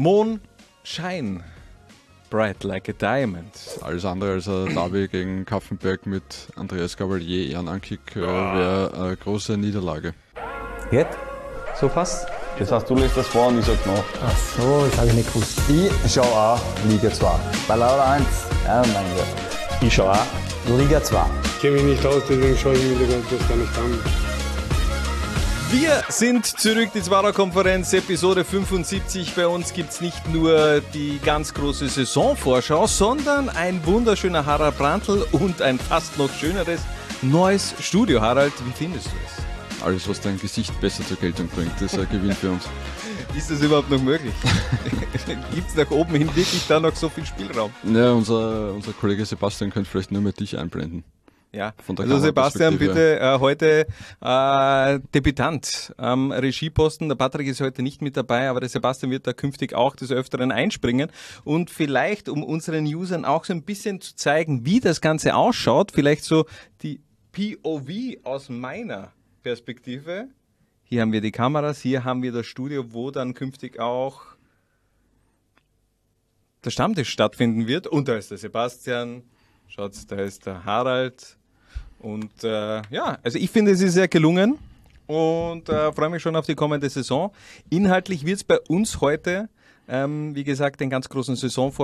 Mondschein. Bright like a diamond. Alles andere als ein Derby gegen Kaffenberg mit Andreas Gavalier Ehrenankick wäre eine große Niederlage. Jetzt? So passt? Das heißt, du lässt das vor und ich sag nach. Ach so, das habe ich nicht gewusst. Ich schau auch Liga 2. Bei Laura 1. Ja, mein Gott. Ich schaue auch Liga 2. Ich kenne mich nicht aus, deswegen schaue ich mir das gar nicht an. Wir sind zurück, die Zwarer-Konferenz, Episode 75. Bei uns gibt es nicht nur die ganz große Saisonvorschau, sondern ein wunderschöner Harald Brandl und ein fast noch schöneres neues Studio. Harald, wie findest du es? Alles, was dein Gesicht besser zur Geltung bringt, ist ein Gewinn für uns. Ist das überhaupt noch möglich? Gibt es nach oben hin wirklich da noch so viel Spielraum? Ja, unser Kollege Sebastian könnte vielleicht nur mehr dich einblenden. Ja, also Sebastian, bitte heute Debütant am Regieposten. Der Patrick ist heute nicht mit dabei, aber der Sebastian wird da künftig auch des Öfteren einspringen. Und vielleicht, um unseren Usern auch so ein bisschen zu zeigen, wie das Ganze ausschaut, vielleicht so die POV aus meiner Perspektive. Hier haben wir die Kameras, hier haben wir das Studio, wo dann künftig auch der Stammtisch stattfinden wird. Und da ist der Sebastian, schaut, da ist der Harald. Und also ich finde, es ist sehr gelungen und freue mich schon auf die kommende Saison. Inhaltlich wird es bei uns heute, wie gesagt, die ganz große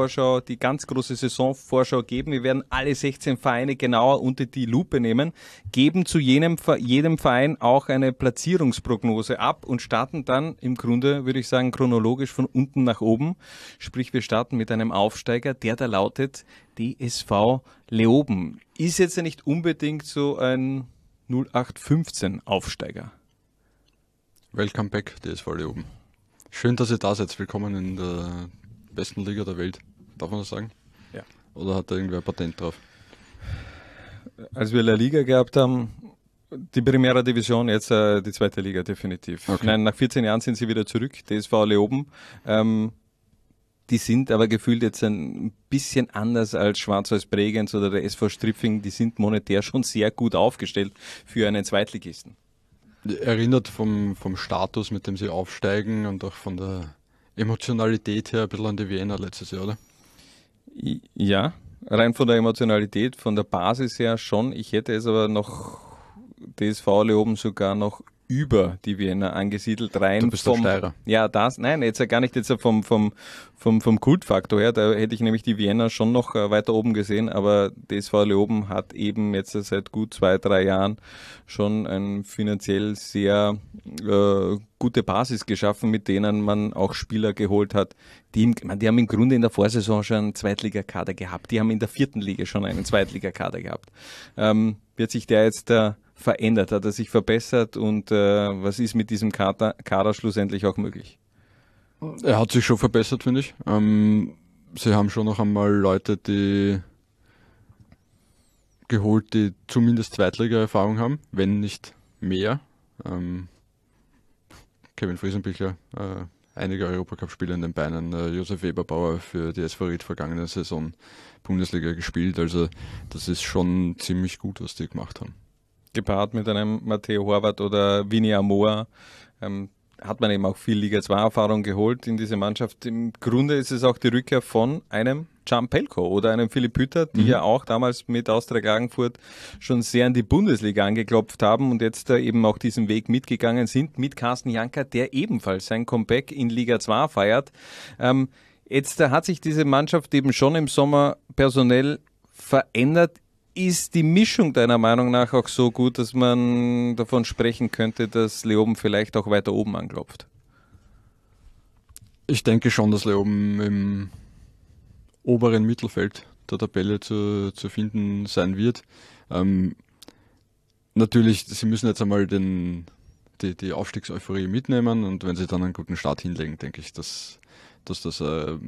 Saisonvorschau geben. Wir werden alle 16 Vereine genauer unter die Lupe nehmen, geben zu jedem Verein auch eine Platzierungsprognose ab und starten dann im Grunde, würde ich sagen, chronologisch von unten nach oben. Sprich, wir starten mit einem Aufsteiger, der da lautet DSV Leoben. Ist jetzt ja nicht unbedingt so ein 0815 Aufsteiger. Welcome back, DSV Leoben. Schön, dass ihr da seid. Willkommen in der besten Liga der Welt. Darf man das sagen? Ja. Oder hat da irgendwer Patent drauf? Als wir La Liga gehabt haben, die Primera Division, jetzt die zweite Liga definitiv. Okay. Nein, nach 14 Jahren sind sie wieder zurück, DSV Leoben. Die sind aber gefühlt jetzt ein bisschen anders als Schwarz-Weiß Bregenz oder der SV Stripfing. Die sind monetär schon sehr gut aufgestellt für einen Zweitligisten. Erinnert vom Status, mit dem sie aufsteigen und auch von der Emotionalität her ein bisschen an die Wiener letztes Jahr, oder? Ja, rein von der Emotionalität, von der Basis her schon. Ich hätte es aber noch DSV Leoben sogar noch über die Wiener angesiedelt, rein du bist vom Steirer. Ja, nein, jetzt ja gar nicht jetzt vom Kultfaktor her, da hätte ich nämlich die Wiener schon noch weiter oben gesehen, aber DSV Leoben hat eben jetzt seit gut 2-3 Jahren schon ein finanziell sehr gute Basis geschaffen, mit denen man auch Spieler geholt hat, die haben im Grunde in der Vorsaison schon einen Zweitligakader gehabt, die haben in der 4. Liga schon einen Zweitligakader gehabt. Wird sich der jetzt verändert, hat er sich verbessert und was ist mit diesem Kader schlussendlich auch möglich? Er hat sich schon verbessert, finde ich. Sie haben schon noch einmal Leute, die geholt, die zumindest Zweitliga-Erfahrung haben, wenn nicht mehr. Kevin Friesenbichler, einige Europacup-Spiele in den Beinen, Josef Weberbauer für die SV Ried vergangene Saison Bundesliga gespielt, also das ist schon ziemlich gut, was die gemacht haben. Gepaart mit einem Matteo Horvath oder Vini Amoa hat man eben auch viel Liga 2 Erfahrung geholt in diese Mannschaft. Im Grunde ist es auch die Rückkehr von einem Can Pelko oder einem Philipp Hütter, die ja auch damals mit Austria Klagenfurt schon sehr in die Bundesliga angeklopft haben und jetzt eben auch diesen Weg mitgegangen sind mit Carsten Janka, der ebenfalls sein Comeback in Liga 2 feiert. Jetzt hat sich diese Mannschaft eben schon im Sommer personell verändert. Ist die Mischung deiner Meinung nach auch so gut, dass man davon sprechen könnte, dass Leoben vielleicht auch weiter oben anklopft? Ich denke schon, dass Leoben im oberen Mittelfeld der Tabelle zu finden sein wird. Natürlich, sie müssen jetzt einmal die Aufstiegseuphorie mitnehmen und wenn sie dann einen guten Start hinlegen, denke ich, dass das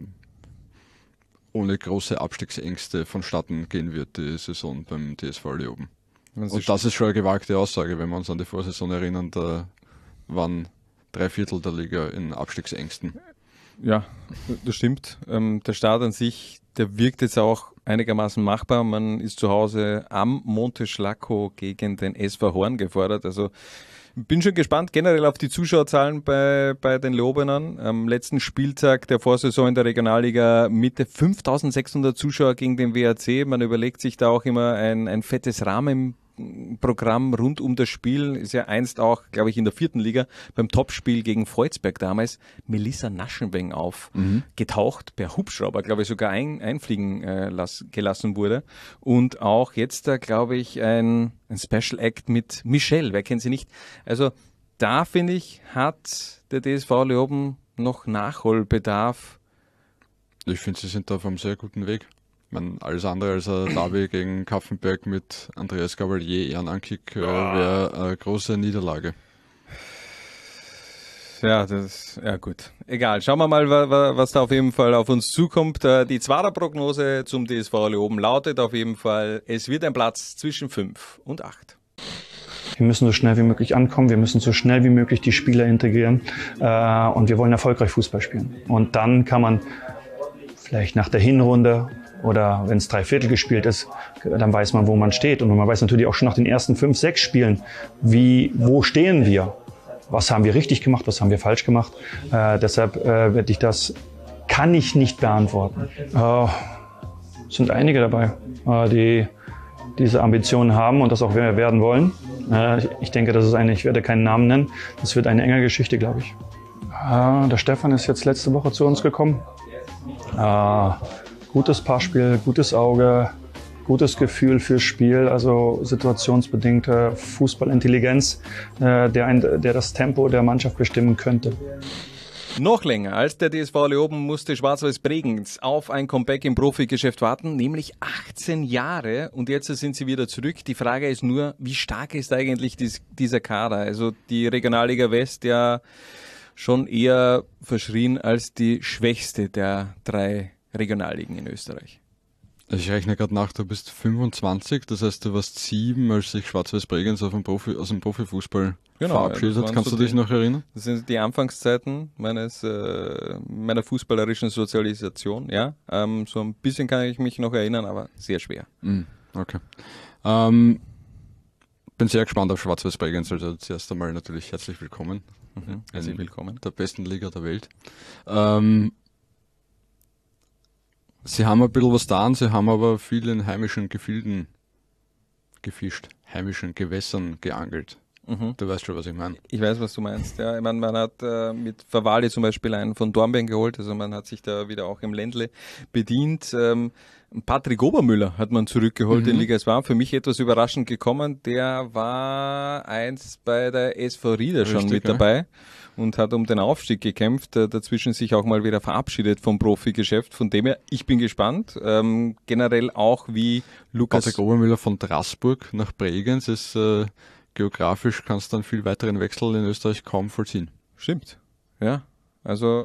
ohne große Abstiegsängste vonstatten gehen wird, die Saison beim DSV Leoben. Und das ist schon eine gewagte Aussage, wenn wir uns an die Vorsaison erinnern, da waren 3/4 der Liga in Abstiegsängsten. Ja, das stimmt. Der Start an sich, der wirkt jetzt auch einigermaßen machbar. Man ist zu Hause am Monte Schlacco gegen den SV Horn gefordert. Also Bin schon gespannt generell auf die Zuschauerzahlen bei den Leobenern. Am letzten Spieltag der Vorsaison in der Regionalliga Mitte 5.600 Zuschauer gegen den WAC. Man überlegt sich da auch immer ein fettes Rahmenprogramm rund um das Spiel. Ist ja einst auch, glaube ich, in der 4. Liga beim Topspiel gegen Volzberg damals Melissa Naschenweng getaucht, per Hubschrauber, glaube ich, sogar einfliegen gelassen wurde. Und auch jetzt da, glaube ich, ein Special Act mit Michelle, wer kennt sie nicht? Also da, finde ich, hat der DSV Leoben noch Nachholbedarf. Ich finde, sie sind da auf einem sehr guten Weg. Ich meine, alles andere als ein Derby gegen Kaffenberg mit Andreas Gavalier Ehrenankick wäre eine große Niederlage. Ja, gut. Egal. Schauen wir mal, was da auf jeden Fall auf uns zukommt. Die Zwarer-Prognose zum DSV Leoben lautet auf jeden Fall, es wird ein Platz zwischen 5 und 8. Wir müssen so schnell wie möglich ankommen, wir müssen so schnell wie möglich die Spieler integrieren und wir wollen erfolgreich Fußball spielen. Und dann kann man vielleicht nach der Hinrunde oder wenn es 3/4 gespielt ist, dann weiß man, wo man steht. Und man weiß natürlich auch schon nach den ersten 5, 6 Spielen, wo stehen wir? Was haben wir richtig gemacht, was haben wir falsch gemacht? Deshalb kann ich nicht beantworten. Es sind einige dabei, die diese Ambitionen haben und das auch werden wollen. Ich denke, ich werde keinen Namen nennen. Das wird eine enge Geschichte, glaube ich. Der Stefan ist jetzt letzte Woche zu uns gekommen. Gutes Passspiel, gutes Auge, gutes Gefühl fürs Spiel, also situationsbedingte Fußballintelligenz, der das Tempo der Mannschaft bestimmen könnte. Noch länger als der DSV Leoben musste Schwarz-Weiß Bregenz auf ein Comeback im Profigeschäft warten, nämlich 18 Jahre und jetzt sind sie wieder zurück. Die Frage ist nur, wie stark ist eigentlich dieser Kader? Also die Regionalliga West ja schon eher verschrien als die schwächste der 3 Regionalligen in Österreich. Ich rechne gerade nach, du bist 25, das heißt, du warst 7, als sich Schwarz-Weiß Bregenz aus dem Profifußball verabschiedet hat. Kannst du dich noch erinnern? Das sind die Anfangszeiten meiner fußballerischen Sozialisation, ja. So ein bisschen kann ich mich noch erinnern, aber sehr schwer. Okay. Bin sehr gespannt auf Schwarz-Weiß Bregenz, also zuerst einmal natürlich herzlich willkommen. Herzlich willkommen. Der besten Liga der Welt. Sie haben ein bisschen was getan, sie haben aber viel in heimischen Gefilden gefischt, heimischen Gewässern geangelt. Du weißt schon, was ich meine. Ich weiß, was du meinst. Ja, ich meine, man hat mit Verwali zum Beispiel einen von Dornbirn geholt, also man hat sich da wieder auch im Ländle bedient. Patrick Obermüller hat man zurückgeholt in Liga 2. Für mich etwas überraschend gekommen. Der war einst bei der SV Rieder schon mit dabei und hat um den Aufstieg gekämpft, dazwischen sich auch mal wieder verabschiedet vom Profigeschäft. Von dem her, ich bin gespannt. Generell auch wie Lukas... Patrick Obermüller von Straßburg nach Bregenz ist geografisch, kannst du einen viel weiteren Wechsel in Österreich kaum vollziehen. Stimmt, ja. Also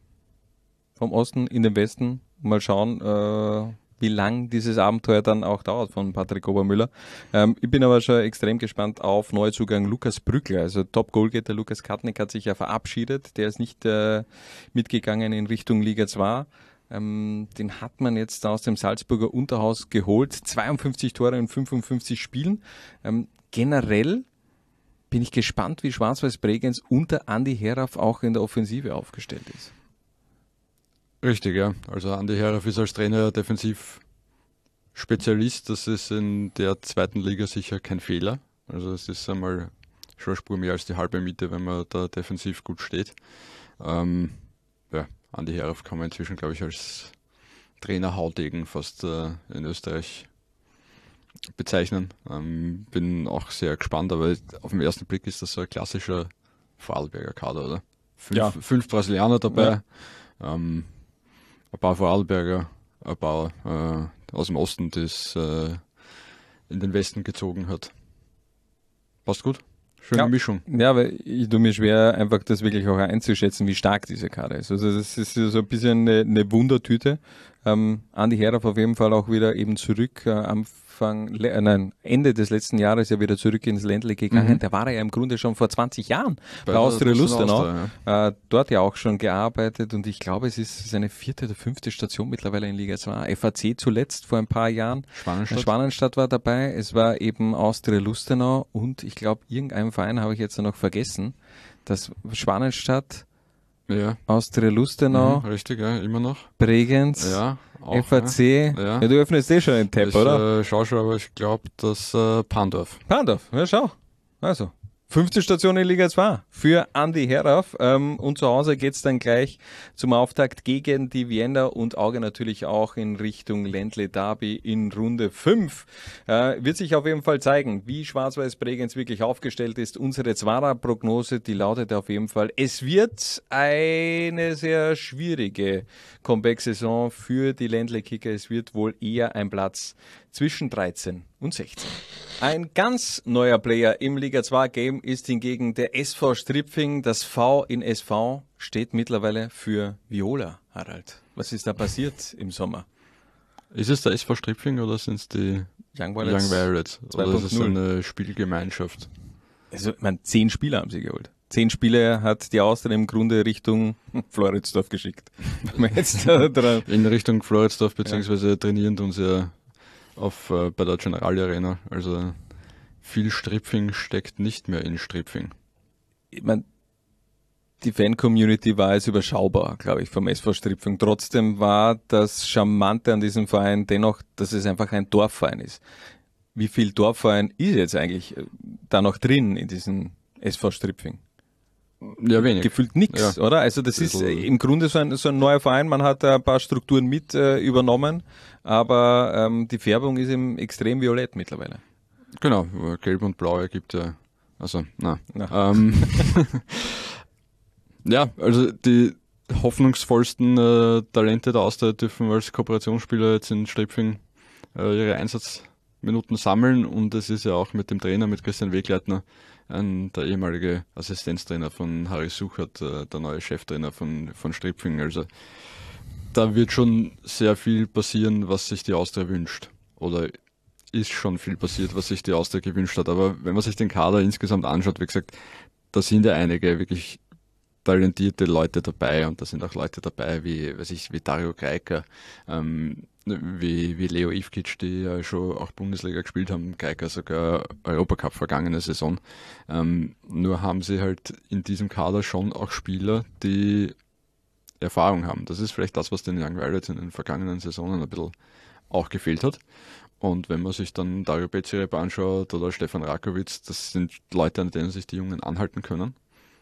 vom Osten in den Westen mal schauen, wie lang dieses Abenteuer dann auch dauert von Patrick Obermüller. Ich bin aber schon extrem gespannt auf Neuzugang Lukas Brückler. Also Top-Goalgetter Lukas Katnick hat sich ja verabschiedet. Der ist nicht mitgegangen in Richtung Liga 2. Den hat man jetzt aus dem Salzburger Unterhaus geholt. 52 Tore in 55 Spielen. Generell bin ich gespannt, wie Schwarz-Weiß Bregenz unter Andi Herauf auch in der Offensive aufgestellt ist. Richtig, ja. Also Andi Herauf ist als Trainer Defensiv-Spezialist. Das ist in der 2. Liga sicher kein Fehler. Also es ist einmal schon eine Spur mehr als die halbe Miete, wenn man da defensiv gut steht. Andi Herauf kann man inzwischen, glaube ich, als Trainer Haudegen fast in Österreich bezeichnen. Bin auch sehr gespannt, aber auf den ersten Blick ist das so ein klassischer Vorarlberger Kader, oder? 5 Brasilianer dabei. Ja. Ein paar Vorarlberger, ein paar aus dem Osten, das in den Westen gezogen hat. Passt gut? Schöne Mischung. Ja, aber ich tue mir schwer, einfach das wirklich auch einzuschätzen, wie stark dieser Kader ist. Also das ist so ein bisschen eine Wundertüte. Andi Herauf auf jeden Fall auch wieder eben zurück Ende des letzten Jahres ja wieder zurück ins Ländle gegangen. Da war er ja im Grunde schon vor 20 Jahren bei Austria Lustenau. Dort ja auch schon gearbeitet und ich glaube, es ist seine 4. oder 5. Station mittlerweile in Liga 2. FAC zuletzt vor ein paar Jahren. Schwanenstadt war dabei. Es war eben Austria Lustenau und ich glaube, irgendeinen Verein habe ich jetzt noch vergessen. Das Schwanenstadt, Austria Lustenau. Richtig, ja, immer noch. Bregenz. Ja. Auch, FAC. Ja, du öffnest schon den Tab, oder? Schau schon, aber ich glaube, das Pandorf. Pandorf, ja schau. Also, 5. Station in Liga 2 für Andi Herauf. Und zu Hause geht's dann gleich zum Auftakt gegen die Wiener und Auge natürlich auch in Richtung Ländle Derby in Runde 5. Wird sich auf jeden Fall zeigen, wie Schwarz-Weiß Bregenz wirklich aufgestellt ist. Unsere Zwara-Prognose, die lautet auf jeden Fall, es wird eine sehr schwierige Comeback-Saison für die Ländle Kicker. Es wird wohl eher ein Platz zwischen 13 und 16. Ein ganz neuer Player im Liga 2 Game ist hingegen der SV Stripfing. Das V in SV steht mittlerweile für Viola, Harald. Was ist da passiert im Sommer? Ist es der SV Stripfing oder sind es die Young Violets? Oder ist es eine Spielgemeinschaft? Also, 10 Spieler haben sie geholt. 10 Spieler hat die Austria im Grunde Richtung Floridsdorf geschickt. In Richtung Floridsdorf, beziehungsweise trainieren uns ja bei der Generali Arena. Also viel Stripfing steckt nicht mehr in Stripfing. Ich meine, die Fan-Community war jetzt überschaubar, glaube ich, vom SV Stripfing. Trotzdem war das Charmante an diesem Verein dennoch, dass es einfach ein Dorfverein ist. Wie viel Dorfverein ist jetzt eigentlich da noch drin in diesem SV Stripfing? Ja, wenig. Gefühlt nichts, oder? Also das ist im Grunde so ein neuer Verein, man hat ein paar Strukturen mit übernommen, aber die Färbung ist eben extrem violett mittlerweile. Genau, Gelb und Blau ergibt ja, also, ja, also die hoffnungsvollsten Talente der Austria dürfen als Kooperationsspieler jetzt in Stripfing ihre Einsatzminuten sammeln und es ist ja auch mit dem Trainer, mit Christian Wegleitner, der ehemalige Assistenztrainer von Harry Suchert, der neue Cheftrainer von Stripfing. Also da wird schon sehr viel passieren, was sich die Austria wünscht. Oder ist schon viel passiert, was sich die Austria gewünscht hat. Aber wenn man sich den Kader insgesamt anschaut, wie gesagt, da sind ja einige wirklich talentierte Leute dabei und da sind auch Leute dabei wie Dario Greiker, wie Leo Ivkic, die ja schon auch Bundesliga gespielt haben, Geiger sogar Europacup vergangene Saison. Nur haben sie halt in diesem Kader schon auch Spieler, die Erfahrung haben. Das ist vielleicht das, was den Young Violets in den vergangenen Saisonen ein bisschen auch gefehlt hat. Und wenn man sich dann Dario Bezirep anschaut oder Stefan Rakowitz, das sind Leute, an denen sich die Jungen anhalten können.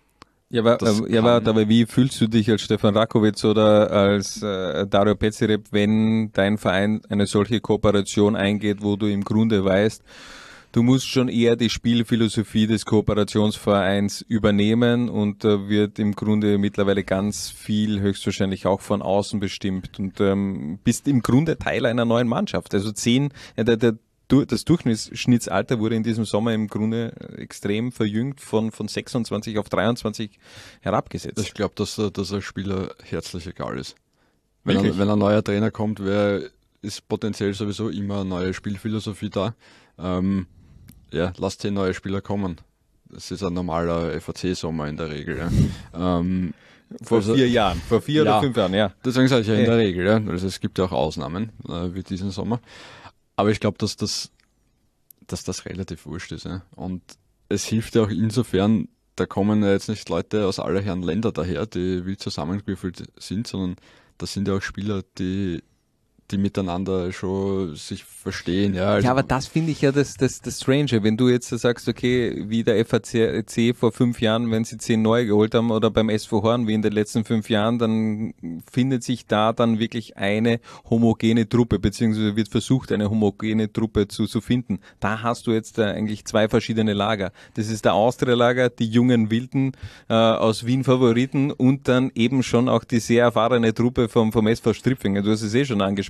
Aber wie fühlst du dich als Stefan Rakowitz oder als Dario Bezirep, wenn dein Verein eine solche Kooperation eingeht, wo du im Grunde weißt, du musst schon eher die Spielphilosophie des Kooperationsvereins übernehmen und da wird im Grunde mittlerweile ganz viel höchstwahrscheinlich auch von außen bestimmt und bist im Grunde Teil einer neuen Mannschaft. Also das Durchschnittsalter wurde in diesem Sommer im Grunde extrem verjüngt, von 26 auf 23 herabgesetzt. Ich glaube, dass ein Spieler herzlich egal ist. Wenn ein neuer Trainer kommt, ist potenziell sowieso immer eine neue Spielphilosophie da. Lasst 10 neue Spieler kommen. Das ist ein normaler FAC-Sommer in der Regel. Ja. Vor 4 Jahren, vor 4 oder 5 Jahren, ja. Deswegen sage ich ja in der Regel. Ja. Also es gibt ja auch Ausnahmen, wie diesen Sommer. Aber ich glaube, dass das relativ wurscht ist. Ja. Und es hilft ja auch insofern, da kommen ja jetzt nicht Leute aus aller Herren Länder daher, die wild zusammengewürfelt sind, sondern das sind ja auch Spieler, die miteinander schon sich verstehen. Ja, also aber das finde ich ja das Strange. Wenn du jetzt sagst, okay, wie der FAC vor 5 Jahren, wenn sie 10 neue geholt haben, oder beim SV Horn wie in den letzten 5 Jahren, dann findet sich da dann wirklich eine homogene Truppe, beziehungsweise wird versucht, eine homogene Truppe zu finden. Da hast du jetzt eigentlich 2 verschiedene Lager. Das ist der Austria-Lager, die jungen Wilden aus Wien Favoriten und dann eben schon auch die sehr erfahrene Truppe vom SV Stripfing. Du hast es schon angesprochen.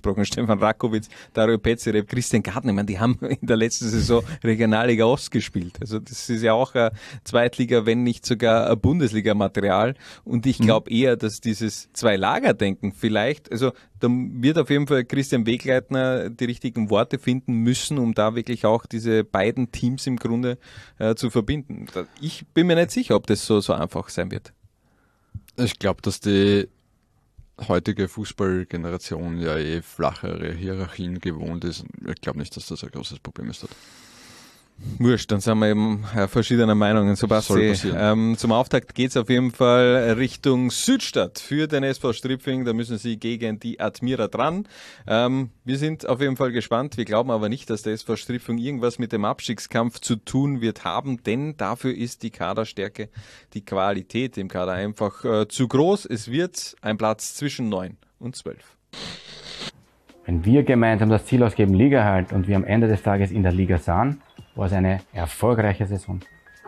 angesprochen, Stefan Rakowitz, Dario Petzerev, Christian Gardner, ich meine, die haben in der letzten Saison Regionalliga Ost gespielt. Also das ist ja auch ein Zweitliga, wenn nicht sogar ein Bundesliga-Material. Und ich glaube eher, dass dieses Zwei-Lager-Denken vielleicht, also da wird auf jeden Fall Christian Wegleitner die richtigen Worte finden müssen, um da wirklich auch diese beiden Teams im Grunde zu verbinden. Ich bin mir nicht sicher, ob das so einfach sein wird. Ich glaube, dass die heutige Fußballgeneration ja flachere Hierarchien gewohnt ist. Ich glaube nicht, dass das ein großes Problem ist dort. Wurscht, dann sind wir eben verschiedener Meinungen. So passt zum Auftakt geht es auf jeden Fall Richtung Südstadt für den SV Stripfing. Da müssen sie gegen die Admira dran. Wir sind auf jeden Fall gespannt. Wir glauben aber nicht, dass der SV Stripfing irgendwas mit dem Abstiegskampf zu tun wird haben, denn dafür ist die Kaderstärke, die Qualität im Kader einfach zu groß. Es wird ein Platz zwischen 9 und 12. Wenn wir gemeinsam das Ziel ausgeben, Ligaerhalt, und wir am Ende des Tages in der Liga sind, war es eine erfolgreiche Saison.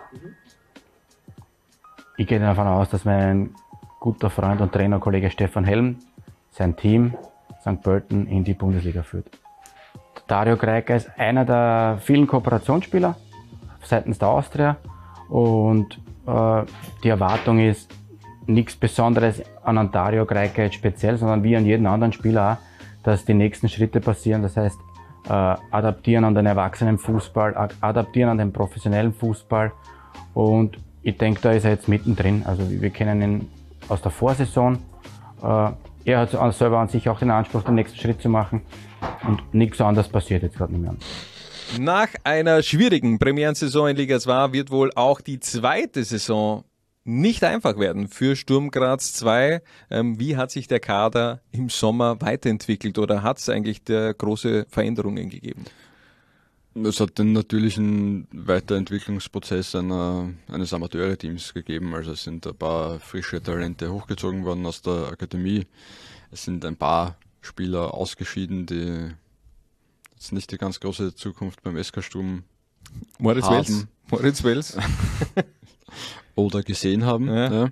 Ich gehe davon aus, dass mein guter Freund und Trainerkollege Stefan Helm sein Team St. Pölten in die Bundesliga führt. Dario Greiker ist einer der vielen Kooperationsspieler seitens der Austria und die Erwartung ist nichts Besonderes an Dario Greiker jetzt speziell, sondern wie an jeden anderen Spieler auch, dass die nächsten Schritte passieren. Das heißt, adaptieren an den Erwachsenenfußball, adaptieren an den professionellen Fußball, und ich denke, da ist er jetzt mittendrin. Also wir kennen ihn aus der Vorsaison. Er hat selber an sich auch den Anspruch, den nächsten Schritt zu machen, und nichts anderes passiert jetzt gerade nicht mehr. Nach einer schwierigen Premierensaison in Liga 2 wird wohl auch die zweite Saison nicht einfach werden für Sturm Graz 2. Wie hat sich der Kader im Sommer weiterentwickelt, oder hat es eigentlich da große Veränderungen gegeben? Es hat den natürlichen Weiterentwicklungsprozess eines Amateurteams gegeben. Also es sind ein paar frische Talente hochgezogen worden aus der Akademie. Es sind ein paar Spieler ausgeschieden, die jetzt nicht die ganz große Zukunft beim SK Sturm haben. Moritz Wels. Oder gesehen haben.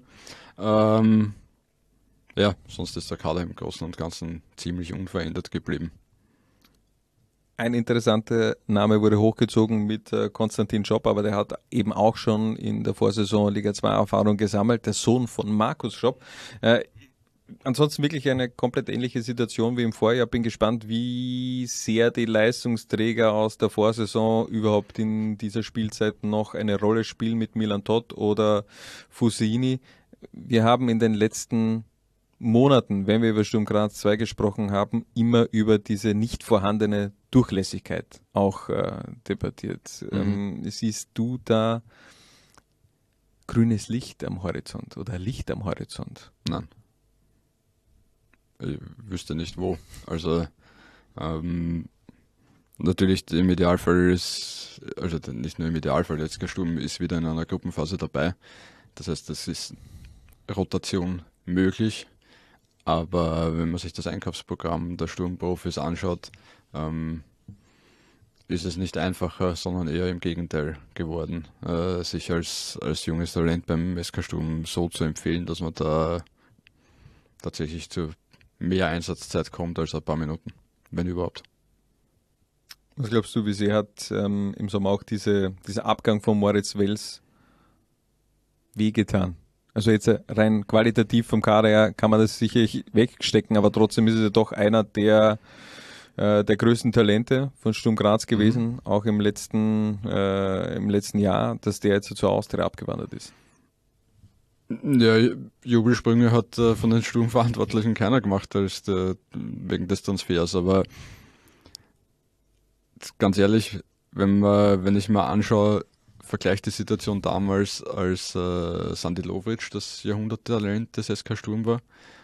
Ja. Sonst ist der Kader im Großen und Ganzen ziemlich unverändert geblieben. Ein interessanter Name wurde hochgezogen mit Konstantin Schopp, aber der hat eben auch schon in der Vorsaison Liga 2 Erfahrung gesammelt, der Sohn von Markus Schopp. Ansonsten wirklich eine komplett ähnliche Situation wie im Vorjahr. Bin gespannt, wie sehr die Leistungsträger aus der Vorsaison überhaupt in dieser Spielzeit noch eine Rolle spielen mit Milan Todt oder Fusini. Wir haben in den letzten Monaten, wenn wir über Sturm Graz 2 gesprochen haben, immer über diese nicht vorhandene Durchlässigkeit auch debattiert. Siehst du da grünes Licht am Horizont oder Licht am Horizont? Nein. Ich wüsste nicht wo. Also natürlich im Idealfall ist, also nicht nur im Idealfall, jetzt Sturm ist wieder in einer Gruppenphase dabei. Das heißt, es ist Rotation möglich. Aber wenn man sich das Einkaufsprogramm der Sturmprofis anschaut, ist es nicht einfacher, sondern eher im Gegenteil geworden, sich als junges Talent beim SK Sturm so zu empfehlen, dass man da tatsächlich zu mehr Einsatzzeit kommt als ein paar Minuten, wenn überhaupt. Was glaubst du, wie sehr hat im Sommer auch dieser Abgang von Moritz Wels wehgetan? Also jetzt rein qualitativ vom Kader her kann man das sicherlich wegstecken, aber trotzdem ist es ja doch einer der größten Talente von Sturm Graz gewesen, auch im letzten Jahr, dass der jetzt zur Austria abgewandert ist. Ja, Jubelsprünge hat von den Sturmverantwortlichen keiner gemacht wegen des Transfers, aber ganz ehrlich, wenn ich mir anschaue, vergleiche die Situation damals, als Sandi Lovric das Jahrhunderttalent des SK Sturm war,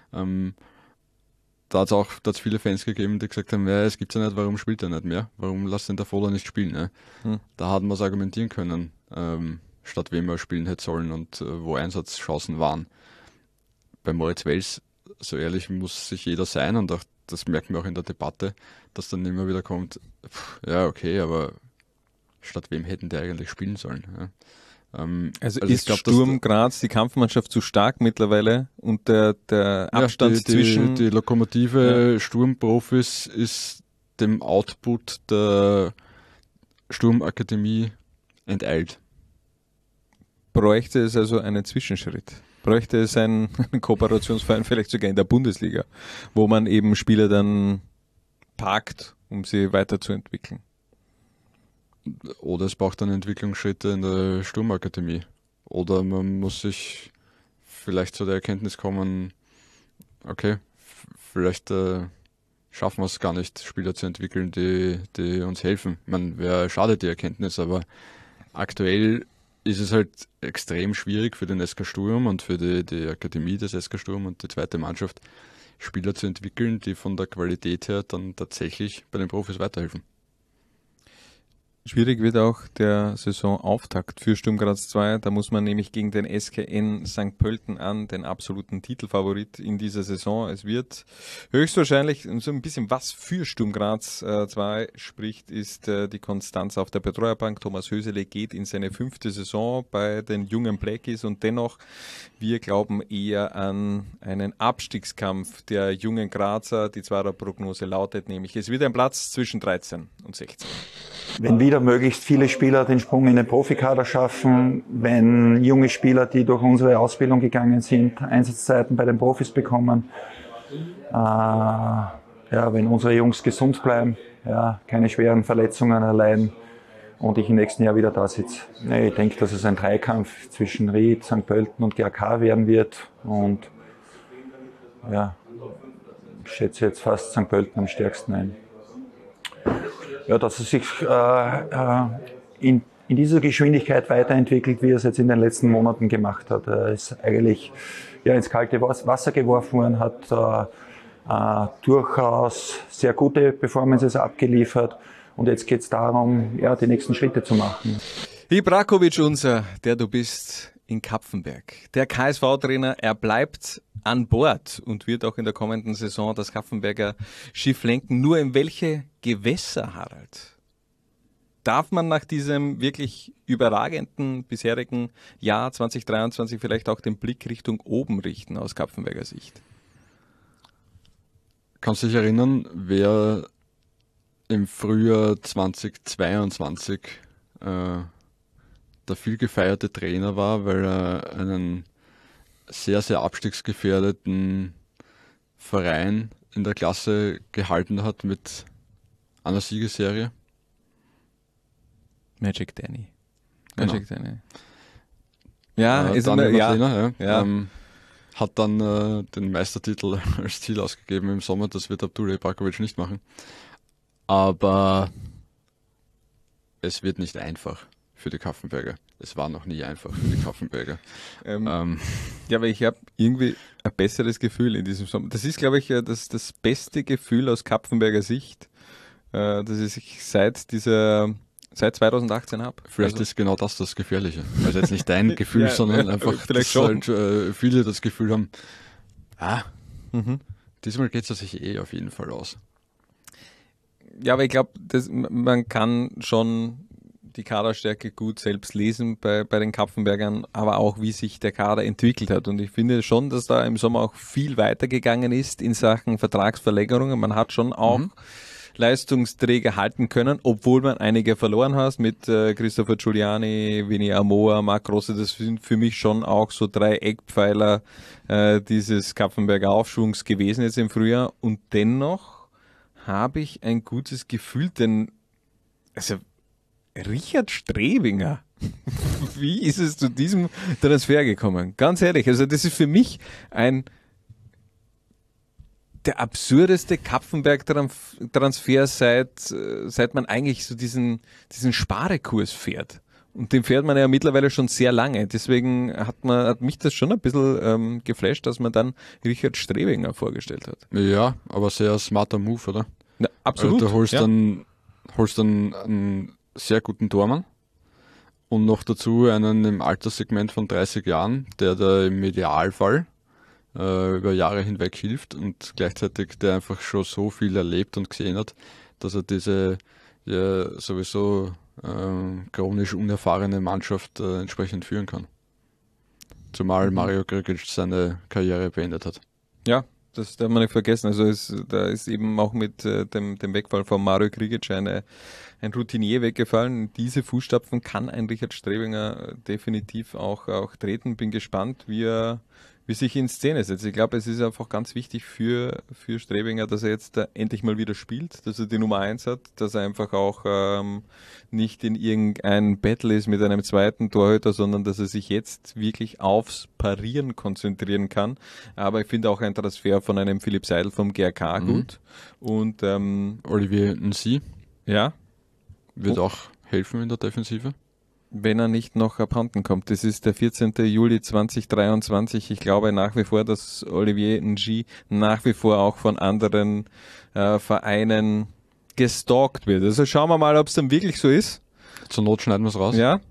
da hat es viele Fans gegeben, die gesagt haben, ja, es gibt's ja nicht, warum spielt er nicht mehr? Warum lässt den der Voller nicht spielen? Ne? Da hat man es argumentieren können, statt wem er spielen hätte sollen und wo Einsatzchancen waren. Bei Moritz Wels, so ehrlich muss sich jeder sein, und auch, das merkt man auch in der Debatte, dass dann immer wieder kommt, ja okay, aber statt wem hätten die eigentlich spielen sollen? Also ist Sturm Graz die Kampfmannschaft zu stark mittlerweile und der Abstand zwischen... Die Lokomotive Sturmprofis ist dem Output der Sturmakademie enteilt. Bräuchte es also einen Zwischenschritt? Bräuchte es einen Kooperationsverein vielleicht sogar in der Bundesliga, wo man eben Spieler dann parkt, um sie weiterzuentwickeln? Oder es braucht dann Entwicklungsschritte in der Sturmakademie. Oder man muss sich vielleicht zu der Erkenntnis kommen, okay, vielleicht schaffen wir es gar nicht, Spieler zu entwickeln, die uns helfen. Wäre schade die Erkenntnis, aber aktuell ist es halt extrem schwierig für den SK Sturm und für die Akademie des SK Sturm und die zweite Mannschaft, Spieler zu entwickeln, die von der Qualität her dann tatsächlich bei den Profis weiterhelfen. Schwierig wird auch der Saisonauftakt für Sturm Graz 2. Da muss man nämlich gegen den SKN St. Pölten an, den absoluten Titelfavorit in dieser Saison. Es wird höchstwahrscheinlich so ein bisschen was für Sturm Graz 2 spricht, ist die Konstanz auf der Betreuerbank. Thomas Hösele geht in seine 5. Saison bei den jungen Blackies und dennoch, wir glauben eher an einen Abstiegskampf der jungen Grazer. Die Zweierprognose lautet nämlich, es wird ein Platz zwischen 13 und 16. Wenn wieder möglichst viele Spieler den Sprung in den Profikader schaffen, wenn junge Spieler, die durch unsere Ausbildung gegangen sind, Einsatzzeiten bei den Profis bekommen, wenn unsere Jungs gesund bleiben, keine schweren Verletzungen erleiden und ich im nächsten Jahr wieder da sitze. Ich denke, dass es ein Dreikampf zwischen Ried, St. Pölten und GAK werden wird und ich schätze jetzt fast St. Pölten am stärksten ein. Ja, dass es sich in dieser Geschwindigkeit weiterentwickelt, wie er es jetzt in den letzten Monaten gemacht hat. Er ist eigentlich ins kalte Wasser geworfen worden, hat durchaus sehr gute Performances abgeliefert und jetzt geht es darum, die nächsten Schritte zu machen. Ibrakovic, der du bist in Kapfenberg. Der KSV-Trainer, er bleibt an Bord und wird auch in der kommenden Saison das Kapfenberger Schiff lenken. Nur in welche Gewässer, Harald? Darf man nach diesem wirklich überragenden bisherigen Jahr 2023 vielleicht auch den Blick Richtung oben richten aus Kapfenberger Sicht? Kannst du dich erinnern, wer im Frühjahr 2022 der viel gefeierte Trainer war, weil er einen sehr, sehr abstiegsgefährdeten Verein in der Klasse gehalten hat mit einer Siegesserie? Magic Danny. Genau. Ja, ist Daniel immer, Martina, hat dann den Meistertitel als Ziel ausgegeben im Sommer. Das wird Abdullah Ibrakovic nicht machen. Aber es wird nicht einfach für die Kapfenberger. Es war noch nie einfach für die Kapfenberger. Ja, aber ich habe irgendwie ein besseres Gefühl in diesem Sommer. Das ist, glaube ich, das beste Gefühl aus Kapfenberger Sicht, das ich seit 2018 habe. Vielleicht ist genau das Gefährliche. Also jetzt nicht dein Gefühl, sondern einfach, vielleicht schon. Halt, viele das Gefühl haben, diesmal geht es sich auf jeden Fall aus. Ja, aber ich glaube, man kann schon die Kaderstärke gut selbst lesen bei den Kapfenbergern, aber auch wie sich der Kader entwickelt hat. Und ich finde schon, dass da im Sommer auch viel weitergegangen ist in Sachen Vertragsverlängerungen. Man hat schon auch Leistungsträger halten können, obwohl man einige verloren hat mit Christopher Giuliani, Vini Amoa, Marc Grosse. Das sind für mich schon auch so 3 Eckpfeiler dieses Kapfenberger Aufschwungs gewesen jetzt im Frühjahr. Und dennoch habe ich ein gutes Gefühl, denn Richard Strebinger, wie ist es zu diesem Transfer gekommen? Ganz ehrlich, also das ist für mich der absurdeste Kapfenberg-Transfer seit man eigentlich so diesen Sparrekurs fährt. Und den fährt man ja mittlerweile schon sehr lange. Deswegen hat mich das schon ein bisschen geflasht, dass man dann Richard Strebinger vorgestellt hat. Ja, aber sehr smarter Move, oder? Ja, absolut. Also du holst dann einen sehr guten Tormann und noch dazu einen im Alterssegment von 30 Jahren, der da im Idealfall über Jahre hinweg hilft und gleichzeitig der einfach schon so viel erlebt und gesehen hat, dass er diese sowieso chronisch unerfahrene Mannschaft entsprechend führen kann. Zumal Mario Grigic seine Karriere beendet hat. Ja, das darf man nicht vergessen. Also da ist eben auch mit dem Wegfall von Mario Grigic ein Routinier weggefallen. Diese Fußstapfen kann ein Richard Strebinger definitiv auch treten. Bin gespannt, wie sich in Szene setzt. Ich glaube, es ist einfach ganz wichtig für Strebinger, dass er jetzt endlich mal wieder spielt, dass er die Nummer 1 hat, dass er einfach auch nicht in irgendein Battle ist mit einem zweiten Torhüter, sondern dass er sich jetzt wirklich aufs Parieren konzentrieren kann. Aber ich finde auch ein Transfer von einem Philipp Seidel vom GRK gut. Und Olivier Nsi wird auch helfen in der Defensive. Wenn er nicht noch abhanden kommt. Das ist der 14. Juli 2023. Ich glaube nach wie vor, dass Olivier Nji nach wie vor auch von anderen Vereinen gestalkt wird. Also schauen wir mal, ob es dann wirklich so ist. Zur Not schneiden wir es raus. Ja.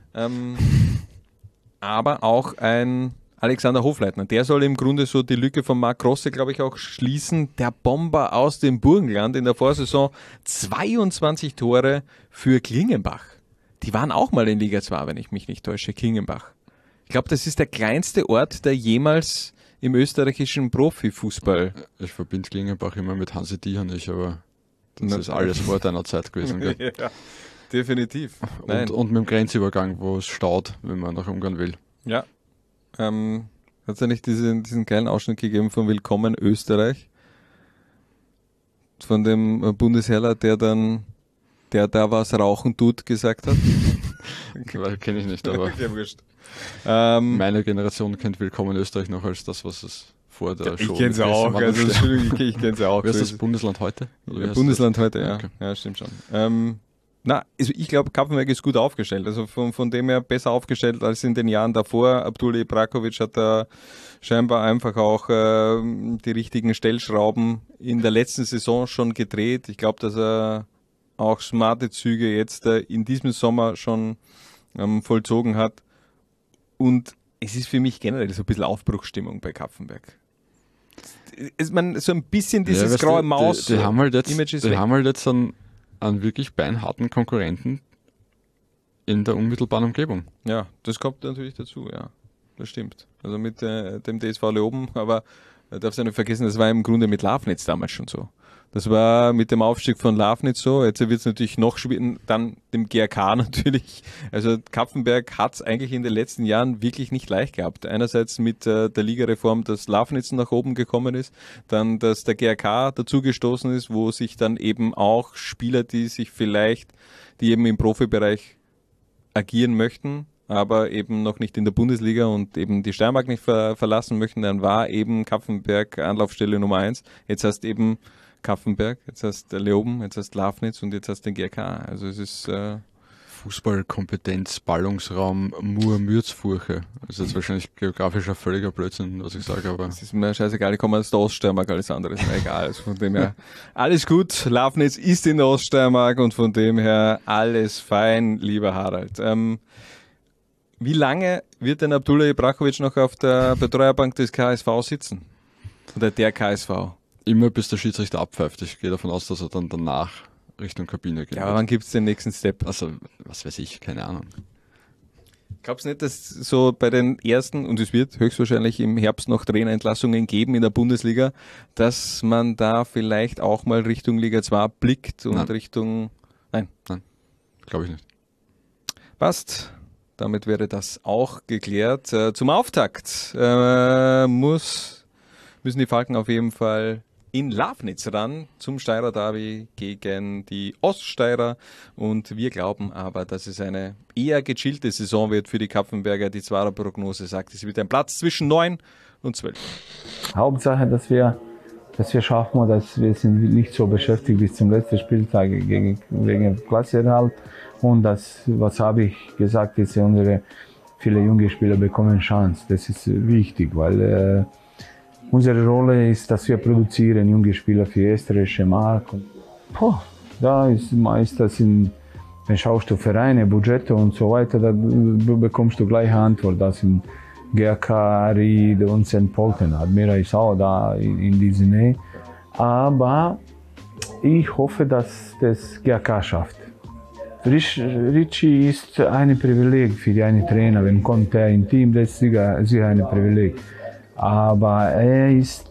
Aber auch ein Alexander Hofleitner, der soll im Grunde so die Lücke von Marc Grosse, glaube ich, auch schließen. Der Bomber aus dem Burgenland in der Vorsaison 22 Tore für Klingenbach. Die waren auch mal in Liga 2, wenn ich mich nicht täusche, Klingenbach. Ich glaube, das ist der kleinste Ort, der jemals im österreichischen Profifußball... Ich verbinde Klingenbach immer mit Hansi Diehanich, aber das ist alles vor deiner Zeit gewesen. Gell? Ja, definitiv. Und mit dem Grenzübergang, wo es staut, wenn man nach Ungarn will. Ja. Hat es ja nicht diesen geilen Ausschnitt gegeben von Willkommen Österreich? Von dem Bundesheerler, der da was rauchen tut, gesagt hat? Kenne ich nicht, aber ja, wurscht. Meine Generation kennt Willkommen Österreich noch als das, was es vor der Show ist. Ich kenne es auch. Also, ich kenne es auch. Wer ist das Bundesland heute? Bundesland heute, ja. Okay. Ja, stimmt schon. Also ich glaube, Kapfenberg ist gut aufgestellt. Also von dem her besser aufgestellt als in den Jahren davor. Abdullah Ibrakovic hat da scheinbar einfach auch die richtigen Stellschrauben in der letzten Saison schon gedreht. Ich glaube, dass er auch smarte Züge jetzt in diesem Sommer schon vollzogen hat. Und es ist für mich generell so ein bisschen Aufbruchsstimmung bei Kapfenberg. So ein bisschen dieses graue Maus. Die haben halt jetzt einen wirklich beinharten Konkurrenten in der unmittelbaren Umgebung. Ja, das kommt natürlich dazu, ja. Das stimmt. Also mit dem DSV Leoben, aber darfst du nicht vergessen, das war im Grunde mit Lafnitz damals schon so. Das war mit dem Aufstieg von Lafnitz so. Jetzt wird es natürlich noch schwieriger, dann dem GRK natürlich. Also Kapfenberg hat es eigentlich in den letzten Jahren wirklich nicht leicht gehabt. Einerseits mit der Ligareform, dass Lafnitz nach oben gekommen ist, dann, dass der GRK dazugestoßen ist, wo sich dann eben auch Spieler, die eben im Profibereich agieren möchten, aber eben noch nicht in der Bundesliga und eben die Steiermark nicht verlassen möchten, dann war eben Kapfenberg Anlaufstelle Nummer 1. Jetzt hast eben Kapfenberg, jetzt hast Leoben, jetzt hast Lafnitz und jetzt hast den GRK. Also es ist Fußballkompetenz, Ballungsraum, Mur-Mürzfurche. Das ist jetzt wahrscheinlich geografisch ein völliger Blödsinn, was ich sage, aber... Es ist mir scheißegal, ich komme aus der Oststeiermark, alles andere ist mir egal. Also von dem her, alles gut, Lafnitz ist in der Oststeiermark und von dem her alles fein, lieber Harald. Wie lange wird denn Abdullah Ibrakovic noch auf der Betreuerbank des KSV sitzen? Oder der KSV? Immer bis der Schiedsrichter abpfeift. Ich gehe davon aus, dass er dann danach Richtung Kabine geht. Ja, aber wann gibt es den nächsten Step? Also, was weiß ich, keine Ahnung. Glaubst du nicht, dass so bei den ersten, und es wird höchstwahrscheinlich im Herbst noch Trainerentlassungen geben in der Bundesliga, dass man da vielleicht auch mal Richtung Liga 2 blickt und Richtung... Nein, glaube ich nicht. Passt. Damit wäre das auch geklärt. Zum Auftakt müssen die Falken auf jeden Fall in Lafnitz ran zum Steirer Derby gegen die Oststeirer und wir glauben aber, dass es eine eher gechillte Saison wird für die Kapfenberger. Die Zwarer Prognose sagt, es wird ein Platz zwischen 9 und 12. Hauptsache, dass wir schaffen, dass wir sind nicht so beschäftigt bis zum letzten Spieltag wegen Klassenerhalt. Und was habe ich gesagt, ist viele junge Spieler bekommen Chance. Das ist wichtig, weil unsere Rolle ist, dass wir produzieren junge Spieler für den österreichischen Markt. Da ist meist das wenn schaust du Vereine, Budgette und so weiter, da bekommst du gleich Antwort. Das sind GRK, Ried und St. Pölten. Admira ist auch da in dieser Nähe. Aber ich hoffe, dass das GRK schafft. Ricci ist ein Privileg für einen Trainer. Wenn kommt er im Team, das ist sicher ein Privileg. Aber er ist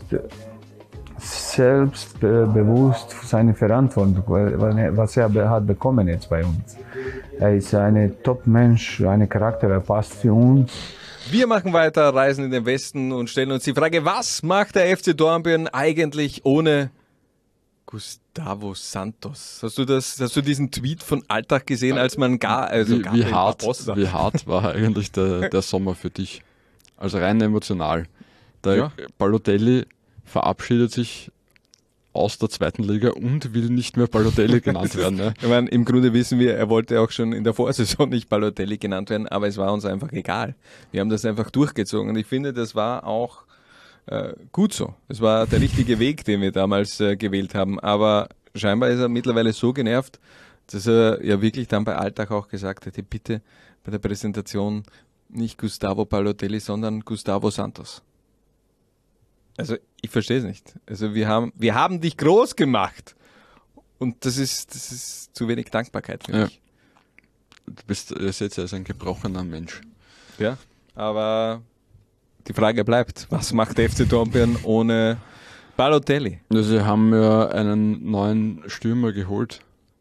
selbstbewusst seine Verantwortung, was er hat bekommen jetzt bei uns. Er ist ein Top-Mensch, ein Charakter, er passt für uns. Wir machen weiter, reisen in den Westen und stellen uns die Frage, was macht der FC Dornbirn eigentlich ohne Gustavo Santos? Hast du diesen Tweet von Alltag gesehen, als man wie hart war eigentlich der Sommer für dich? Also rein emotional. Der Balotelli verabschiedet sich aus der zweiten Liga und will nicht mehr Balotelli genannt werden. Ja. Ich meine, im Grunde wissen wir, er wollte auch schon in der Vorsaison nicht Balotelli genannt werden, aber es war uns einfach egal. Wir haben das einfach durchgezogen und ich finde, das war auch gut so. Es war der richtige Weg, den wir damals gewählt haben, aber scheinbar ist er mittlerweile so genervt, dass er ja wirklich dann bei Alltag auch gesagt hätte, bitte bei der Präsentation nicht Gustavo Balotelli, sondern Gustavo Santos. Also ich verstehe es nicht. Also wir haben dich groß gemacht und das ist zu wenig Dankbarkeit für mich. Du bist jetzt als ein gebrochener Mensch. Ja, aber die Frage bleibt, was macht der FC Dornbirn ohne Balotelli? Sie haben ja einen neuen Stürmer geholt,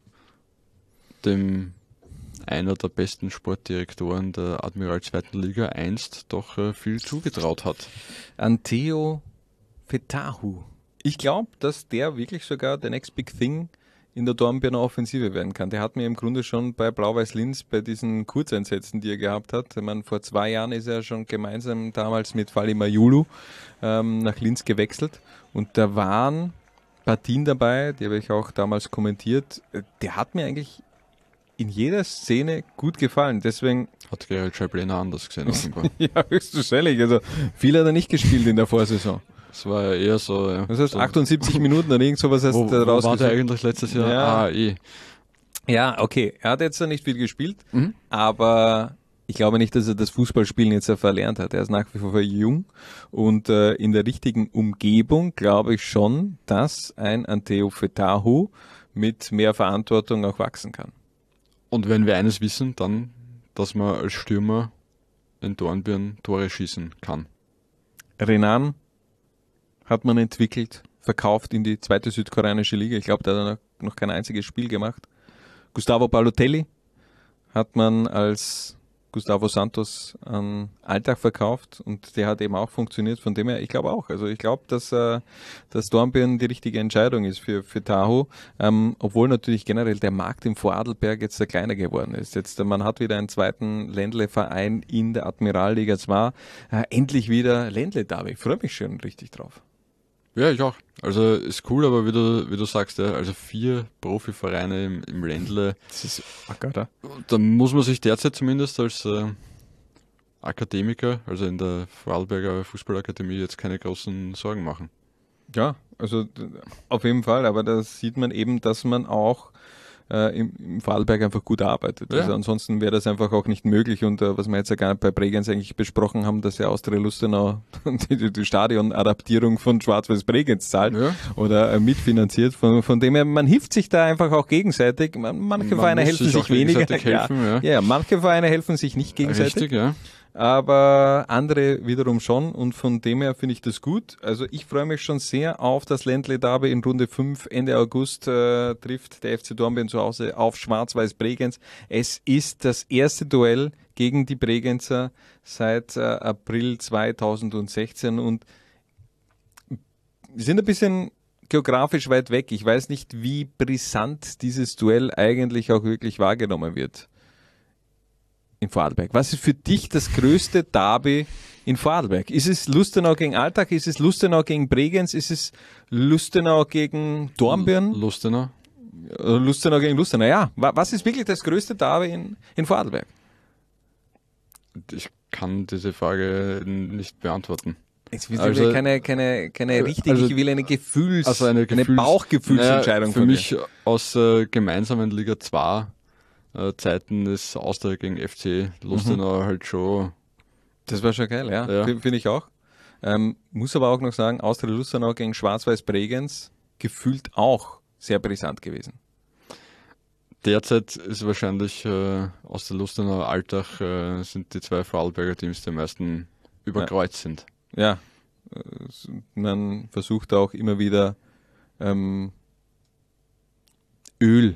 dem einer der besten Sportdirektoren der Admiral 2. Liga einst doch viel zugetraut hat. Anteo Fetahu. Ich glaube, dass der wirklich sogar the next big thing in der Dornbirner Offensive werden kann. Der hat mir im Grunde schon bei Blau-Weiß Linz bei diesen Kurzeinsätzen, die er gehabt hat, ich meine, vor 2 Jahren ist er schon gemeinsam damals mit Fali Mayulu nach Linz gewechselt und da waren Partien dabei, die habe ich auch damals kommentiert. Der hat mir eigentlich in jeder Szene gut gefallen. Deswegen hat Gerald Scheiblener anders gesehen. Ja, höchstwahrscheinlich. Also viel hat er nicht gespielt in der Vorsaison. Das war ja eher so. Ja. Das heißt 78 Minuten oder irgend sowas hast du rausgesucht. Wo war der eigentlich letztes Jahr? Ja, okay. Er hat jetzt nicht viel gespielt, aber ich glaube nicht, dass er das Fußballspielen jetzt verlernt hat. Er ist nach wie vor jung und in der richtigen Umgebung glaube ich schon, dass ein Anteo Fetahu mit mehr Verantwortung auch wachsen kann. Und wenn wir eines wissen, dann, dass man als Stürmer in Dornbirn Tore schießen kann. Renan hat man entwickelt, verkauft in die 2. südkoreanische Liga. Ich glaube, da hat er noch kein einziges Spiel gemacht. Gustavo Balotelli hat man als Gustavo Santos an Alltag verkauft und der hat eben auch funktioniert. Von dem her, ich glaube auch. Also ich glaube, dass Dornbirn die richtige Entscheidung ist für Tahoe, obwohl natürlich generell der Markt im Vorarlberg jetzt sehr kleiner geworden ist. Jetzt man hat wieder einen zweiten Ländle-Verein in der Admiralliga 2. Endlich wieder Ländle-Derby. Ich freue mich schon richtig drauf. Ja, ich auch. Also ist cool, aber wie du sagst, ja, also 4 Profivereine im Ländle. Das ist wacker, da muss man sich derzeit zumindest als Akademiker, also in der Vorarlberger Fußballakademie, jetzt keine großen Sorgen machen. Ja, also auf jeden Fall, aber da sieht man eben, dass man auch im Vorarlberg einfach gut arbeitet. Ja. Also ansonsten wäre das einfach auch nicht möglich und was wir jetzt ja gar nicht bei Bregenz eigentlich besprochen haben, dass ja Austria Lustenau die Stadionadaptierung von Schwarz-Weiß Bregenz zahlt oder mitfinanziert. Von dem her, man hilft sich da einfach auch gegenseitig. Manche Vereine helfen sich weniger. Manche Vereine helfen sich nicht gegenseitig. Richtig, ja. Aber andere wiederum schon und von dem her finde ich das gut. Also ich freue mich schon sehr auf das Ländle-Derby in Runde 5. Ende August trifft der FC Dornbirn zu Hause auf Schwarz-Weiß Bregenz. Es ist das erste Duell gegen die Bregenzer seit April 2016 und wir sind ein bisschen geografisch weit weg. Ich weiß nicht, wie brisant dieses Duell eigentlich auch wirklich wahrgenommen wird. In Vorarlberg. Was ist für dich das größte Derby in Vorarlberg? Ist es Lustenau gegen Alltag? Ist es Lustenau gegen Bregenz? Ist es Lustenau gegen Dornbirn? Lustenau gegen Lustenau, ja. Was ist wirklich das größte Derby in Vorarlberg? Ich kann diese Frage nicht beantworten. Jetzt will also, keine richtige, ich will eine eine Bauchgefühlsentscheidung für mich aus gemeinsamen Liga 2 Zeiten ist Austria gegen FC Lustenau halt schon. Das war schon geil, ja. Finde ich auch. Muss aber auch noch sagen, Austria Lustenau gegen Schwarz-Weiß Bregenz gefühlt auch sehr brisant gewesen. Derzeit ist wahrscheinlich aus der Lustener Alltag sind die zwei Vorarlberger Teams die am meisten überkreuzt sind. Ja, man versucht auch immer wieder Öl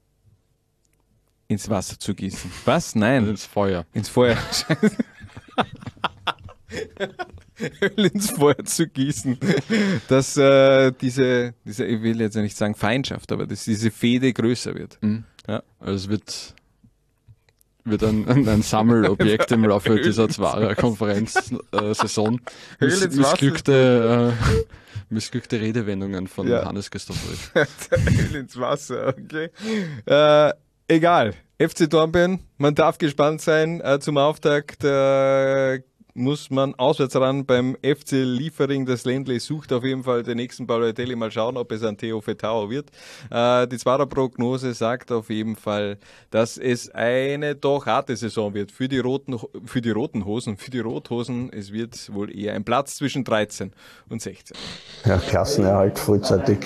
ins Wasser zu gießen. Was? Nein. Ins Feuer. Ins Feuer. Öl ins Feuer zu gießen. Dass diese, ich will jetzt nicht sagen Feindschaft, aber dass diese Fehde größer wird. Mhm. Ja. Also es wird ein Sammelobjekt im Laufe dieser Konferenzsaison. Missglückte Redewendungen von Hannes Christoph. Öl ins Wasser, okay. Egal. FC Dornbirn, man darf gespannt sein. Zum Auftakt muss man auswärts ran beim FC Liefering. Das Ländle sucht auf jeden Fall den nächsten Balotelli. Mal schauen, ob es ein Theo Fetao wird. Die Zwarer-Prognose sagt auf jeden Fall, dass es eine doch harte Saison wird für die Rothosen. Es wird wohl eher ein Platz zwischen 13 und 16. Ja, Klassenerhalt frühzeitig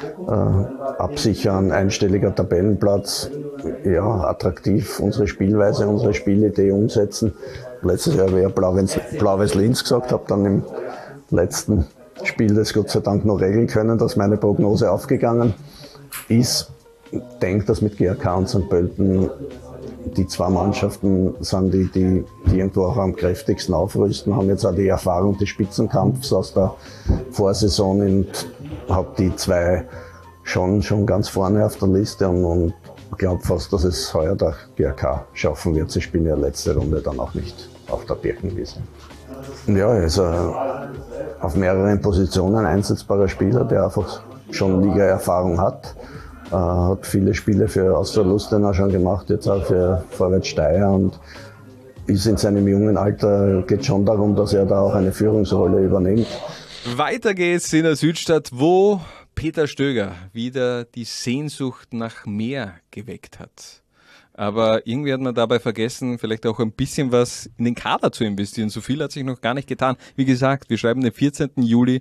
absichern, einstelliger Tabellenplatz, ja, attraktiv unsere Spielweise, unsere Spielidee umsetzen. Letztes Jahr habe ich ja Blau-Weiß Linz gesagt, habe dann im letzten Spiel das Gott sei Dank noch regeln können, dass meine Prognose aufgegangen ist. Ich denke, dass mit GRK und St. Pölten die zwei Mannschaften sind, die irgendwo auch am kräftigsten aufrüsten, haben jetzt auch die Erfahrung des Spitzenkampfs aus der Vorsaison und habe die zwei schon ganz vorne auf der Liste und glaube fast, dass es heuer der GRK schaffen wird. Sie spielen ja letzte Runde dann auch nicht auf der Birkenwiese. Ja, er ist auf mehreren Positionen einsetzbarer Spieler, der einfach schon Liga-Erfahrung hat. Hat viele Spiele für Austria Lustenau schon gemacht, jetzt auch für Vorwärts Steyr und ist in seinem jungen Alter, geht schon darum, dass er da auch eine Führungsrolle übernimmt. Weiter geht's in der Südstadt, wo Peter Stöger wieder die Sehnsucht nach mehr geweckt hat. Aber irgendwie hat man dabei vergessen, vielleicht auch ein bisschen was in den Kader zu investieren. So viel hat sich noch gar nicht getan. Wie gesagt, wir schreiben den 14. Juli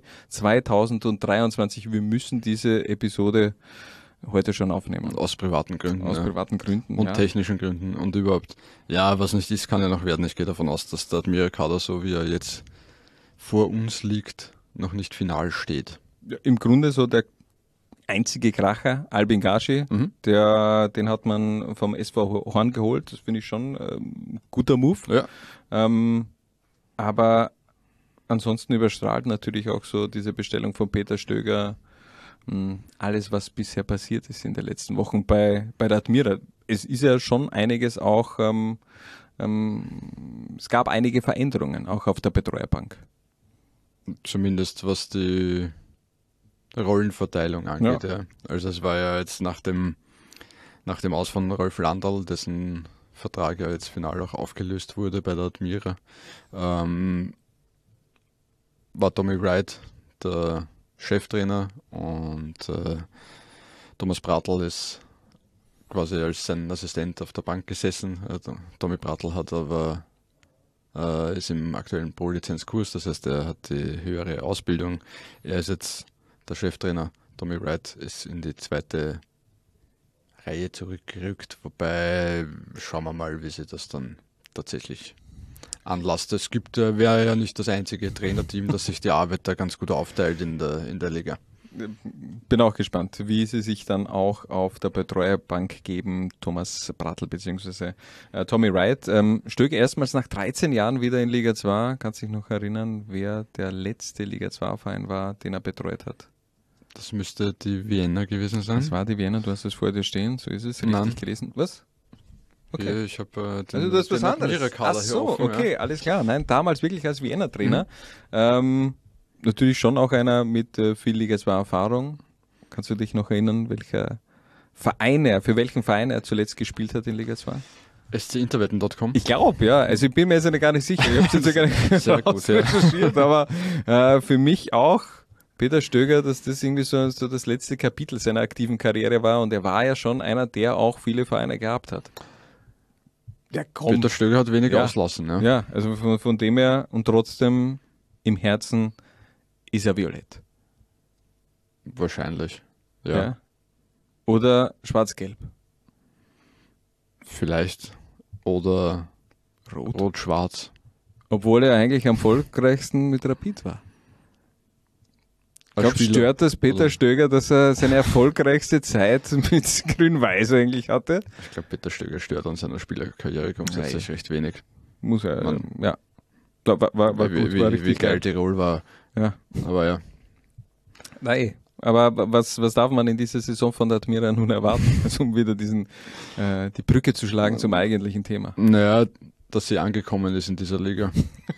2023. Wir müssen diese Episode heute schon aufnehmen. Aus privaten Gründen. Aus privaten Gründen. Und technischen Gründen und überhaupt. Ja, was nicht ist, kann ja noch werden. Ich gehe davon aus, dass der Admira-Kader, so wie er jetzt vor uns liegt, noch nicht final steht. Im Grunde so der einzige Kracher, Albin Gashi, den hat man vom SV Horn geholt. Das finde ich schon ein guter Move. Ja. Aber ansonsten überstrahlt natürlich auch so diese Bestellung von Peter Stöger alles, was bisher passiert ist in den letzten Wochen bei der Admira. Es ist ja schon einiges auch, es gab einige Veränderungen, auch auf der Betreuerbank. Zumindest was die Rollenverteilung angeht. Ja. Also es war ja jetzt nach dem Aus von Rolf Landl, dessen Vertrag ja jetzt final auch aufgelöst wurde bei der Admira, war Tommy Wright der Cheftrainer und Thomas Bratl ist quasi als sein Assistent auf der Bank gesessen. Tommy Bratl hat aber ist im aktuellen Pro-Lizenzkurs, das heißt, er hat die höhere Ausbildung. Er ist jetzt der Cheftrainer. Tommy Wright ist in die zweite Reihe zurückgerückt, wobei schauen wir mal, wie sich das dann tatsächlich anlasst. Es wäre ja nicht das einzige Trainerteam, das sich die Arbeit da ganz gut aufteilt in der Liga. Bin auch gespannt, wie sie sich dann auch auf der Betreuerbank geben, Thomas Bratl bzw. Tommy Wright. Stöger erstmals nach 13 Jahren wieder in Liga 2. Kannst du dich noch erinnern, wer der letzte Liga 2-Verein war, den er betreut hat? Das müsste die Vienna gewesen sein. Das war die Vienna, du hast es vor dir stehen, so ist es, richtig gelesen. Was? Okay. Ja, ich habe also du hast was anderes. Ach so, offen, okay, ja. Alles klar. Nein, damals wirklich als Vienna-Trainer. Natürlich schon auch einer mit viel Liga 2 Erfahrung. Kannst du dich noch erinnern, für welchen Verein er zuletzt gespielt hat in Liga 2? SCinterwetten.com? Ich glaube, ja. Also ich bin mir jetzt gar nicht sicher. Ich habe es jetzt ja gar nicht sehr gut recherchiert, aber für mich auch Peter Stöger, dass das irgendwie so das letzte Kapitel seiner aktiven Karriere war und er war ja schon einer, der auch viele Vereine gehabt hat. Peter Stöger hat wenig auslassen. Ja, ja, also von dem her und trotzdem im Herzen ist er violett. Wahrscheinlich, ja. Oder schwarz-gelb. Vielleicht. Oder Rot-Schwarz. Obwohl er eigentlich am erfolgreichsten mit Rapid war. Ich glaube, stört das Peter Stöger, dass er seine erfolgreichste Zeit mit Grün-Weiß eigentlich hatte? Ich glaube, Peter Stöger stört an seiner Spielerkarriere grundsätzlich recht wenig. Muss er, ja. War gut, war richtig wie geil Tirol war. Ja. Aber ja. Nein. Aber was darf man in dieser Saison von der Admira nun erwarten? Also um wieder die Brücke zu schlagen zum eigentlichen Thema. Naja, dass sie angekommen ist in dieser Liga.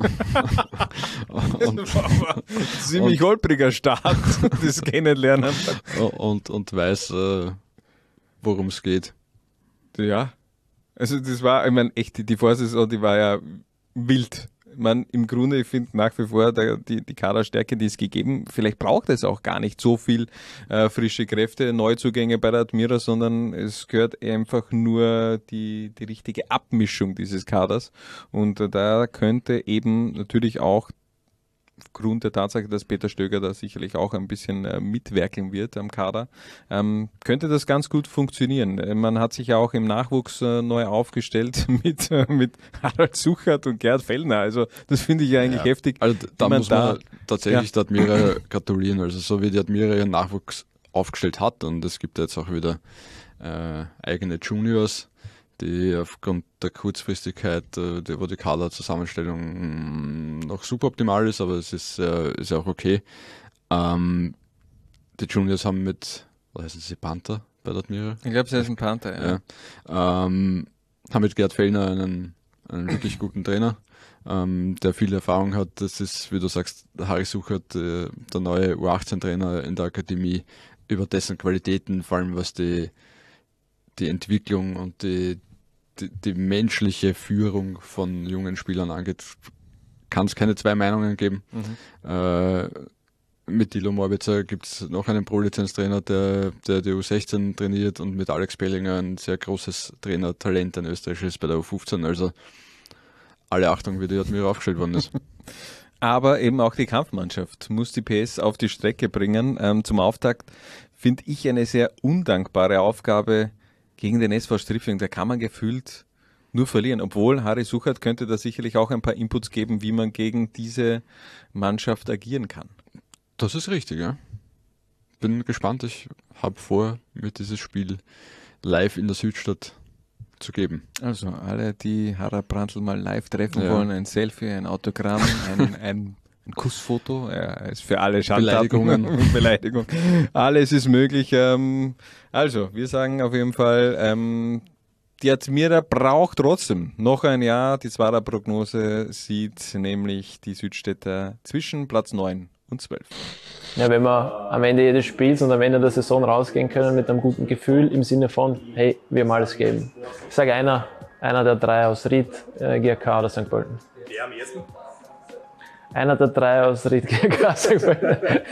Ziemlich holpriger Start, das Kennenlernen. Und weiß, worum es geht. Ja, also das war, ich meine, echt, die Vorsaison, die war ja wild. Im Grunde, ich finde nach wie vor die Kaderstärke, die ist gegeben. Vielleicht braucht es auch gar nicht so viel frische Kräfte, Neuzugänge bei der Admira, sondern es gehört einfach nur die richtige Abmischung dieses Kaders. Und da könnte eben natürlich auch aufgrund der Tatsache, dass Peter Stöger da sicherlich auch ein bisschen mitwerkeln wird am Kader, könnte das ganz gut funktionieren. Man hat sich ja auch im Nachwuchs neu aufgestellt mit Harald Suchert und Gerd Fellner. Also das finde ich ja eigentlich heftig. Also da muss man tatsächlich der Admira gratulieren. Also so wie die Admira ihren Nachwuchs aufgestellt hat, und es gibt jetzt auch wieder eigene Juniors, die aufgrund der Kurzfristigkeit, wo die Kaderzusammenstellung noch super optimal ist, aber es ist ja auch okay. Die Juniors haben was heißen sie, Panther bei der Admira? Ich glaube, sie heißen Panther, ja. Haben mit Gerd Fellner einen wirklich guten Trainer, der viel Erfahrung hat. Das ist, wie du sagst, Harry Suchert, der neue U18-Trainer in der Akademie, über dessen Qualitäten, vor allem was die Entwicklung und die menschliche Führung von jungen Spielern angeht, kann es keine zwei Meinungen geben. Mit Thilo Morbitzer gibt es noch einen Pro-Lizenz-Trainer, der die U16 trainiert, und mit Alex Bellinger ein sehr großes Trainertalent, ein österreichisches bei der U15. Also alle Achtung, wie die Admira aufgestellt worden ist. Aber eben auch die Kampfmannschaft muss die PS auf die Strecke bringen. Zum Auftakt finde ich eine sehr undankbare Aufgabe gegen den SV Stripfing. Da kann man gefühlt nur verlieren, obwohl Harry Suchert könnte da sicherlich auch ein paar Inputs geben, wie man gegen diese Mannschaft agieren kann. Das ist richtig, ja. Bin gespannt. Ich habe vor, mir dieses Spiel live in der Südstadt zu geben. Also alle, die Harald Brandl mal live treffen wollen, ein Selfie, ein Autogramm, ein Kussfoto, ist für alle Schandtaten, Beleidigung. Alles ist möglich. Also, wir sagen auf jeden Fall, die Admira braucht trotzdem noch ein Jahr. Die Zwarer-Prognose sieht nämlich die Südstädter zwischen Platz 9 und 12. Ja, wenn wir am Ende jedes Spiels und am Ende der Saison rausgehen können mit einem guten Gefühl im Sinne von, hey, wir haben alles gegeben. Ich sage einer der drei aus Ried, GRK oder St. Pölten. Wer am ehesten? Einer der drei aus Ried, GRK, St. Pölten.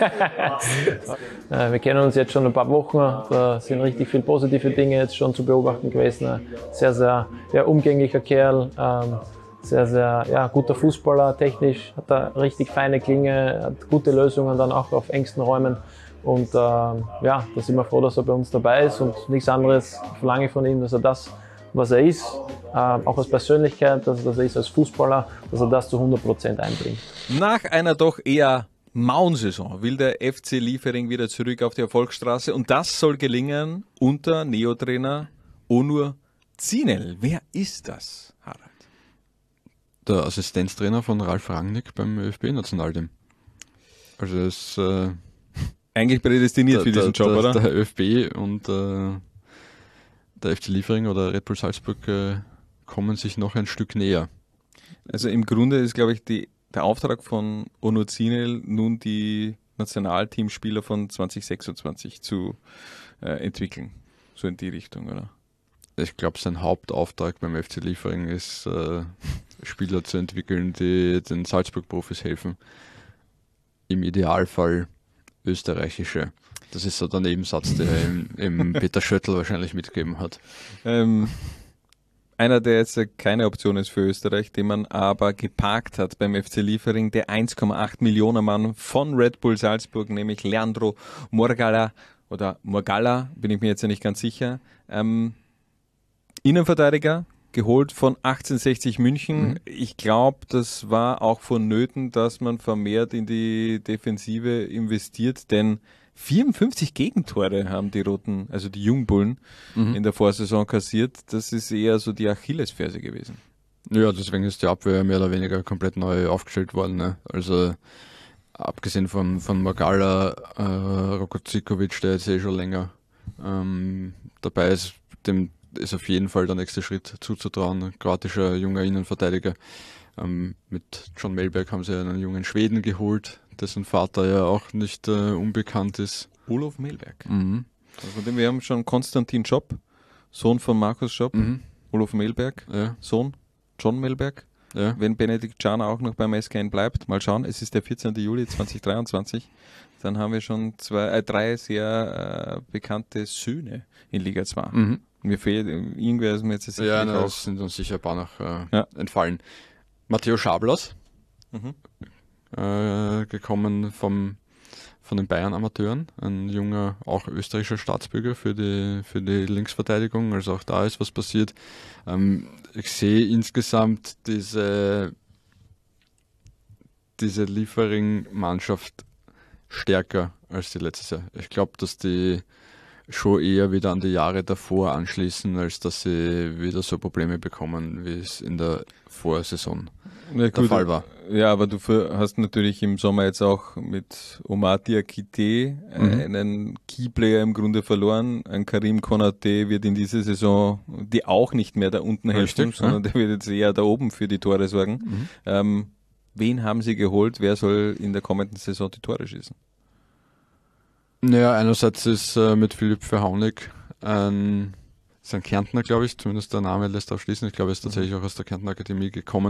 Wir kennen uns jetzt schon ein paar Wochen, da sind richtig viele positive Dinge jetzt schon zu beobachten gewesen. Ein sehr, sehr umgänglicher Kerl, sehr, sehr guter Fußballer, technisch, hat eine richtig feine Klinge, hat gute Lösungen dann auch auf engsten Räumen. Und da sind wir froh, dass er bei uns dabei ist, und nichts anderes verlange ich von ihm, dass er das, was er ist, auch als Persönlichkeit, dass er ist als Fußballer, dass er das zu 100% einbringt. Nach einer doch eher mauen Saison will der FC Liefering wieder zurück auf die Erfolgsstraße, und das soll gelingen unter Neotrainer Onur Zinel. Wer ist das, Harald? Der Assistenztrainer von Ralf Rangnick beim ÖFB-Nationalteam. Also er ist eigentlich prädestiniert für diesen Job, oder? Der ÖFB und der FC Liefering oder Red Bull Salzburg kommen sich noch ein Stück näher. Also im Grunde ist, glaube ich, der Auftrag von Onur Zinel, nun die Nationalteamspieler von 2026 zu entwickeln. So in die Richtung, oder? Ich glaube, sein Hauptauftrag beim FC Liefering ist, Spieler zu entwickeln, die den Salzburg-Profis helfen. Im Idealfall österreichische. Das ist so der Nebensatz, der im Peter Schöttl wahrscheinlich mitgegeben hat. Einer, der jetzt keine Option ist für Österreich, den man aber geparkt hat beim FC Liefering, der 1,8 Millionen Mann von Red Bull Salzburg, nämlich Leandro Morgalla, bin ich mir jetzt ja nicht ganz sicher. Innenverteidiger, geholt von 1860 München. Ich glaube, das war auch vonnöten, dass man vermehrt in die Defensive investiert, denn 54 Gegentore haben die Roten, also die Jungbullen, in der Vorsaison kassiert. Das ist eher so die Achillesferse gewesen. Ja, deswegen ist die Abwehr mehr oder weniger komplett neu aufgestellt worden. Ne? Also abgesehen von Magala, Rokocikovic, der jetzt schon länger dabei ist, dem ist auf jeden Fall der nächste Schritt zuzutrauen. Ein kroatischer junger Innenverteidiger. Mit John Mellberg haben sie einen jungen Schweden geholt, dessen Vater ja auch nicht unbekannt ist. Olof Mellberg. Von dem wir haben schon Konstantin Schopp, Sohn von Markus Schopp, Olof Mellberg, Sohn John Mellberg. Ja. Wenn Benedikt Can auch noch beim SKN bleibt, mal schauen, es ist der 14. Juli 2023, dann haben wir schon drei sehr bekannte Söhne in Liga 2. Mir fehlt irgendwer, ist mir jetzt sicher ja, das sind uns sicher ein paar noch entfallen. Matteo Schablas, gekommen von den Bayern-Amateuren, ein junger, auch österreichischer Staatsbürger für die Linksverteidigung, also auch da ist was passiert. Ich sehe insgesamt diese Liefering-Mannschaft stärker als die letztes Jahr. Ich glaube, dass die schon eher wieder an die Jahre davor anschließen, als dass sie wieder so Probleme bekommen, wie es in der Vorsaison der Fall war. Ja, aber du hast natürlich im Sommer jetzt auch mit Omar Diakité einen Keyplayer im Grunde verloren. Ein Karim Konaté wird in dieser Saison die auch nicht mehr da unten helfen, sondern der wird jetzt eher da oben für die Tore sorgen. Wen haben sie geholt? Wer soll in der kommenden Saison die Tore schießen? Naja, einerseits ist mit Philipp Verhaunig ein Kärntner, glaube ich, zumindest der Name lässt darauf schließen. Ich glaube, er ist tatsächlich auch aus der Kärntner Akademie gekommen.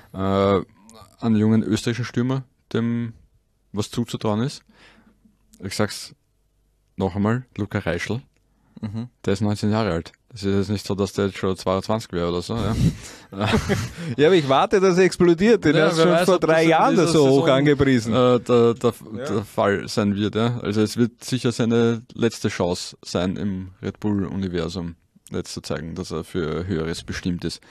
Einen jungen österreichischen Stürmer, dem was zuzutrauen ist. Ich sag's noch einmal, Luca Reischl. Der ist 19 Jahre alt. Das ist jetzt nicht so, dass der jetzt schon 22 wäre oder so. Ja, ja, aber ich warte, dass er explodiert. Den hast schon vor 3 Jahren das so hoch angepriesen. Der Fall sein wird. Ja. Also es wird sicher seine letzte Chance sein, im Red Bull-Universum jetzt zu zeigen, dass er für Höheres bestimmt ist.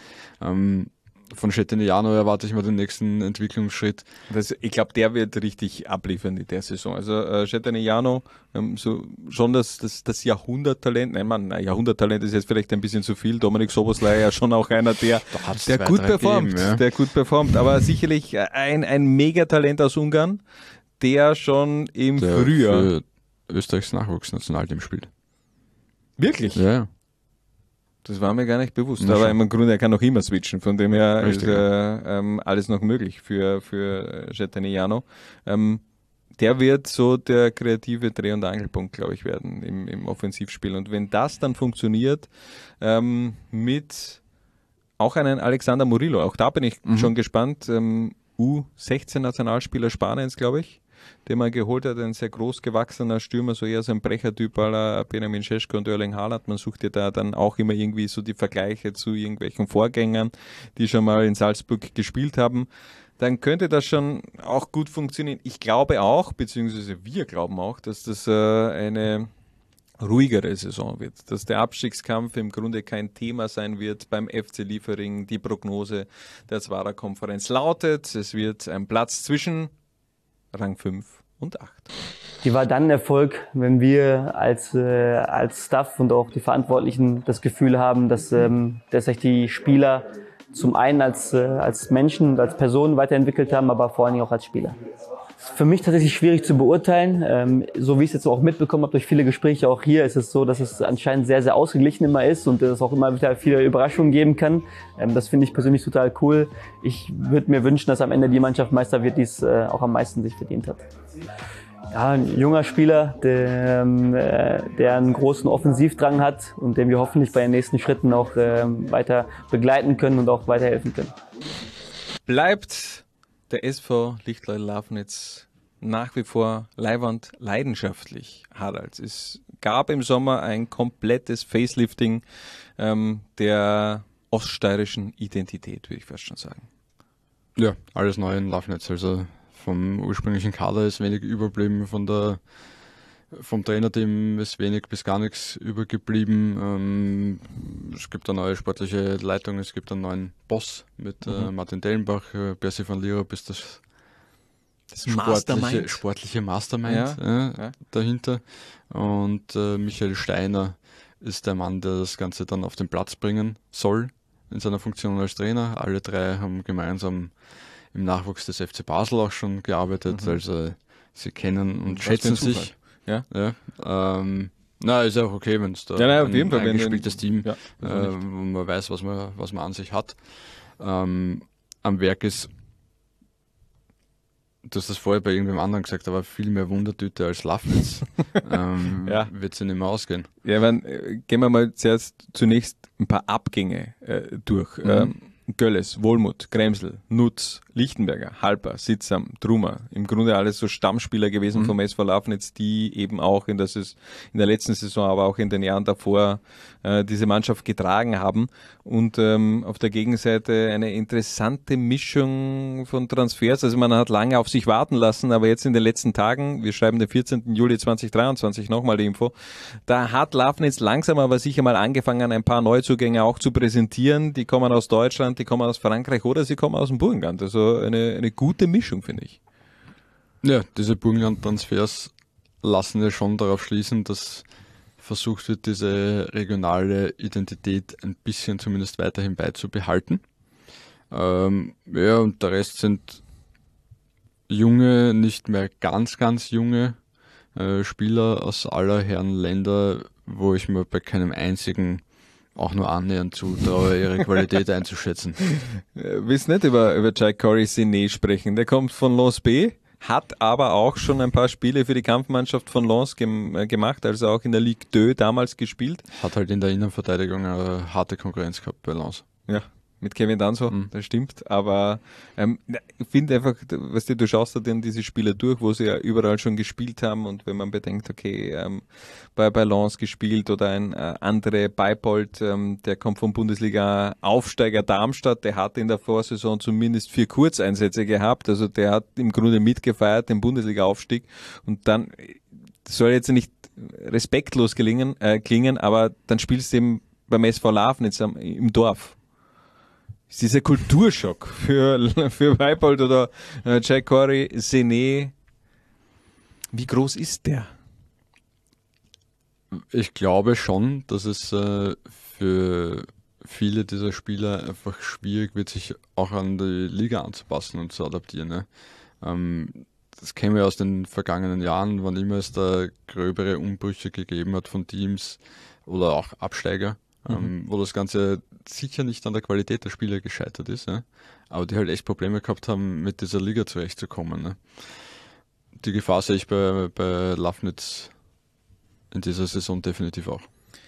Von Chetiniano erwarte ich mal den nächsten Entwicklungsschritt. Ich glaube, der wird richtig abliefern in der Saison. Also Chetiniano, so schon das Jahrhunderttalent, Jahrhunderttalent ist jetzt vielleicht ein bisschen zu viel. Dominik Soboslai ja schon auch einer, der gut performt, der gut performt, aber sicherlich ein Megatalent aus Ungarn, der schon im Frühjahr für Österreichs Nachwuchsnationalteam spielt. Wirklich? Ja. Das war mir gar nicht bewusst, aber im Grunde, er kann noch immer switchen, von dem her ist alles noch möglich für Chetiniano. Der wird so der kreative Dreh- und Angelpunkt, glaube ich, werden im Offensivspiel. Und wenn das dann funktioniert, mit auch einem Alexander Murillo, auch da bin ich schon gespannt, U16-Nationalspieler Spaniens, glaube ich, den man geholt hat, ein sehr groß gewachsener Stürmer, so eher so ein Brechertyp à la Benjamin Šeško und Erling Haaland. Man sucht ja da dann auch immer irgendwie so die Vergleiche zu irgendwelchen Vorgängern, die schon mal in Salzburg gespielt haben. Dann könnte das schon auch gut funktionieren. Ich glaube auch, beziehungsweise wir glauben auch, dass das eine ruhigere Saison wird, dass der Abstiegskampf im Grunde kein Thema sein wird beim FC Liefering. Die Prognose der Zwarer Konferenz lautet, es wird ein Platz zwischen Rang 5 und 8. Die war dann ein Erfolg, wenn wir als Staff und auch die Verantwortlichen das Gefühl haben, dass sich die Spieler zum einen als Menschen und als Personen weiterentwickelt haben, aber vor allem auch als Spieler. Für mich tatsächlich schwierig zu beurteilen. So wie ich es jetzt auch mitbekommen habe durch viele Gespräche auch hier, ist es so, dass es anscheinend sehr, sehr ausgeglichen immer ist und es auch immer wieder viele Überraschungen geben kann. Das finde ich persönlich total cool. Ich würde mir wünschen, dass am Ende die Mannschaft Meister wird, die es auch am meisten sich verdient hat. Ja, ein junger Spieler, der einen großen Offensivdrang hat und den wir hoffentlich bei den nächsten Schritten auch weiter begleiten können und auch weiterhelfen können. Bleibt der SV Lichtleut-Lafnitz nach wie vor leiwand leidenschaftlich, Harald. Es gab im Sommer ein komplettes Facelifting der oststeirischen Identität, würde ich fast schon sagen. Ja, alles neu in Lafnitz. Also vom ursprünglichen Kader ist wenig überblieben, von der Vom Trainerteam ist wenig bis gar nichts übergeblieben. Es gibt eine neue sportliche Leitung, es gibt einen neuen Boss mit Martin Dellenbach. Percy van Lierop ist das sportliche Mastermind dahinter. Und Michael Steiner ist der Mann, der das Ganze dann auf den Platz bringen soll in seiner Funktion als Trainer. Alle drei haben gemeinsam im Nachwuchs des FC Basel auch schon gearbeitet, also sie kennen und schätzen sich. Ja. Ist ja auch okay, wenn es da ein eingespieltes Team, wo man weiß, was man an sich hat, am Werk ist. Du hast das vorher bei irgendwem anderen gesagt, aber viel mehr Wundertüte als Lafnitz wird sie nicht mehr ausgehen. Ja, gehen wir mal zunächst ein paar Abgänge durch. Gölles, Wohlmuth, Kremsl, Nutz, Lichtenberger, Halper, Sitzam, Trummer. Im Grunde alles so Stammspieler gewesen vom SV Lafnitz, die eben auch in der letzten Saison, aber auch in den Jahren davor diese Mannschaft getragen haben. Und auf der Gegenseite eine interessante Mischung von Transfers. Also man hat lange auf sich warten lassen, aber jetzt in den letzten Tagen, wir schreiben den 14. Juli 2023, nochmal die Info, da hat Lafnitz langsam aber sicher mal angefangen, ein paar Neuzugänge auch zu präsentieren. Die kommen aus Deutschland, die kommen aus Frankreich oder sie kommen aus dem Burgenland. Also eine gute Mischung, finde ich. Ja, diese Burgenland-Transfers lassen ja schon darauf schließen, dass versucht wird, diese regionale Identität ein bisschen zumindest weiterhin beizubehalten. Und der Rest sind junge, nicht mehr ganz, ganz junge Spieler aus aller Herren Länder, wo ich mir bei keinem einzigen auch nur annähernd zutraue, ihre Qualität einzuschätzen. Willst nicht über Chai-Corey Sene sprechen? Der kommt von Lens B, hat aber auch schon ein paar Spiele für die Kampfmannschaft von Lens gemacht, also auch in der Ligue 2 damals gespielt. Hat halt in der Innenverteidigung eine harte Konkurrenz gehabt bei Lens. Ja, mit Kevin Danso, das stimmt, aber ich finde einfach, du schaust da dann diese Spieler durch, wo sie ja überall schon gespielt haben, und wenn man bedenkt, okay, bei Lens gespielt oder ein André Beipold, der kommt vom Bundesliga-Aufsteiger Darmstadt, der hat in der Vorsaison zumindest 4 Kurzeinsätze gehabt, also der hat im Grunde mitgefeiert, den Bundesliga-Aufstieg, und dann soll jetzt nicht respektlos klingen, aber dann spielst du eben beim SV Lafnitz im Dorf. Ist dieser Kulturschock für Weipold oder Chai-Corey Sene, wie groß ist der? Ich glaube schon, dass es für viele dieser Spieler einfach schwierig wird, sich auch an die Liga anzupassen und zu adaptieren. Ne? Das kennen wir aus den vergangenen Jahren, wann immer es da gröbere Umbrüche gegeben hat von Teams oder auch Absteiger. Wo das Ganze sicher nicht an der Qualität der Spieler gescheitert ist, aber die halt echt Probleme gehabt haben, mit dieser Liga zurechtzukommen. Ne? Die Gefahr sehe ich bei Lafnitz in dieser Saison definitiv auch.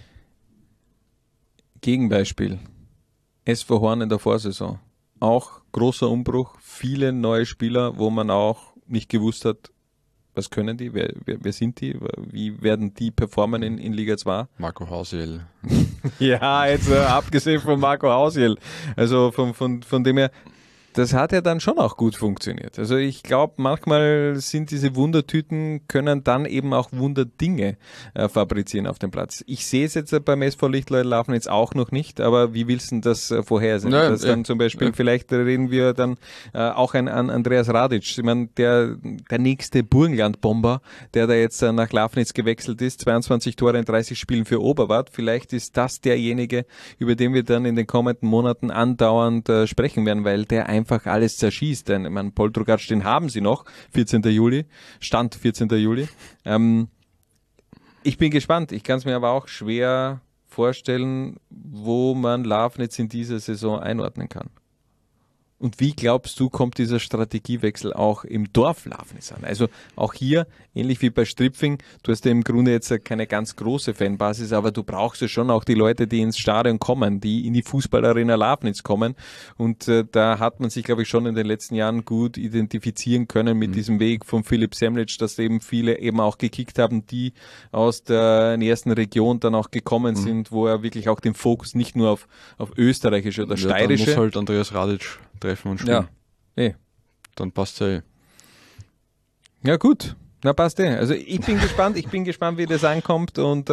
Gegenbeispiel, SV Horn in der Vorsaison. Auch großer Umbruch, viele neue Spieler, wo man auch nicht gewusst hat, was können die, wer sind die, wie werden die performen in Liga 2? Marco Hausiel. Ja, jetzt abgesehen von Marco Hausiel. Also von dem her, das hat ja dann schon auch gut funktioniert. Also ich glaube, manchmal sind diese Wundertüten, können dann eben auch Wunderdinge fabrizieren auf dem Platz. Ich sehe es jetzt beim SV Lichtleut Lafnitz auch noch nicht, aber wie willst du das vorhersehen? Dass dann zum Beispiel, vielleicht reden wir dann auch an Andreas Radic, ich meine, der nächste Burgenland-Bomber, der da jetzt nach Lafnitz gewechselt ist, 22 Tore in 30 Spielen für Oberwart, vielleicht ist das derjenige, über den wir dann in den kommenden Monaten andauernd sprechen werden, weil der einfach alles zerschießt. Denn, ich meine, Poltrugatsch, den haben sie noch, 14. Juli, Stand 14. Juli. Ich bin gespannt. Ich kann es mir aber auch schwer vorstellen, wo man Lafnitz in dieser Saison einordnen kann. Und wie glaubst du, kommt dieser Strategiewechsel auch im Dorf Lafnitz an? Also auch hier, ähnlich wie bei Stripfing, du hast ja im Grunde jetzt keine ganz große Fanbasis, aber du brauchst ja schon auch die Leute, die ins Stadion kommen, die in die Fußballarena Lafnitz kommen. Und da hat man sich, glaube ich, schon in den letzten Jahren gut identifizieren können mit diesem Weg von Philipp Semlitsch, dass eben viele eben auch gekickt haben, die aus der ersten Region dann auch gekommen sind, wo er wirklich auch den Fokus nicht nur auf österreichische oder steirische. Dann muss halt Andreas Radic treffen und spielen. Ja, Dann passt es ja. Ja gut, Na, passt eh. Also ich bin gespannt, wie das ankommt und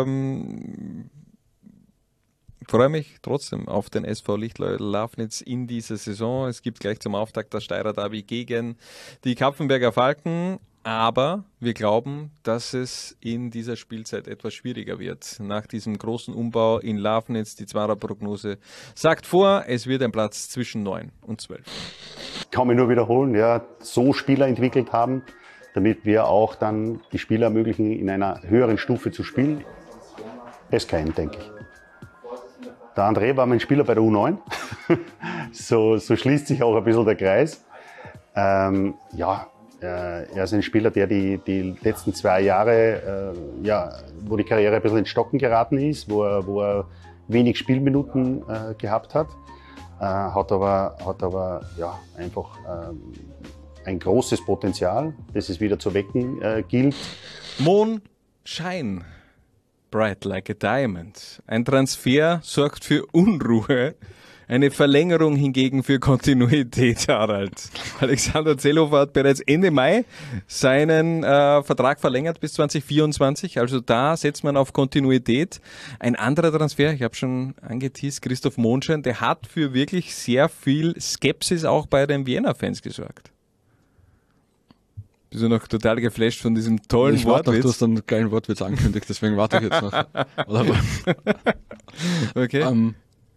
freue mich trotzdem auf den SV Lichtleutel-Lafnitz in dieser Saison. Es gibt gleich zum Auftakt das Steirer Derby gegen die Kapfenberger Falken, aber wir glauben, dass es in dieser Spielzeit etwas schwieriger wird. Nach diesem großen Umbau in Lafnitz, die Zwarer-Prognose sagt vor, es wird ein Platz zwischen 9 und 12. Kann mich nur wiederholen, ja, so Spieler entwickelt haben, damit wir auch dann die Spieler ermöglichen, in einer höheren Stufe zu spielen. Es kann, denke ich. Der André war mein Spieler bei der U9. so schließt sich auch ein bisschen der Kreis. Er ist ein Spieler, der die letzten 2 Jahre, wo die Karriere ein bisschen ins Stocken geraten ist, wo er wenig Spielminuten gehabt hat. Hat aber einfach ein großes Potenzial, das es wieder zu wecken gilt. Mondschein, bright like a diamond. Ein Transfer sorgt für Unruhe, eine Verlängerung hingegen für Kontinuität, Harald. Alexander Zellhofer hat bereits Ende Mai seinen Vertrag verlängert bis 2024, also da setzt man auf Kontinuität. Ein anderer Transfer, ich habe schon angeteased, Christoph Mondschein, der hat für wirklich sehr viel Skepsis auch bei den Vienna-Fans gesorgt. Bist du noch total geflasht von diesem tollen Wortwitz? Du hast einen geilen Wortwitz angekündigt, deswegen warte ich jetzt noch. Okay.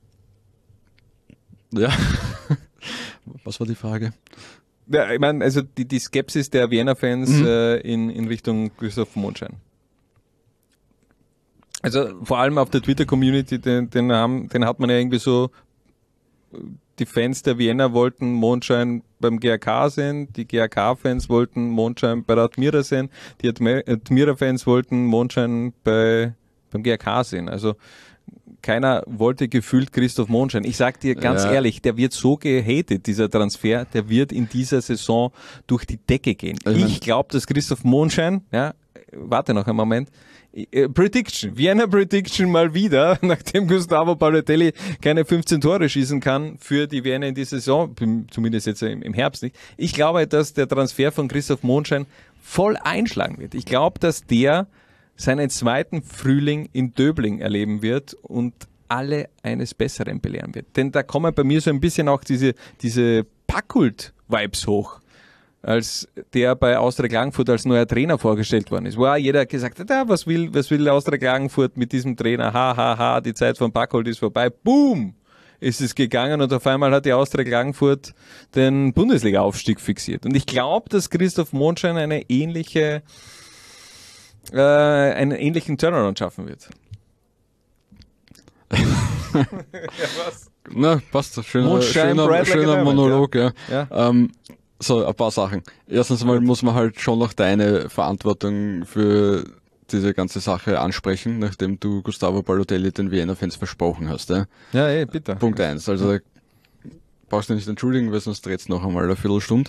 Ja, was war die Frage? Ja, ich meine, also die Skepsis der Vienna-Fans in Richtung Christoph Mondschein. Also vor allem auf der Twitter-Community, den hat man ja irgendwie so, die Fans der Vienna wollten Mondschein beim GAK sehen, die GAK-Fans wollten Mondschein bei der Admira sehen, die Admira-Fans wollten Mondschein beim GAK sehen. Also keiner wollte gefühlt Christoph Mondschein. Ich sag dir ganz ehrlich, der wird so gehatet, dieser Transfer, der wird in dieser Saison durch die Decke gehen. Ich glaube, dass Christoph Mondschein, warte noch einen Moment, Vienna Prediction mal wieder, nachdem Gustavo Balotelli keine 15 Tore schießen kann für die Vienna in dieser Saison, zumindest jetzt im Herbst nicht. Ich glaube, dass der Transfer von Christoph Mondschein voll einschlagen wird. Ich glaube, dass der seinen zweiten Frühling in Döbling erleben wird und alle eines Besseren belehren wird. Denn da kommen bei mir so ein bisschen auch diese Packhult-Vibes hoch, als der bei Austria Klagenfurt als neuer Trainer vorgestellt worden ist. Wo auch jeder gesagt hat, was will Austria Klagenfurt mit diesem Trainer? Die Zeit von Packhult ist vorbei. Boom! Ist es gegangen und auf einmal hat die Austria Klagenfurt den Bundesliga-Aufstieg fixiert. Und ich glaube, dass Christoph Mondschein einen ähnlichen Turnaround schaffen wird. Was? Na, passt. Schöner Monolog, ja. So, ein paar Sachen. Erstens mal muss man halt schon noch deine Verantwortung für diese ganze Sache ansprechen, nachdem du Gustavo Balotelli den Vienna-Fans versprochen hast. Ja, bitte. Punkt 1. Also brauchst du nicht entschuldigen, weil sonst dreht's noch einmal eine Viertelstunde.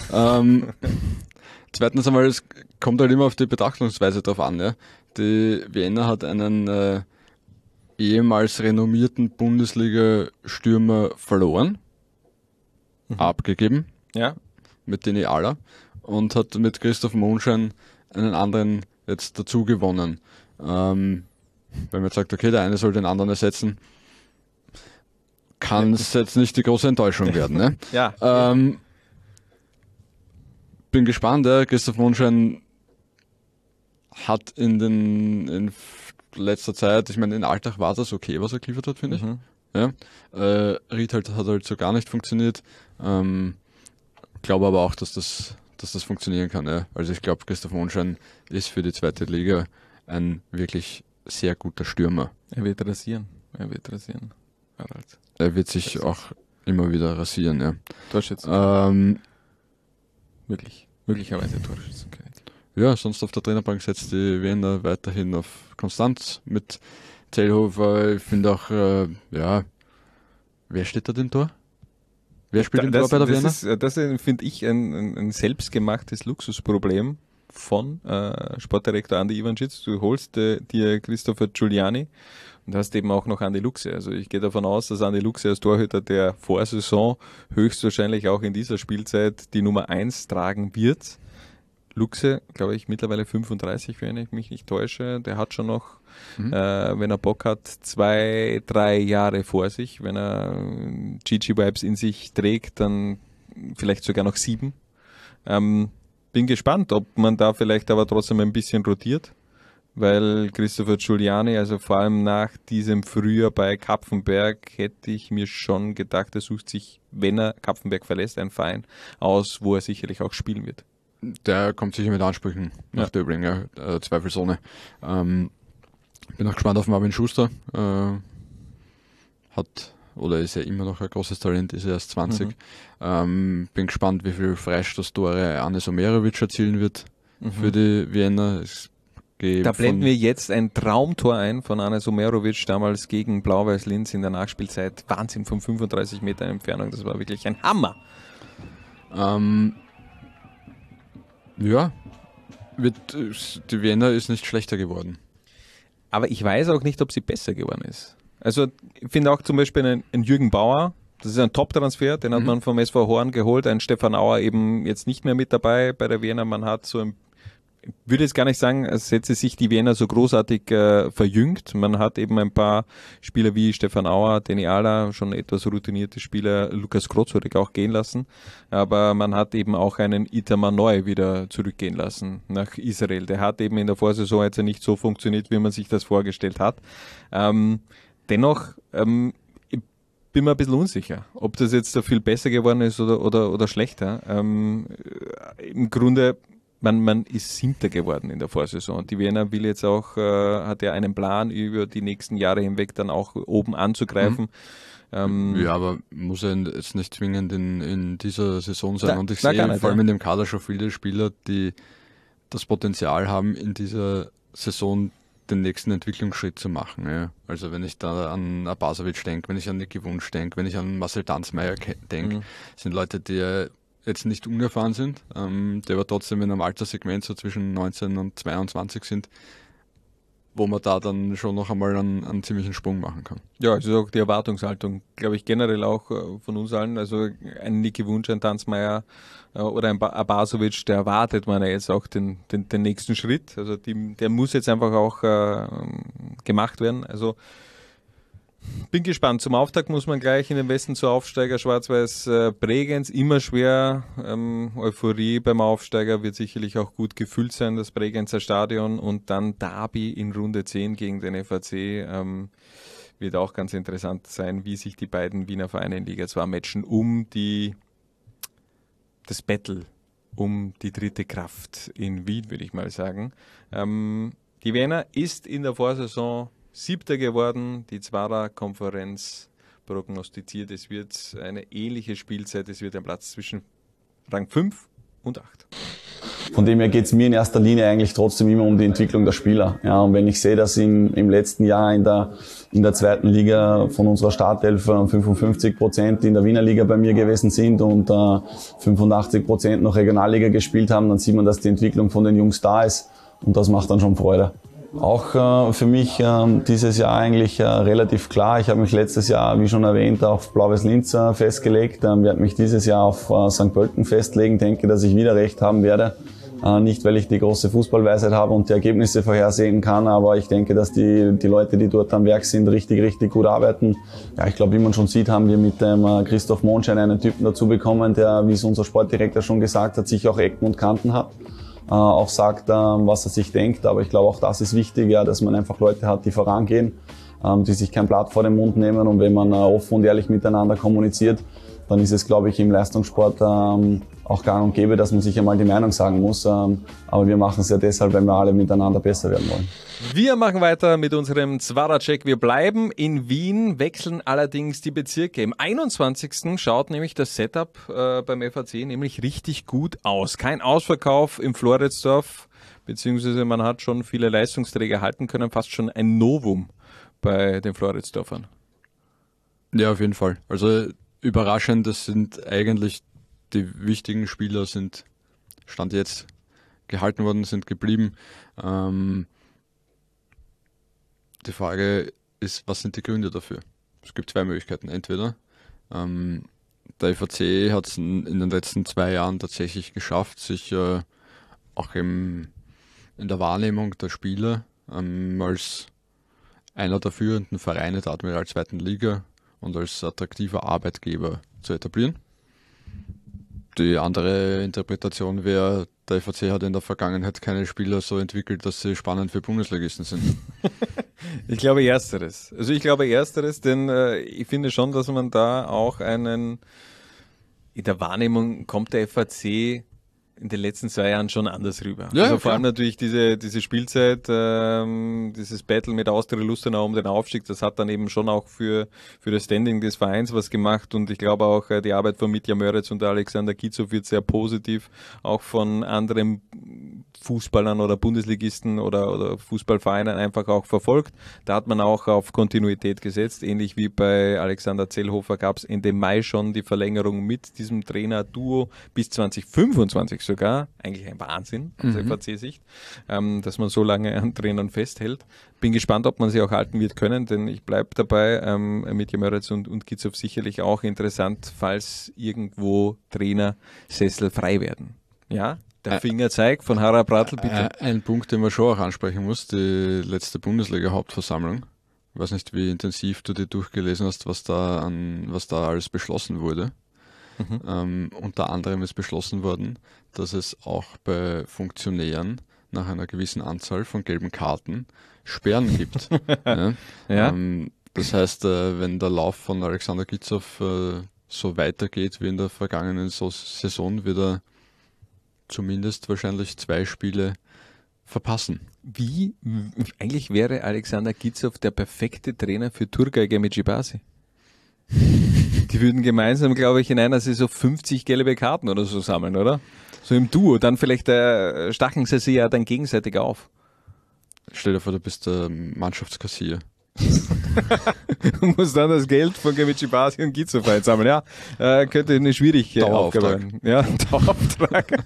Zweitens einmal, es kommt halt immer auf die Betrachtungsweise drauf an. Ja. Die Vienna hat einen ehemals renommierten Bundesliga-Stürmer verloren, abgegeben, mit Deni Ala, und hat mit Christoph Mondschein einen anderen jetzt dazu gewonnen. Wenn man jetzt sagt, okay, der eine soll den anderen ersetzen, kann es jetzt nicht die große Enttäuschung werden. Ne? Bin gespannt, Christoph Mondschein hat in letzter Zeit, ich meine, in Alltag war das okay, was er geliefert hat, finde ich. Ja. Ried hat halt so gar nicht funktioniert. Glaube aber auch, dass das funktionieren kann. Ja. Also ich glaube, Christoph Mondschein ist für die zweite Liga ein wirklich sehr guter Stürmer. Er wird rasieren. Er wird sich auch immer wieder rasieren. Ja. Torschützenkönig. Möglicherweise Torschützenkönig. Ja, sonst auf der Trainerbank setzt die Vienna weiterhin auf Konstanz mit Zellhofer. Ich finde auch, wer steht da im Tor? Wer spielt im Tor bei der Vienna? Das finde ich ein selbstgemachtes Luxusproblem von Sportdirektor Andi Ivanschitz. Du holst dir Christopher Giuliani und hast eben auch noch Andi Luxe. Also ich gehe davon aus, dass Andi Luxe als Torhüter der Vorsaison höchstwahrscheinlich auch in dieser Spielzeit die Nummer 1 tragen wird. Luxe, glaube ich, mittlerweile 35, wenn ich mich nicht täusche. Der hat schon noch, wenn er Bock hat, 2-3 Jahre vor sich. Wenn er Gigi-Vibes in sich trägt, dann vielleicht sogar noch 7. Bin gespannt, ob man da vielleicht aber trotzdem ein bisschen rotiert, weil Christopher Giuliani, also vor allem nach diesem Frühjahr bei Kapfenberg, hätte ich mir schon gedacht, er sucht sich, wenn er Kapfenberg verlässt, einen Verein aus, wo er sicherlich auch spielen wird. Der kommt sicher mit Ansprüchen nach Döbling, zweifelsohne. Bin auch gespannt auf Marvin Schuster. Ist ja immer noch ein großes Talent, ist erst 20. Bin gespannt, wie viel Freistoßtore Anis Omerovic erzielen wird für die Wiener. Da blenden wir jetzt ein Traumtor ein von Anis Omerovic, damals gegen Blau-Weiß Linz in der Nachspielzeit. Wahnsinn, von 35 Metern Entfernung, das war wirklich ein Hammer. Die Wiener ist nicht schlechter geworden. Aber ich weiß auch nicht, ob sie besser geworden ist. Also ich finde auch zum Beispiel einen Jürgen Bauer, das ist ein Top-Transfer, den hat man vom SV Horn geholt, ein Stefan Auer eben jetzt nicht mehr mit dabei bei der Wiener. Man hat so ich würde jetzt gar nicht sagen, als hätte sich die Wiener so großartig verjüngt. Man hat eben ein paar Spieler wie Stefan Auer, Danny Ala, schon etwas routinierte Spieler, Lukas Krozorek auch gehen lassen. Aber man hat eben auch einen Itamar Neu wieder zurückgehen lassen nach Israel. Der hat eben in der Vorsaison jetzt nicht so funktioniert, wie man sich das vorgestellt hat. Dennoch, ich bin mir ein bisschen unsicher, ob das jetzt viel besser geworden ist oder schlechter. Im Grunde, man ist 7. geworden in der Vorsaison. Und die Wiener will jetzt auch, hat ja einen Plan, über die nächsten Jahre hinweg dann auch oben anzugreifen. Aber muss ja jetzt nicht zwingend in dieser Saison sein. Und ich sehe vor allem in dem Kader schon viele Spieler, die das Potenzial haben, in dieser Saison den nächsten Entwicklungsschritt zu machen. Ja. Also wenn ich da an Abasovic denke, wenn ich an Niki Wunsch denke, wenn ich an Marcel Danzmeier denke, sind Leute, die jetzt nicht unerfahren sind, die aber trotzdem in einem Alterssegment so zwischen 19 und 22 sind, wo man da dann schon noch einmal einen ziemlichen Sprung machen kann. Ja, es ist auch die Erwartungshaltung, glaube ich, generell auch von uns allen. Also ein Niki Wunsch, ein Tanzmeier oder ein Abasovic, der erwartet man ja jetzt auch den nächsten Schritt. Also der muss jetzt einfach auch gemacht werden. Also bin gespannt. Zum Auftakt muss man gleich in den Westen zu Aufsteiger Schwarz-Weiß Bregenz. Immer schwer. Euphorie beim Aufsteiger wird sicherlich auch gut gefüllt sein, das Bregenzer Stadion. Und dann Derby in Runde 10 gegen den FAC. Wird auch ganz interessant sein, wie sich die beiden Wiener Vereine in Liga 2 matchen um das Battle um die dritte Kraft in Wien, würde ich mal sagen. Die Wiener ist in der Vorsaison 7. geworden, die Zwarer-Konferenz prognostiziert, es wird eine ähnliche Spielzeit, es wird ein Platz zwischen Rang 5 und 8. Von dem her geht es mir in erster Linie eigentlich trotzdem immer um die Entwicklung der Spieler. Ja, und wenn ich sehe, dass im letzten Jahr in der zweiten Liga von unserer Startelf 55% in der Wiener Liga bei mir gewesen sind und 85% noch Regionalliga gespielt haben, dann sieht man, dass die Entwicklung von den Jungs da ist und das macht dann schon Freude. Auch für mich dieses Jahr eigentlich relativ klar. Ich habe mich letztes Jahr, wie schon erwähnt, auf Blau-Weiß Linz festgelegt. Werde mich dieses Jahr auf St. Pölten festlegen. Denke, dass ich wieder recht haben werde. Nicht, weil ich die große Fußballweisheit habe und die Ergebnisse vorhersehen kann, aber ich denke, dass die Leute, die dort am Werk sind, richtig gut arbeiten. Ja, ich glaube, wie man schon sieht, haben wir mit dem Christoph Monschein einen Typen dazu bekommen, der, wie es unser Sportdirektor schon gesagt hat, sich auch Ecken und Kanten hat. Auch sagt, was er sich denkt. Aber ich glaube, auch das ist wichtig, ja, dass man einfach Leute hat, die vorangehen, die sich kein Blatt vor den Mund nehmen. Und wenn man offen und ehrlich miteinander kommuniziert, dann ist es, glaube ich, im Leistungssport auch gang und gäbe, dass man sich einmal die Meinung sagen muss. Aber wir machen es ja deshalb, weil wir alle miteinander besser werden wollen. Wir machen weiter mit unserem Zwarer-Check. Wir bleiben in Wien, wechseln allerdings die Bezirke. Im 21. schaut nämlich das Setup beim FAC nämlich richtig gut aus. Kein Ausverkauf im Floridsdorf, beziehungsweise man hat schon viele Leistungsträger halten können, fast schon ein Novum bei den Floridsdorfern. Ja, auf jeden Fall. Also überraschend, das sind eigentlich die wichtigen Spieler, sind Stand jetzt gehalten worden, sind geblieben. Die Frage ist, was sind die Gründe dafür? Es gibt zwei Möglichkeiten. Entweder der FAC hat es in den letzten 2 Jahren tatsächlich geschafft, sich auch in der Wahrnehmung der Spieler als einer der führenden Vereine der Admiral 2. Liga und als attraktiver Arbeitgeber zu etablieren. Die andere Interpretation wäre, der FAC hat in der Vergangenheit keine Spieler so entwickelt, dass sie spannend für Bundesligisten sind. Ich glaube Ersteres. Denn ich finde schon, dass man da auch in der Wahrnehmung kommt der FAC in den letzten 2 Jahren schon anders rüber. Ja, also vor allem natürlich diese Spielzeit, dieses Battle mit Austria Lustenau um den Aufstieg, das hat dann eben schon auch für das Standing des Vereins was gemacht und ich glaube auch die Arbeit von Mitja Möritz und Alexander Gitzow wird sehr positiv auch von anderen Fußballern oder Bundesligisten oder Fußballvereinen einfach auch verfolgt. Da hat man auch auf Kontinuität gesetzt, ähnlich wie bei Alexander Zellhofer gab es Ende Mai schon die Verlängerung mit diesem Trainer-Duo bis 2025 sogar. Eigentlich ein Wahnsinn aus FAC-Sicht, dass man so lange an Trainern festhält. Bin gespannt, ob man sie auch halten wird können, denn ich bleibe dabei, mit Möritz und Gitzow sicherlich auch interessant, falls irgendwo Trainersessel frei werden. Ja? Der Fingerzeig von Harald Bratl, bitte. Ein Punkt, den man schon auch ansprechen muss, die letzte Bundesliga-Hauptversammlung. Ich weiß nicht, wie intensiv du dir durchgelesen hast, was da alles beschlossen wurde. Unter anderem ist beschlossen worden, dass es auch bei Funktionären nach einer gewissen Anzahl von gelben Karten Sperren gibt. Ja? Das heißt, wenn der Lauf von Alexander Gitzow so weitergeht wie in der vergangenen Saison, wird er zumindest wahrscheinlich 2 Spiele verpassen. Eigentlich wäre Alexander Gitzow der perfekte Trainer für Turgay Gemicibasi. Die würden gemeinsam, glaube ich, in einer Saison 50 gelbe Karten oder so sammeln, oder? So im Duo. Dann vielleicht stacheln sie sich ja dann gegenseitig auf. Stell dir vor, du bist der Mannschaftskassier. Und muss dann das Geld von Gemicibasi und Gitzow einsammeln. Ja, könnte eine schwierige Aufgabe werden. Ja, Dauerauftrag.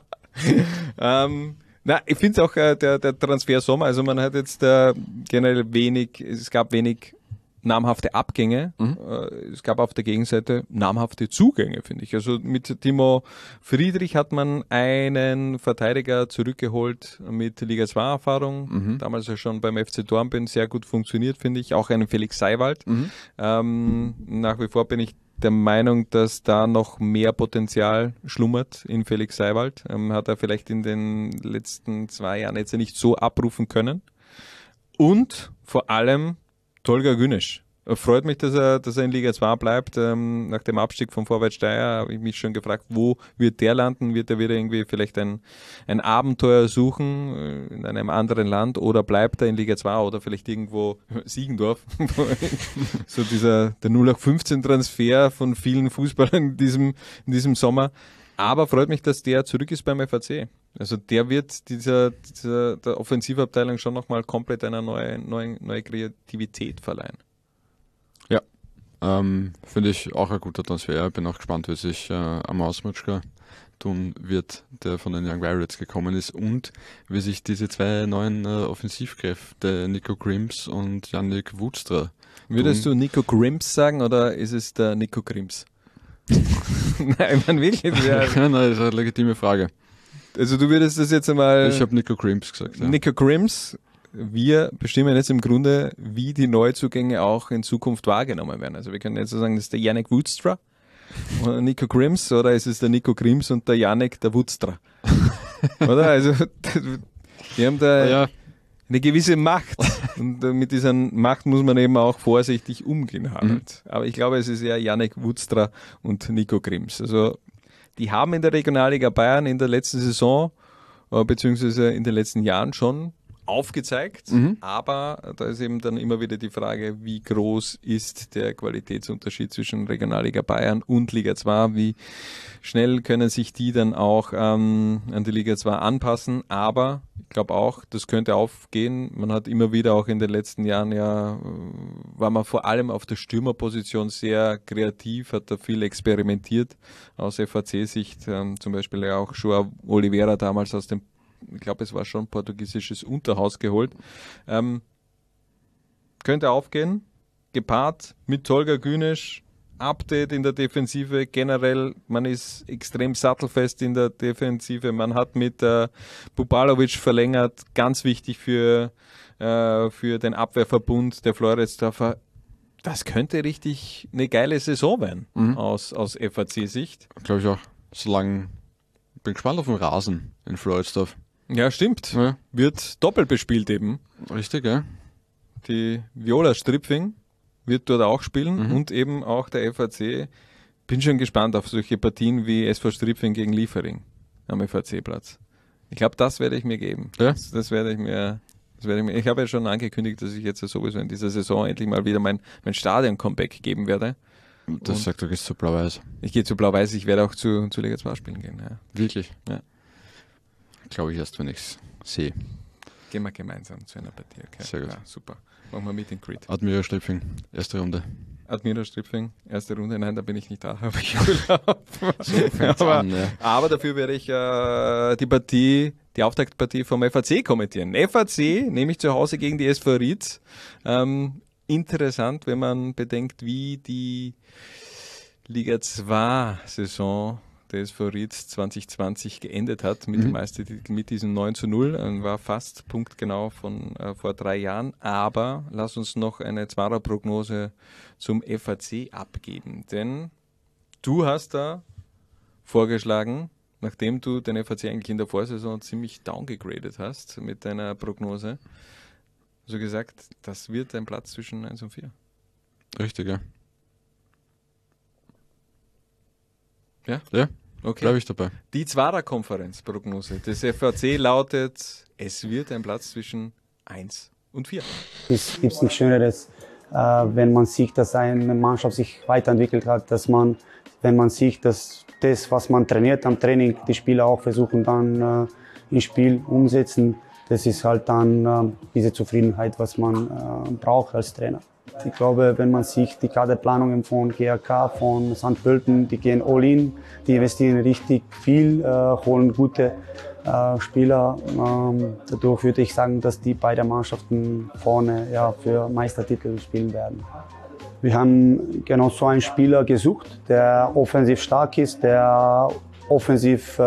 Ich finde auch der Transfersommer, also man hat jetzt generell es gab wenig namhafte Abgänge. Es gab auf der Gegenseite namhafte Zugänge, finde ich. Also mit Timo Friedrich hat man einen Verteidiger zurückgeholt mit Liga 2 Erfahrung. Damals ja schon beim FC Dornbirn sehr gut funktioniert, finde ich. Auch einen Felix Seiwald. Nach wie vor bin ich der Meinung, dass da noch mehr Potenzial schlummert in Felix Seiwald. Hat er vielleicht in den letzten 2 Jahren jetzt nicht so abrufen können. Und vor allem Tolga Günesch. Freut mich, dass er in Liga 2 bleibt. Nach dem Abstieg von Vorwärts Steyr habe ich mich schon gefragt, wo wird der landen? Wird er wieder irgendwie vielleicht ein Abenteuer suchen in einem anderen Land oder bleibt er in Liga 2 oder vielleicht irgendwo Siegendorf? So der 0815-Transfer von vielen Fußballern in diesem Sommer. Aber freut mich, dass der zurück ist beim FAC. Also der wird der Offensivabteilung schon nochmal komplett eine neue Kreativität verleihen. Ja, finde ich auch ein guter Transfer. Bin auch gespannt, wie sich Amos Mutschka tun wird, der von den Young Violets gekommen ist und wie sich diese 2 neuen Offensivkräfte, Nico Grims und Yannick Woodstra. Würdest du Nico Grims sagen oder ist es der Nico Grims? Nein, man will nicht. Nein, das ist eine legitime Frage. Also du würdest das jetzt einmal... Ich habe Nico Grims gesagt. Ja. Nico Grims, wir bestimmen jetzt im Grunde, wie die Neuzugänge auch in Zukunft wahrgenommen werden. Also wir können jetzt so sagen, das ist der Yannick Woodstra oder Nico Grims oder ist es der Nico Grims und der Yannick der Woodstra? Oder? Also wir haben da eine gewisse Macht und mit dieser Macht muss man eben auch vorsichtig umgehen halt. Aber ich glaube, es ist eher Yannick Woodstra und Nico Grims. Also die haben in der Regionalliga Bayern in der letzten Saison beziehungsweise in den letzten Jahren schon aufgezeigt, aber da ist eben dann immer wieder die Frage, wie groß ist der Qualitätsunterschied zwischen Regionalliga Bayern und Liga 2, wie schnell können sich die dann auch an die Liga 2 anpassen, aber ich glaube auch, das könnte aufgehen. Man hat immer wieder auch in den letzten Jahren war man vor allem auf der Stürmerposition sehr kreativ, hat da viel experimentiert aus FAC-Sicht, zum Beispiel ja auch João Oliveira damals aus dem, ich glaube, es war schon portugiesisches Unterhaus geholt. Könnte aufgehen, gepaart mit Tolga Günesch, Update in der Defensive. Generell, man ist extrem sattelfest in der Defensive. Man hat mit Bubalovic verlängert. Ganz wichtig für den Abwehrverbund der Floridsdorfer. Das könnte richtig eine geile Saison werden aus FAC-Sicht. Glaube ich auch. Bin gespannt auf den Rasen in Floridsdorf. Ja, stimmt. Ja. Wird doppelt bespielt eben. Richtig, ja. Die Viola Stripfing wird dort auch spielen und eben auch der FAC. Bin schon gespannt auf solche Partien wie SV Stripfing gegen Liefering am FAC-Platz. Ich glaube, das werde ich mir geben. Ja? Das werde ich mir. Ich habe ja schon angekündigt, dass ich jetzt sowieso in dieser Saison endlich mal wieder mein Stadion-Comeback geben werde. Das sagt, du gehst zu Blau-Weiß. Ich gehe zu Blau-Weiß, ich werde auch zu Liga 2 spielen gehen. Ja. Wirklich? Ja. Glaube ich erst, wenn ich es sehe. Gehen wir gemeinsam zu einer Partie. Okay. Sehr gut. Ja, super. Machen wir Meet and Greet. Admira Stripfing, erste Runde. Admira Stripfing, erste Runde. Nein, da bin ich nicht da. Habe ich Urlaub. Aber dafür werde ich die Auftaktpartie vom FAC kommentieren. FAC nehme ich zu Hause gegen die SV Ried. Interessant, wenn man bedenkt, wie die Liga 2 Saison der SV Ried 2020 geendet hat mit dem Meistertitel, mit diesem 9:0. War fast punktgenau von vor 3 Jahren. Aber lass uns noch eine Zwarer-Prognose zum FAC abgeben. Denn du hast da vorgeschlagen, nachdem du den FAC eigentlich in der Vorsaison ziemlich downgegradet hast mit deiner Prognose, so gesagt, das wird ein Platz zwischen 1 und 4. Richtig, ja. Ja? Ja, okay. Bleibe ich dabei. Die Zwarer-Konferenz-Prognose des FAC lautet, es wird ein Platz zwischen 1 und 4. Es gibt nichts Schöneres, wenn man sieht, dass eine Mannschaft sich weiterentwickelt hat, wenn man sieht, dass das, was man trainiert am Training, die Spieler auch versuchen dann ins Spiel umsetzen. Das ist halt dann diese Zufriedenheit, was man braucht als Trainer. Ich glaube, wenn man sich die Kaderplanungen von GRK, von St. Pölten, die gehen all in, die investieren richtig viel, holen gute Spieler. Dadurch würde ich sagen, dass die beiden Mannschaften vorne für Meistertitel spielen werden. Wir haben genau so einen Spieler gesucht, der offensiv stark ist, der offensiv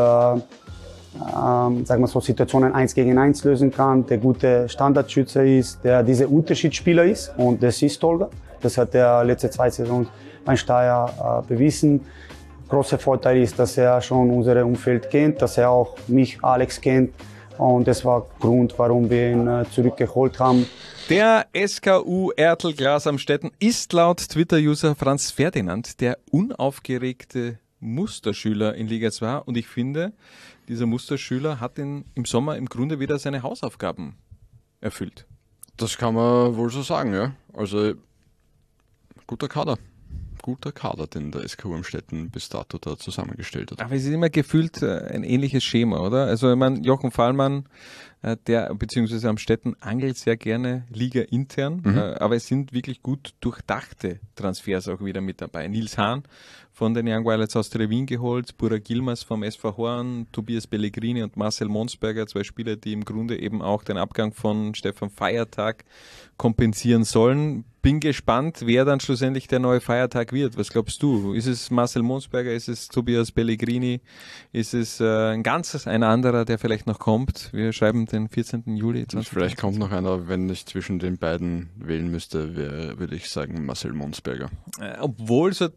sagen wir so, Situationen 1 gegen 1 lösen kann, der gute Standardschütze ist, der dieser Unterschiedsspieler ist, und das ist Tolga. Das hat er letzte 2 Saisons bei Steyr bewiesen. Großer Vorteil ist, dass er schon unser Umfeld kennt, dass er auch mich, Alex, kennt, und das war Grund, warum wir ihn zurückgeholt haben. Der SKU Ertl Glas Amstetten ist laut Twitter-User Franz Ferdinand der unaufgeregte Musterschüler in Liga 2, und ich finde, dieser Musterschüler hat im Sommer im Grunde wieder seine Hausaufgaben erfüllt. Das kann man wohl so sagen, ja. Also guter Kader, den der SKU Amstetten bis dato da zusammengestellt hat. Aber es ist immer gefühlt ein ähnliches Schema, oder? Also ich meine, Jochen Fahlmann, der beziehungsweise Amstetten angelt sehr gerne Liga intern, aber es sind wirklich gut durchdachte Transfers auch wieder mit dabei. Nils Hahn von den Young Violets aus Wien geholt, Burak Yilmaz vom SV Horn, Tobias Pellegrini und Marcel Monsberger, 2 Spieler, die im Grunde eben auch den Abgang von Stefan Feiertag kompensieren sollen. Bin gespannt, wer dann schlussendlich der neue Feiertag wird. Was glaubst du? Ist es Marcel Monsberger? Ist es Tobias Pellegrini? Ist es ein anderer, der vielleicht noch kommt? Wir schreiben den 14. Juli 2020. Vielleicht kommt noch einer, wenn ich zwischen den beiden wählen müsste, würde ich sagen Marcel Monsberger. Obwohl so,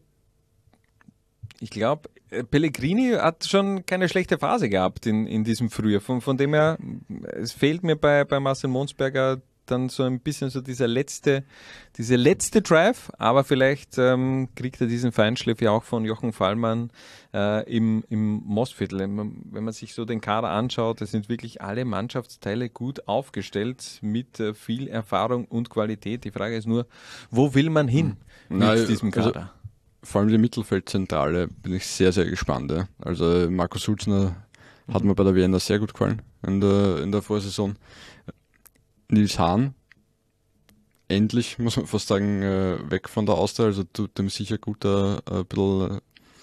ich glaube, Pellegrini hat schon keine schlechte Phase gehabt in diesem Frühjahr. Von dem her, es fehlt mir bei Marcel Monsberger dann so ein bisschen so diese letzte Drive, aber vielleicht kriegt er diesen Feinschliff ja auch von Jochen Fahlmann im Mostviertel. Wenn man sich so den Kader anschaut, da sind wirklich alle Mannschaftsteile gut aufgestellt mit viel Erfahrung und Qualität. Die Frage ist nur, wo will man hin mit diesem Kader? Also, vor allem die Mittelfeldzentrale bin ich sehr, sehr gespannt. Ja. Also Markus Sulzner hat mir bei der Vienna sehr gut gefallen in der Vorsaison. Nils Hahn, endlich, muss man fast sagen, weg von der Austria, also tut dem sicher gut, ein bisschen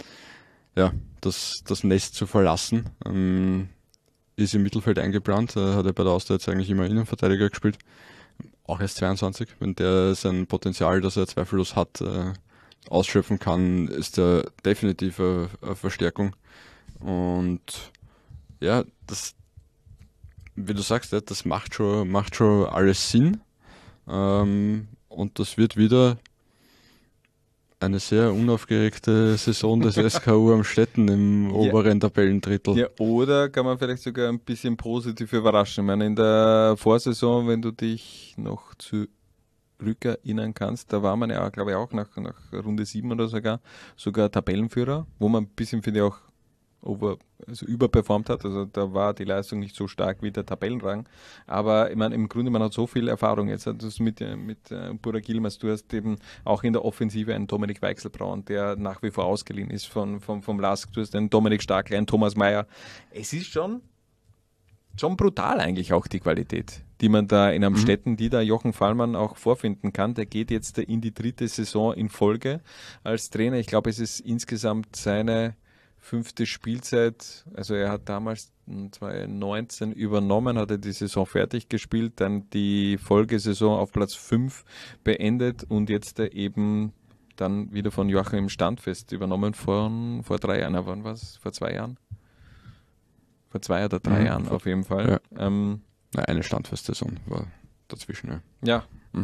das Nest zu verlassen. Ist im Mittelfeld eingeplant, hat er bei der Austria jetzt eigentlich immer Innenverteidiger gespielt. Auch erst 22, wenn der sein Potenzial, das er zweifellos hat, ausschöpfen kann, ist da definitiv eine Verstärkung. Und ja, das, wie du sagst, das macht schon alles Sinn. Und das wird wieder eine sehr unaufgeregte Saison des SKU Amstetten im oberen Tabellendrittel. Ja, oder kann man vielleicht sogar ein bisschen positiv überraschen. Ich meine, in der Vorsaison, wenn du dich noch zurückerinnern kannst, da war man ja, glaube ich, auch nach Runde 7 oder sogar Tabellenführer, wo man ein bisschen, finde ich, auch überperformt hat. Also da war die Leistung nicht so stark wie der Tabellenrang. Aber ich meine, im Grunde, man hat so viel Erfahrung. Jetzt hat es mit Burak Yilmaz, du hast eben auch in der Offensive einen Dominik Weichselbraun, der nach wie vor ausgeliehen ist vom LASK. Du hast einen Dominik Starkler, einen Thomas Meyer. Es ist schon brutal eigentlich auch die Qualität, die man da in Amstetten, die da Jochen Fallmann auch vorfinden kann. Der geht jetzt in die 3. Saison in Folge als Trainer. Ich glaube, es ist insgesamt seine 5. Spielzeit, also er hat damals 2019 übernommen, hat er die Saison fertig gespielt, dann die Folgesaison auf Platz 5 beendet und jetzt eben dann wieder von Joachim Standfest übernommen vor 3 Jahren. Wann war es? Vor 2 Jahren? Vor 2 oder 3 Jahren auf jeden Fall. Ja. Eine Standfest-Saison war dazwischen. Ja,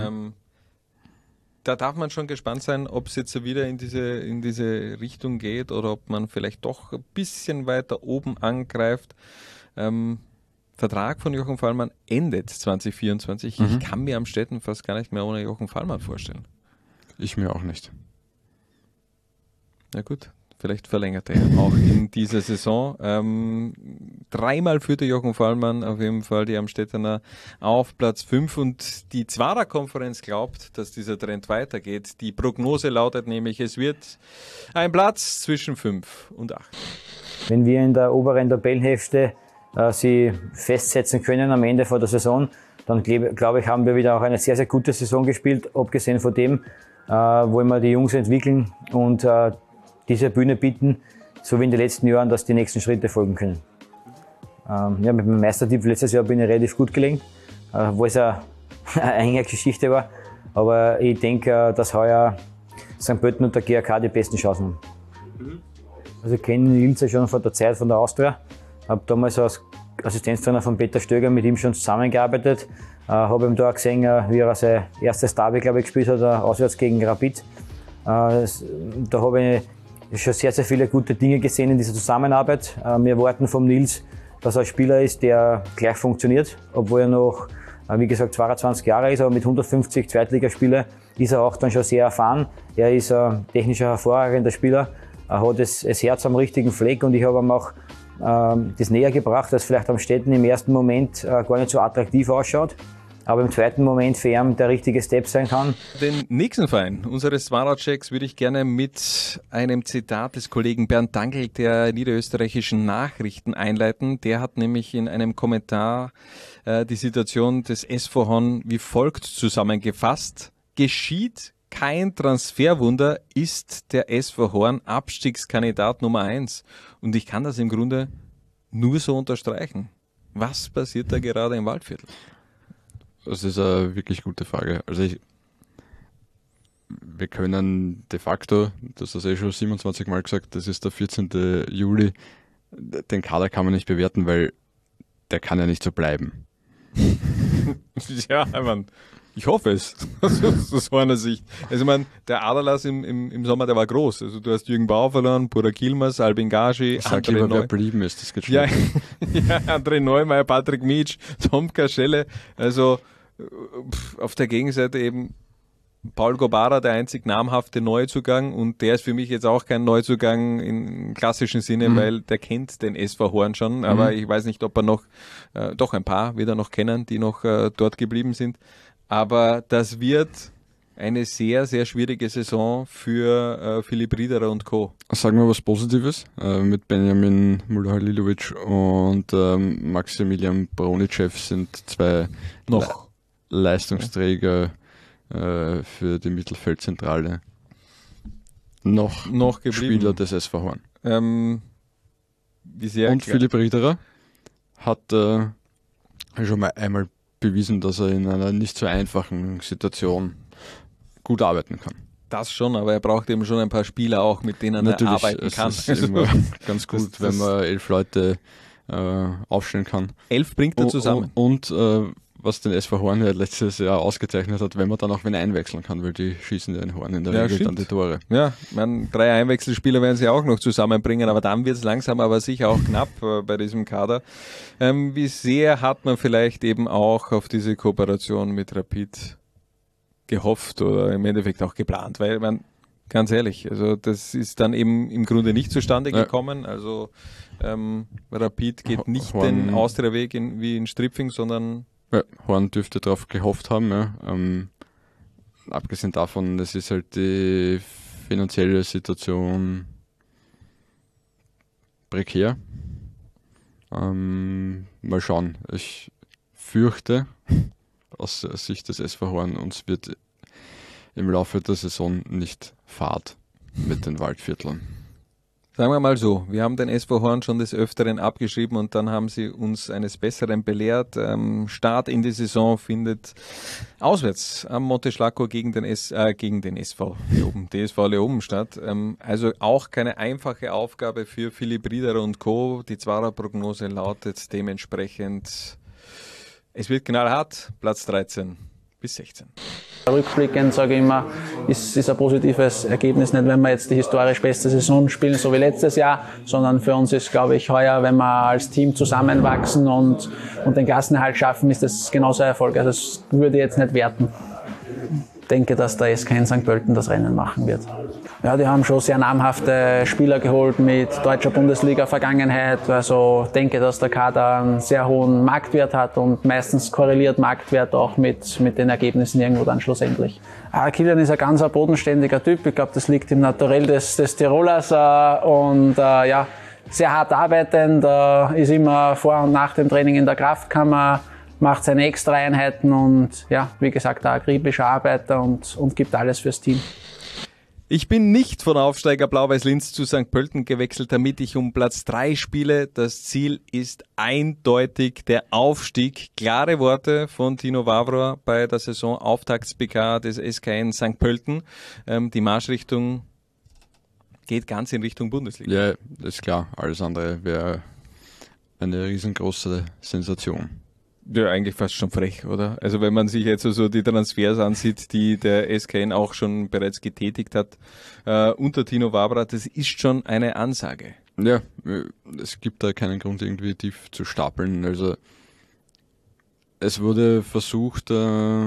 da darf man schon gespannt sein, ob es jetzt wieder in diese Richtung geht oder ob man vielleicht doch ein bisschen weiter oben angreift. Vertrag von Jochen Fallmann endet 2024. Ich kann mir Amstetten fast gar nicht mehr ohne Jochen Fallmann vorstellen. Ich mir auch nicht. Na gut, vielleicht verlängert er auch in dieser Saison. 3-mal führte Jochen Fallmann auf jeden Fall die Amstettener auf Platz 5 und die Zwarer-Konferenz glaubt, dass dieser Trend weitergeht. Die Prognose lautet nämlich, es wird ein Platz zwischen 5 und 8. Wenn wir in der oberen Tabellenhälfte sie festsetzen können am Ende vor der Saison, dann glaube ich, haben wir wieder auch eine sehr, sehr gute Saison gespielt, abgesehen von dem, wollen wir die Jungs entwickeln und diese Bühne bieten, so wie in den letzten Jahren, dass die nächsten Schritte folgen können. Mit dem Meistertipp letztes Jahr bin ich relativ gut gelegen, wo es eine enge Geschichte war. Aber ich denke, dass heuer St. Pölten und der GAK die besten Chancen haben. Also ich kenne Nils ja schon von der Zeit von der Austria. Habe damals als Assistenztrainer von Peter Stöger mit ihm schon zusammengearbeitet. Habe ihm da auch gesehen, wie er sein erstes Derby, glaube ich, gespielt hat, auswärts gegen Rapid. Da habe ich schon sehr, sehr viele gute Dinge gesehen in dieser Zusammenarbeit. Wir erwarten vom Nils, dass er ein Spieler ist, der gleich funktioniert, obwohl er noch, wie gesagt, 22 Jahre ist, aber mit 150 Zweitligaspielen ist er auch dann schon sehr erfahren. Er ist ein technischer, hervorragender Spieler, er hat das Herz am richtigen Fleck und ich habe ihm auch das näher gebracht, dass vielleicht Amstetten im ersten Moment gar nicht so attraktiv ausschaut, aber im zweiten Moment für ihn der richtige Step sein kann. Den nächsten Verein unseres Zwarer-Checks würde ich gerne mit einem Zitat des Kollegen Bernd Dangl der niederösterreichischen Nachrichten einleiten. Der hat nämlich in einem Kommentar die Situation des SV Horn wie folgt zusammengefasst. Geschieht kein Transferwunder, ist der SV Horn Abstiegskandidat Nummer 1. Und ich kann das im Grunde nur so unterstreichen. Was passiert da gerade im Waldviertel? Das ist eine wirklich gute Frage. Also wir können de facto, das hast du schon 27 Mal gesagt, das ist der 14. Juli, den Kader kann man nicht bewerten, weil der kann ja nicht so bleiben. Ja, ich hoffe es, aus meiner Sicht. Also ich meine, der Aderlass im Sommer, der war groß. Also du hast Jürgen Bauer verloren, Burak Yilmaz, Albin Gaji, sag lieber, wer blieben ist, das geht ja, ja, André Neumeier, Patrick Mitsch, Tom Kaschelle. Also auf der Gegenseite eben Paul Gobara, der einzig namhafte Neuzugang, und der ist für mich jetzt auch kein Neuzugang im klassischen Sinne, weil der kennt den SV Horn schon, aber ich weiß nicht, ob er noch, doch ein paar wird er noch kennen, die noch dort geblieben sind. Aber das wird eine sehr, sehr schwierige Saison für Philipp Riederer und Co. Sagen wir was Positives. Mit Benjamin Müller-Halilovic und Maximilian Bronicev sind zwei noch Leistungsträger für die Mittelfeldzentrale. Noch geblieben. Spieler des SV Horn. Und Philipp Riederer hat schon mal einmal bewiesen, dass er in einer nicht so einfachen Situation gut arbeiten kann. Das schon, aber er braucht eben schon ein paar Spieler auch, mit denen er arbeiten kann. Es ist immer ganz gut, wenn man 11 Leute aufstellen kann. 11 bringt er zusammen. Und was den SV Horn ja letztes Jahr ausgezeichnet hat, wenn man dann auch wen einwechseln kann, weil die schießen ja in Horn in der Regel stimmt. dann die Tore. Ja, 3 Einwechselspieler werden sie auch noch zusammenbringen, aber dann wird es langsam aber sicher auch knapp bei diesem Kader. Wie sehr hat man vielleicht eben auch auf diese Kooperation mit Rapid gehofft oder im Endeffekt auch geplant, weil man, ganz ehrlich, also das ist dann eben im Grunde nicht zustande gekommen, also Rapid geht nicht den Austria-Weg wie in Stripfing, sondern Horn dürfte darauf gehofft haben, ja. Abgesehen davon, das ist halt die finanzielle Situation prekär. Mal schauen. Ich fürchte, aus Sicht des SV Horn, uns wird im Laufe der Saison nicht fad mit den Waldviertlern. Sagen wir mal so, wir haben den SV Horn schon des Öfteren abgeschrieben und dann haben sie uns eines Besseren belehrt. Start in die Saison findet auswärts am Monteschlaco gegen den SV Leoben, DSV Leoben statt. Also auch keine einfache Aufgabe für Philipp Rieder und Co. Die Zwarer-Prognose lautet dementsprechend, es wird knallhart, Platz 13 bis 16. Rückblickend sage ich immer, ist ein positives Ergebnis, nicht wenn wir jetzt die historisch beste Saison spielen, so wie letztes Jahr, sondern für uns ist, glaube ich, heuer, wenn wir als Team zusammenwachsen und den Klassenerhalt schaffen, ist das genauso ein Erfolg. Also das würde ich jetzt nicht werten. Ich denke, dass der SK in St. Pölten das Rennen machen wird. Ja, die haben schon sehr namhafte Spieler geholt mit deutscher Bundesliga-Vergangenheit. Also ich denke, dass der Kader einen sehr hohen Marktwert hat und meistens korreliert Marktwert auch mit den Ergebnissen irgendwo dann schlussendlich. Kilian ist ein ganz bodenständiger Typ. Ich glaube, das liegt im Naturell des Tirolers und sehr hart arbeitend, ist immer vor und nach dem Training in der Kraftkammer, macht seine Extra-Einheiten und ja, wie gesagt, ein akribischer Arbeiter und gibt alles fürs Team. Ich bin nicht von Aufsteiger Blau-Weiß-Linz zu St. Pölten gewechselt, damit ich um Platz 3 spiele. Das Ziel ist eindeutig der Aufstieg. Klare Worte von Tino Wawra bei der Saisonauftakts-PK des SKN St. Pölten. Die Marschrichtung geht ganz in Richtung Bundesliga. Ja, ist klar. Alles andere wäre eine riesengroße Sensation. Ja, eigentlich fast schon frech, oder? Also wenn man sich jetzt so die Transfers ansieht, die der SKN auch schon bereits getätigt hat, unter Tino Wawra, das ist schon eine Ansage. Ja, es gibt da keinen Grund, irgendwie tief zu stapeln. Also es wurde versucht, das,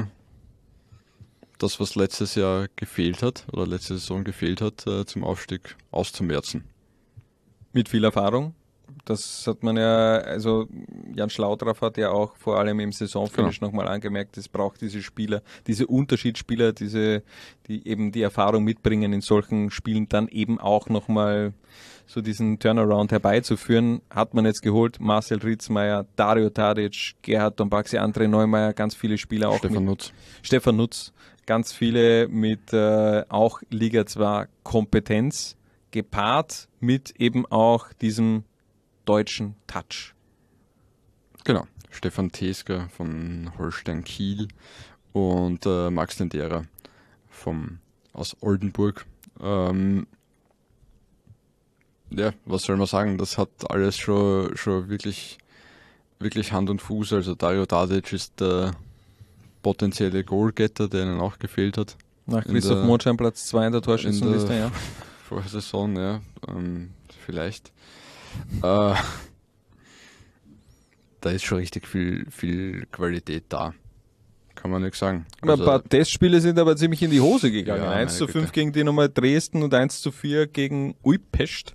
was letztes Jahr gefehlt hat, oder letzte Saison gefehlt hat, zum Aufstieg auszumerzen. Mit viel Erfahrung? Das hat man ja, also Jan Schlaudraff hat ja auch vor allem im Saisonfinish nochmal angemerkt, es braucht diese Spieler, diese Unterschiedsspieler, die eben die Erfahrung mitbringen, in solchen Spielen dann eben auch nochmal so diesen Turnaround herbeizuführen. Hat man jetzt geholt, Marcel Ritzmeier, Dario Tadic, Gerhard Dombaxi, André Neumeier, ganz viele Spieler auch. Stefan Nutz, ganz viele mit auch Liga 2 Kompetenz, gepaart mit eben auch diesem deutschen Touch. Genau. Stefan Tesker von Holstein Kiel und Max Lendera aus Oldenburg. Ja, was soll man sagen? Das hat alles schon wirklich Hand und Fuß. Also Dario Tadic ist der potenzielle Goalgetter, der ihnen auch gefehlt hat. Nach Christoph Mondschein Platz 2 in der Torschützenliste, ja. Vorsaison, ja. Vielleicht. Da ist schon richtig viel Qualität da. Kann man nicht sagen. Also, ein paar Testspiele sind aber ziemlich in die Hose gegangen. Ja, 1:5 gegen Dynamo Dresden und 1:4 gegen Újpest.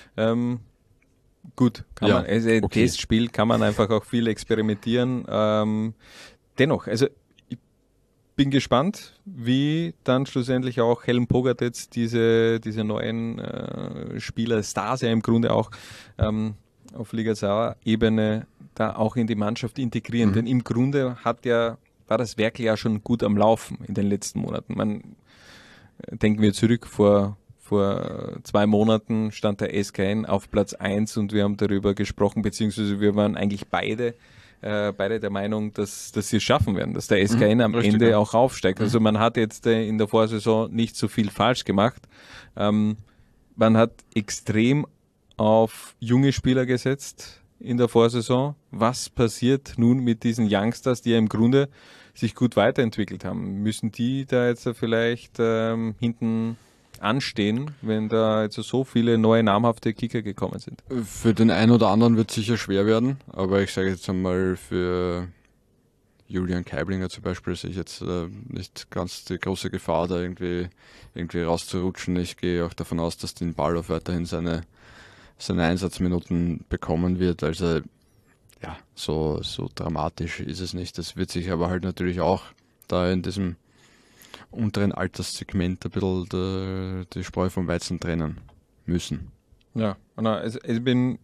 Gut, Testspiel kann man einfach auch viel experimentieren. Dennoch, also ich bin gespannt, wie dann schlussendlich auch Helm Pogatetz diese neuen Spieler, Stars ja im Grunde auch auf Liga 2 Ebene da auch in die Mannschaft integrieren. Denn im Grunde war das Werkel ja schon gut am Laufen in den letzten Monaten. Denken wir zurück, vor 2 Monaten stand der SKN auf Platz 1 und wir haben darüber gesprochen, beziehungsweise wir waren eigentlich beide beide der Meinung, dass sie es schaffen werden, dass der SKN am Ende auch aufsteigt. Also man hat jetzt in der Vorsaison nicht so viel falsch gemacht. Man hat extrem auf junge Spieler gesetzt in der Vorsaison. Was passiert nun mit diesen Youngsters, die ja im Grunde sich gut weiterentwickelt haben? Müssen die da jetzt vielleicht hinten anstehen, wenn da jetzt so viele neue namhafte Kicker gekommen sind? Für den einen oder anderen wird es sicher schwer werden, aber ich sage jetzt einmal, für Julian Keiblinger zum Beispiel sehe ich jetzt nicht ganz die große Gefahr, da irgendwie rauszurutschen. Ich gehe auch davon aus, dass den Ball auch weiterhin seine Einsatzminuten bekommen wird. Also ja, so dramatisch ist es nicht. Das wird sich aber halt natürlich auch da in diesem unteren Alterssegment ein bisschen die Spreu vom Weizen trennen müssen. Ja, also ich bin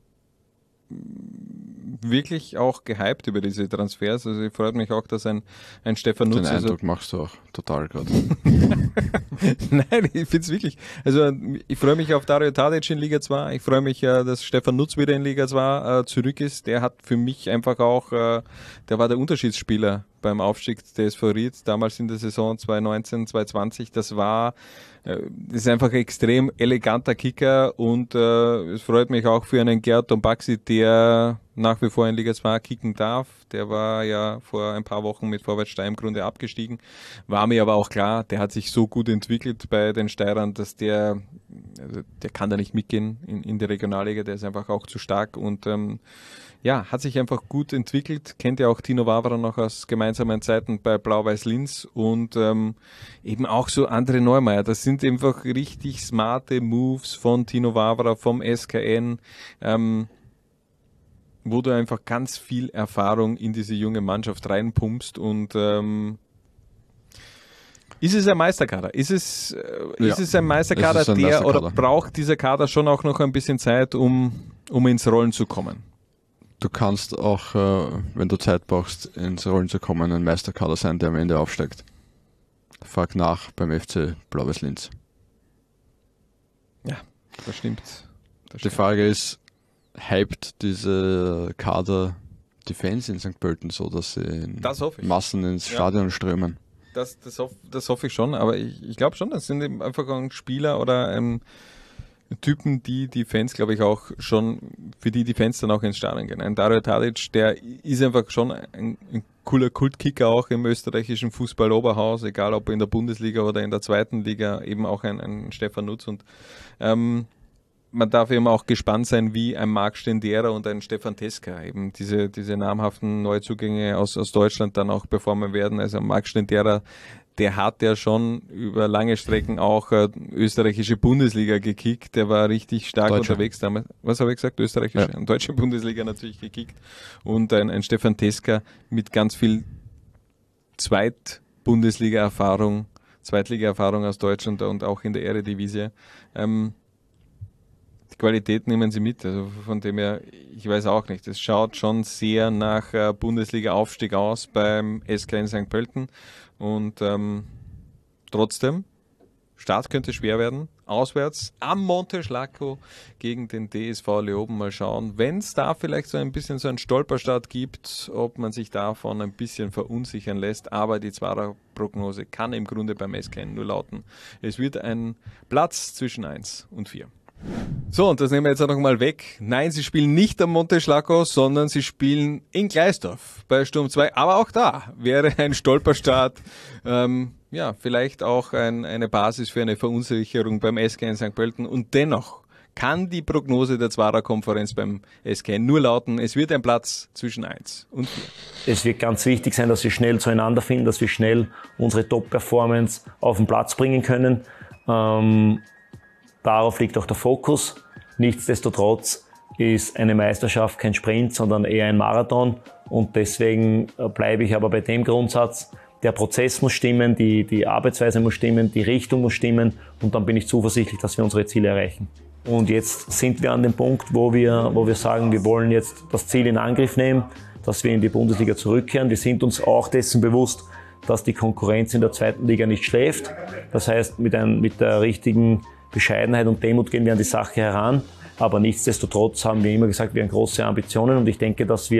wirklich auch gehypt über diese Transfers. Also ich freut mich auch, dass ein Stefan Nutz... Den Eindruck machst du auch total gerade. Nein, ich finde es wirklich... Also ich freue mich auf Dario Tadic in Liga 2. Ich freue mich, dass Stefan Nutz wieder in Liga 2 zurück ist. Der hat für mich einfach auch... der war der Unterschiedsspieler beim Aufstieg des SV Ried, damals in der Saison 2019, 2020. Das ist einfach ein extrem eleganter Kicker und es freut mich auch für einen Gerd Dombaxi, der nach wie vor in Liga 2 kicken darf. Der war ja vor ein paar Wochen mit Vorwärts Steyr im Grunde abgestiegen. War mir aber auch klar, der hat sich so gut entwickelt bei den Steirern, dass der kann da nicht mitgehen in der Regionalliga. Der ist einfach auch zu stark und hat sich einfach gut entwickelt, kennt ja auch Tino Wawra noch aus gemeinsamen Zeiten bei Blau-Weiß Linz und eben auch so André Neumeier. Das sind einfach richtig smarte Moves von Tino Wawra, vom SKN, wo du einfach ganz viel Erfahrung in diese junge Mannschaft reinpumpst und ist es ein Meisterkader? Ist es ein Meisterkader, oder braucht dieser Kader schon auch noch ein bisschen Zeit, um ins Rollen zu kommen? Du kannst auch, wenn du Zeit brauchst, ins Rollen zu kommen, ein Meisterkader sein, der am Ende aufsteigt. Frag nach beim FC Blau-Weiß Linz. Ja, das stimmt. Die Frage ist, hypt diese Kader die Fans in St. Pölten so, dass sie in Massen ins Stadion strömen? Das hoffe ich schon, aber ich glaube schon, das sind eben einfach ein Spieler oder Typen, die Fans, glaube ich, auch schon, für die Fans dann auch ins Stadion gehen. Ein Dario Tadic, der ist einfach schon ein cooler Kultkicker auch im österreichischen Fußball-Oberhaus, egal ob in der Bundesliga oder in der zweiten Liga, eben auch ein Stefan Nutz und man darf eben auch gespannt sein, wie ein Marc Stendera und ein Stefan Teska eben diese namhaften Neuzugänge aus Deutschland dann auch performen werden. Also Marc Stendera, der hat ja schon über lange Strecken auch österreichische Bundesliga gekickt. Der war richtig stark unterwegs damals. Was habe ich gesagt? Österreichische? Ja. Deutsche Bundesliga natürlich gekickt. Und ein Stefan Teska mit ganz viel Zweitliga-Erfahrung aus Deutschland und auch in der Eredivisie. Die Qualität nehmen sie mit. Also von dem her, ich weiß auch nicht. Es schaut schon sehr nach Bundesliga-Aufstieg aus beim SK in St. Pölten. Und trotzdem, Start könnte schwer werden. Auswärts am Monte Schlacko gegen den DSV Leoben. Mal schauen, wenn es da vielleicht so ein bisschen so einen Stolperstart gibt, ob man sich davon ein bisschen verunsichern lässt. Aber die Zwarer-Prognose kann im Grunde beim SKN nur lauten: Es wird ein Platz zwischen 1 und 4. So, und das nehmen wir jetzt auch noch mal weg. Nein, sie spielen nicht am Monte Schlacko, sondern sie spielen in Gleisdorf bei Sturm 2. Aber auch da wäre ein Stolperstart vielleicht auch eine Basis für eine Verunsicherung beim SK in St. Pölten. Und dennoch kann die Prognose der Zwarer-Konferenz beim SK nur lauten: Es wird ein Platz zwischen 1 und 4. Es wird ganz wichtig sein, dass wir schnell zueinander finden, dass wir schnell unsere Top-Performance auf den Platz bringen können. Darauf liegt auch der Fokus. Nichtsdestotrotz ist eine Meisterschaft kein Sprint, sondern eher ein Marathon. Und deswegen bleibe ich aber bei dem Grundsatz: Der Prozess muss stimmen, die Arbeitsweise muss stimmen, die Richtung muss stimmen. Und dann bin ich zuversichtlich, dass wir unsere Ziele erreichen. Und jetzt sind wir an dem Punkt, wo wir sagen, wir wollen jetzt das Ziel in Angriff nehmen, dass wir in die Bundesliga zurückkehren. Wir sind uns auch dessen bewusst, dass die Konkurrenz in der zweiten Liga nicht schläft. Das heißt, mit der richtigen Bescheidenheit und Demut gehen wir an die Sache heran, aber nichtsdestotrotz haben wir immer gesagt, wir haben große Ambitionen und ich denke, dass wir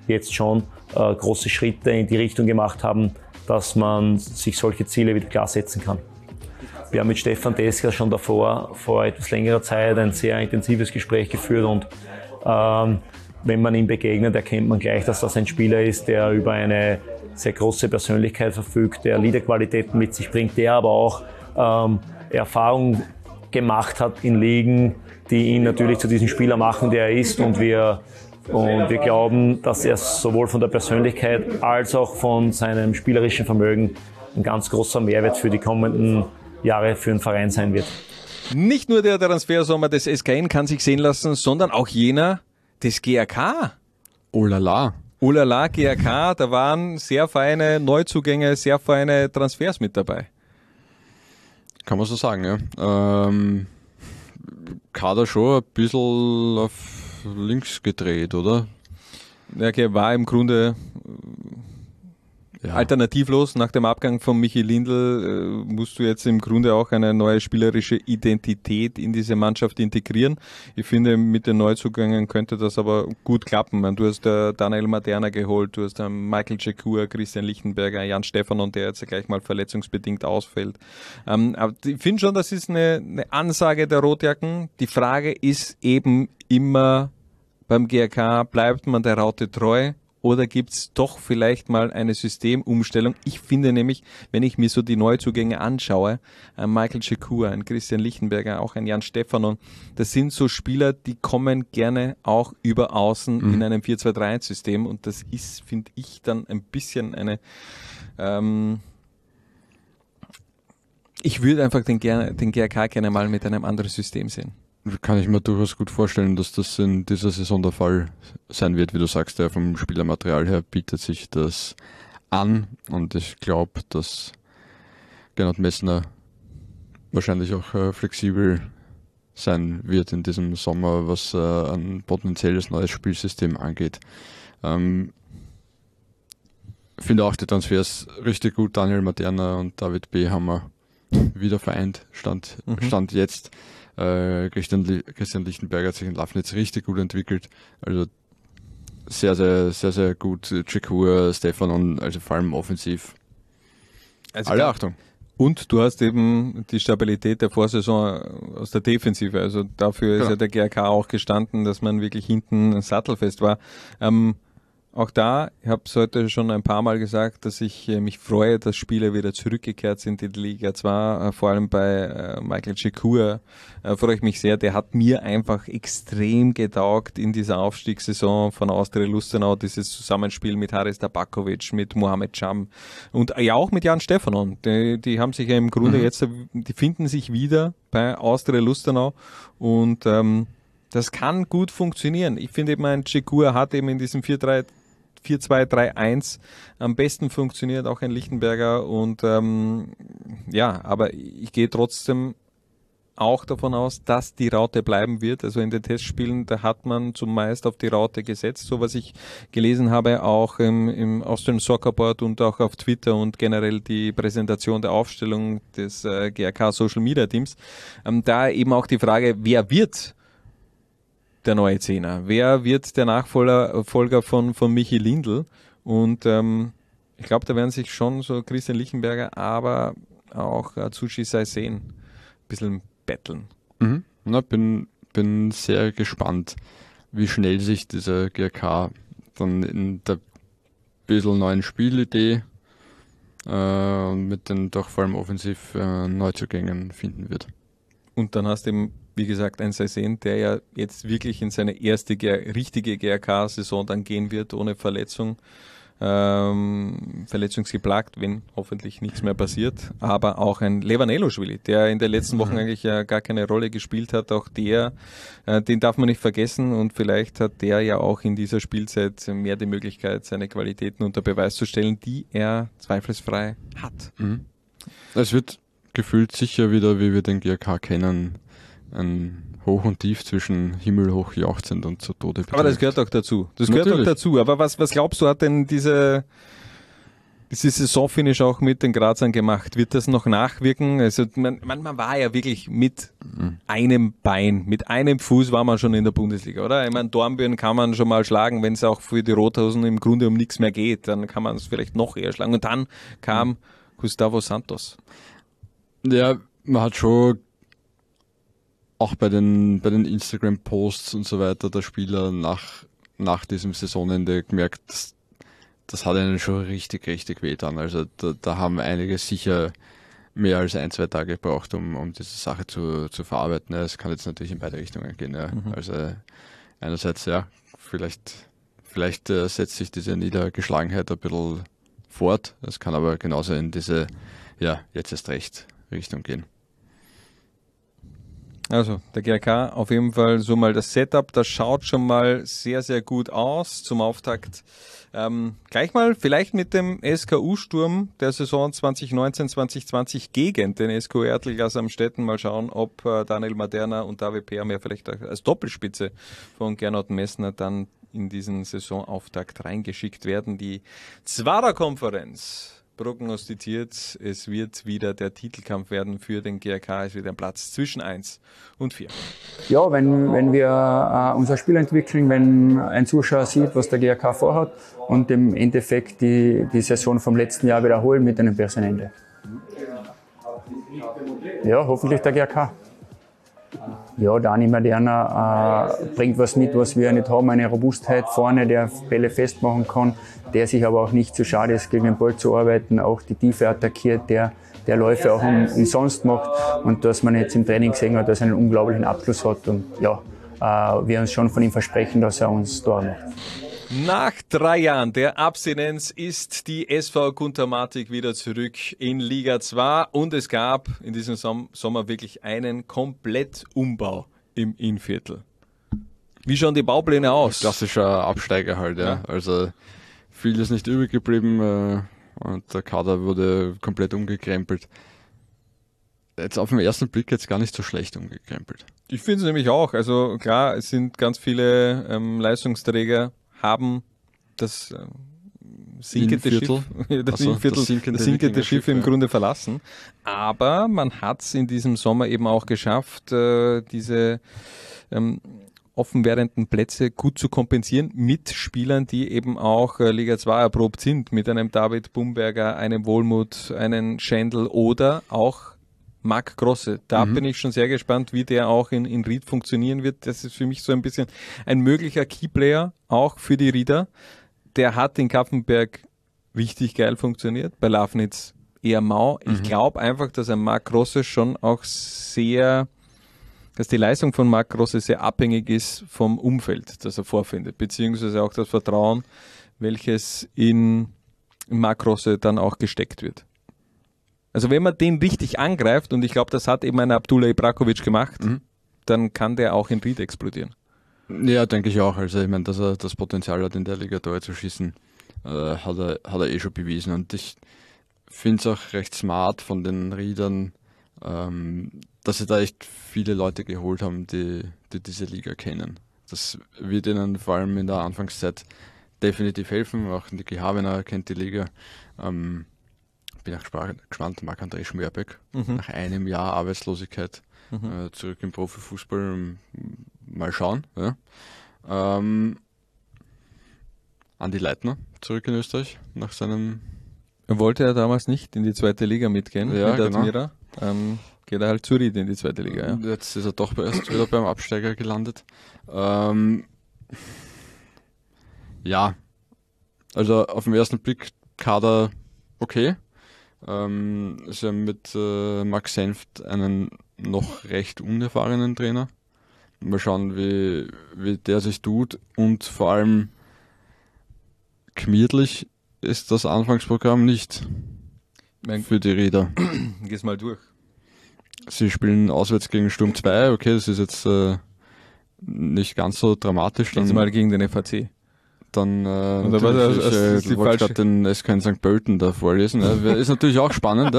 jetzt schon große Schritte in die Richtung gemacht haben, dass man sich solche Ziele wieder klar setzen kann. Wir haben mit Stefan Desker schon davor, vor etwas längerer Zeit, ein sehr intensives Gespräch geführt und wenn man ihm begegnet, erkennt man gleich, dass das ein Spieler ist, der über eine sehr große Persönlichkeit verfügt, der Leaderqualitäten mit sich bringt, der aber auch Erfahrung gemacht hat in Ligen, die ihn natürlich zu diesem Spieler machen, der er ist. Und wir glauben, dass er sowohl von der Persönlichkeit als auch von seinem spielerischen Vermögen ein ganz großer Mehrwert für die kommenden Jahre für den Verein sein wird. Nicht nur der Transfersommer des SKN kann sich sehen lassen, sondern auch jener des GRK. Oh la la. Oh la la, GRK, da waren sehr feine Neuzugänge, sehr feine Transfers mit dabei. Kann man so sagen, ja. Kader schon ein bisschen auf links gedreht, oder? Ja, okay, war im Grunde alternativlos. Nach dem Abgang von Michi Lindl musst du jetzt im Grunde auch eine neue spielerische Identität in diese Mannschaft integrieren. Ich finde, mit den Neuzugängen könnte das aber gut klappen. Du hast Daniel Maderna geholt, du hast Michael Cekur, Christian Lichtenberger, Jan Stefanon, der jetzt gleich mal verletzungsbedingt ausfällt. Aber ich finde schon, das ist eine Ansage der Rotjacken. Die Frage ist eben immer beim GRK, bleibt man der Raute treu? Oder gibt's doch vielleicht mal eine Systemumstellung? Ich finde nämlich, wenn ich mir so die Neuzugänge anschaue, ein Michael Cekur, ein Christian Lichtenberger, auch ein Jan Stefanon, das sind so Spieler, die kommen gerne auch über außen in einem 4-2-3-1-System und das ist, finde ich, dann ein bisschen eine ich würde einfach den GRK gerne mal mit einem anderen System sehen. Kann ich mir durchaus gut vorstellen, dass das in dieser Saison der Fall sein wird. Wie du sagst, ja, vom Spielermaterial her bietet sich das an und ich glaube, dass Gernot Messner wahrscheinlich auch flexibel sein wird in diesem Sommer, was ein potenzielles neues Spielsystem angeht. Finde auch die Transfers richtig gut. Daniel Maderna und David B. haben wir wieder vereint, Stand jetzt. Christian Lichtenberger hat sich in Lafnitz richtig gut entwickelt. Also sehr, sehr, sehr, sehr gut. Cekur, Stefanon, also vor allem offensiv. Also alle Achtung. Und du hast eben die Stabilität der Vorsaison aus der Defensive. Also dafür ist ja der GRK auch gestanden, dass man wirklich hinten sattelfest war. Auch da, ich habe es heute schon ein paar Mal gesagt, dass ich mich freue, dass Spieler wieder zurückgekehrt sind in die Liga. Zwar vor allem bei Michael Cekur freue ich mich sehr. Der hat mir einfach extrem getaugt in dieser Aufstiegssaison von Austria Lustenau. Dieses Zusammenspiel mit Haris Tabakovic, mit Mohamed Cham und ja auch mit Jan Stefanon. Die haben sich ja im Grunde jetzt, die finden sich wieder bei Austria Lustenau und das kann gut funktionieren. Ich finde eben, ein Cekur hat eben in diesem 4-2-3-1 am besten funktioniert, auch ein Lichtenberger und aber ich gehe trotzdem auch davon aus, dass die Raute bleiben wird. Also in den Testspielen, da hat man zumeist auf die Raute gesetzt, so was ich gelesen habe, auch im Austrian Soccer Board und auch auf Twitter und generell die Präsentation der Aufstellung des GRK Social Media Teams. Da eben auch die Frage, wer wird der neue Zehner? Wer wird der Nachfolger von Michi Lindl? Und ich glaube, da werden sich schon so Christian Lichtenberger, aber auch Tsuji Saisen ein bisschen betteln. Na, bin sehr gespannt, wie schnell sich dieser GRK dann in der bisschen neuen Spielidee mit den doch vor allem offensiv Neuzugängen finden wird. Und dann hast du eben, wie gesagt, ein Saisen, der ja jetzt wirklich in seine erste richtige GRK-Saison dann gehen wird, ohne Verletzung. Verletzungsgeplagt, wenn hoffentlich nichts mehr passiert. Aber auch ein Levan Eloschwili, der in den letzten Wochen eigentlich ja gar keine Rolle gespielt hat. Auch der, den darf man nicht vergessen. Und vielleicht hat der ja auch in dieser Spielzeit mehr die Möglichkeit, seine Qualitäten unter Beweis zu stellen, die er zweifelsfrei hat. Es wird gefühlt sicher wieder, wie wir den GRK kennen, ein Hoch und Tief zwischen himmelhoch jauchzend und zu Tode betrübt. Aber das gehört auch dazu. Das gehört auch dazu. Aber was glaubst du, hat denn diese Dieses Saisonfinish auch mit den Grazern gemacht. Wird das noch nachwirken? Also man war ja wirklich mit einem Bein, mit einem Fuß war man schon in der Bundesliga, oder? Ich meine, Dornbirn kann man schon mal schlagen, wenn es auch für die Rothosen im Grunde um nichts mehr geht. Dann kann man es vielleicht noch eher schlagen. Und dann kam Gustavo Santos. Ja, man hat schon auch bei den Instagram-Posts und so weiter der Spieler nach diesem Saisonende gemerkt, das hat einen schon richtig wehgetan. Also da haben einige sicher mehr als 1-2 Tage gebraucht, um diese Sache zu verarbeiten. Es kann jetzt natürlich in beide Richtungen gehen. Ja. Also einerseits, ja, vielleicht setzt sich diese Niedergeschlagenheit ein bisschen fort. Es kann aber genauso in diese, ja, jetzt erst recht Richtung gehen. Also, der GRK auf jeden Fall so mal das Setup, das schaut schon mal sehr, sehr gut aus zum Auftakt. Gleich mal vielleicht mit dem SKU-Sturm der Saison 2019-2020 gegen den SKU Ertl Amstetten. Mal schauen, ob Daniel Maderna und David Peer mehr vielleicht als Doppelspitze von Gernot Messner dann in diesen Saisonauftakt reingeschickt werden. Die Zwarer-Konferenz prognostiziert, es wird wieder der Titelkampf werden für den GRK. Es wird ein Platz zwischen 1 und 4. Ja, wenn wir unser Spiel entwickeln, wenn ein Zuschauer sieht, was der GRK vorhat und im Endeffekt die Saison vom letzten Jahr wiederholen mit einem besseren Ende. Ja, hoffentlich der GRK. Ja, Dani Maderna bringt was mit, was wir nicht haben, eine Robustheit vorne, der Bälle festmachen kann, der sich aber auch nicht zu schade ist, gegen den Ball zu arbeiten, auch die Tiefe attackiert, der Läufe auch umsonst macht und dass man jetzt im Training gesehen hat, dass er einen unglaublichen Abschluss hat und ja, wir uns schon von ihm versprechen, dass er uns Tor macht. Nach 3 Jahren der Abstinenz ist die SV Guntermatic wieder zurück in Liga 2 und es gab in diesem Sommer wirklich einen Komplettumbau im Innviertel. Wie schauen die Baupläne aus? Klassischer Absteiger halt, ja. Also viel ist nicht übrig geblieben und der Kader wurde komplett umgekrempelt. Jetzt auf den ersten Blick jetzt gar nicht so schlecht umgekrempelt. Ich finde es nämlich auch. Also klar, es sind ganz viele Leistungsträger haben das sinkende Schiff im Grunde verlassen. Aber man hat es in diesem Sommer eben auch geschafft, diese offen werdenden Plätze gut zu kompensieren mit Spielern, die eben auch Liga 2 erprobt sind. Mit einem David Bumberger, einem Wohlmuth, einem Schendl oder auch Marc Grosse. Da bin ich schon sehr gespannt, wie der auch in Ried funktionieren wird. Das ist für mich so ein bisschen ein möglicher Keyplayer, auch für die Rieder. Der hat in Kapfenberg richtig geil funktioniert, bei Lafnitz eher mau. Ich glaube einfach, dass ein Marc Grosse schon auch dass die Leistung von Marc Grosse sehr abhängig ist vom Umfeld, das er vorfindet, beziehungsweise auch das Vertrauen, welches in Marc Grosse dann auch gesteckt wird. Also wenn man den richtig angreift, und ich glaube, das hat eben ein Abdullah Ibrakovic gemacht, dann kann der auch in Ried explodieren. Ja, denke ich auch. Also ich meine, dass er das Potenzial hat, in der Liga Tore zu schießen, hat er eh schon bewiesen. Und ich finde es auch recht smart von den Riedern, dass sie da echt viele Leute geholt haben, die diese Liga kennen. Das wird ihnen vor allem in der Anfangszeit definitiv helfen. Auch Niki Havener kennt die Liga. Bin auch gespannt, Marc-André Schmörbeck, nach einem Jahr Arbeitslosigkeit zurück im Profifußball. Mal schauen. Ja. Andi Leitner zurück in Österreich nach seinem... Er wollte ja damals nicht in die zweite Liga mitgehen, ja, mit genau. Admira. Geht er halt zu Ried in die zweite Liga. Ja. Jetzt ist er doch erst wieder beim Absteiger gelandet. Ja, also auf den ersten Blick Kader okay. Sie haben mit Max Senft einen noch recht unerfahrenen Trainer. Mal schauen, wie der sich tut und vor allem gemütlich ist das Anfangsprogramm nicht für die Rieder. Geh's mal durch. Sie spielen auswärts gegen Sturm 2, okay, das ist jetzt nicht ganz so dramatisch. Dann mal gegen den FAC. Dann wollte ich gerade den SK in St. Pölten da vorlesen. Ist natürlich auch spannend.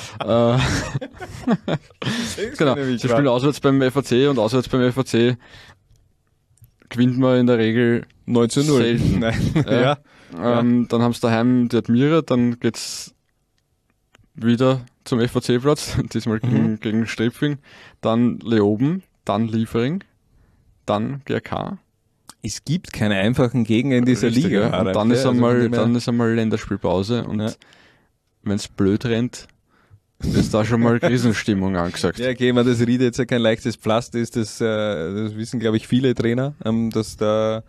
Genau, sie spielen auswärts beim FAC und auswärts beim FAC gewinnt man in der Regel 19-0. Selten. Nein. Ja. Dann haben sie daheim die Admira, dann geht's wieder zum FAC-Platz, diesmal gegen Strepfing, dann Leoben, dann Liefering, dann GRK. Es gibt keine einfachen Gegner in dieser Richtig, Liga. Ja. Und dann ist einmal Länderspielpause und wenn es blöd rennt, ist da schon mal Krisenstimmung angesagt. Ja, okay, wenn das Ried jetzt ja kein leichtes Pflaster ist, das wissen, glaube ich, viele Trainer, dass da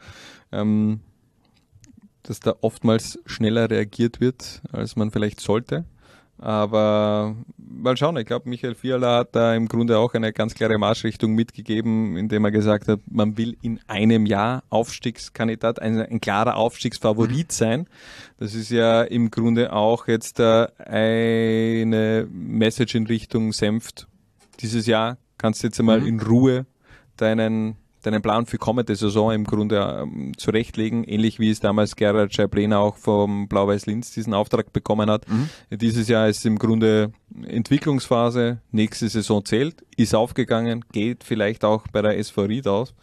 oftmals schneller reagiert wird, als man vielleicht sollte. Aber mal schauen, ich glaube, Michael Fiala hat da im Grunde auch eine ganz klare Marschrichtung mitgegeben, indem er gesagt hat, man will in einem Jahr Aufstiegskandidat, ein klarer Aufstiegsfavorit sein. Das ist ja im Grunde auch jetzt eine Message in Richtung Senft. Dieses Jahr kannst du jetzt einmal in Ruhe deinen Plan für kommende Saison im Grunde zurechtlegen, ähnlich wie es damals Gerhard Scheiblener auch vom Blau-Weiß Linz diesen Auftrag bekommen hat. Dieses Jahr ist im Grunde Entwicklungsphase, nächste Saison zählt, ist aufgegangen, geht vielleicht auch bei der SV Ried aus.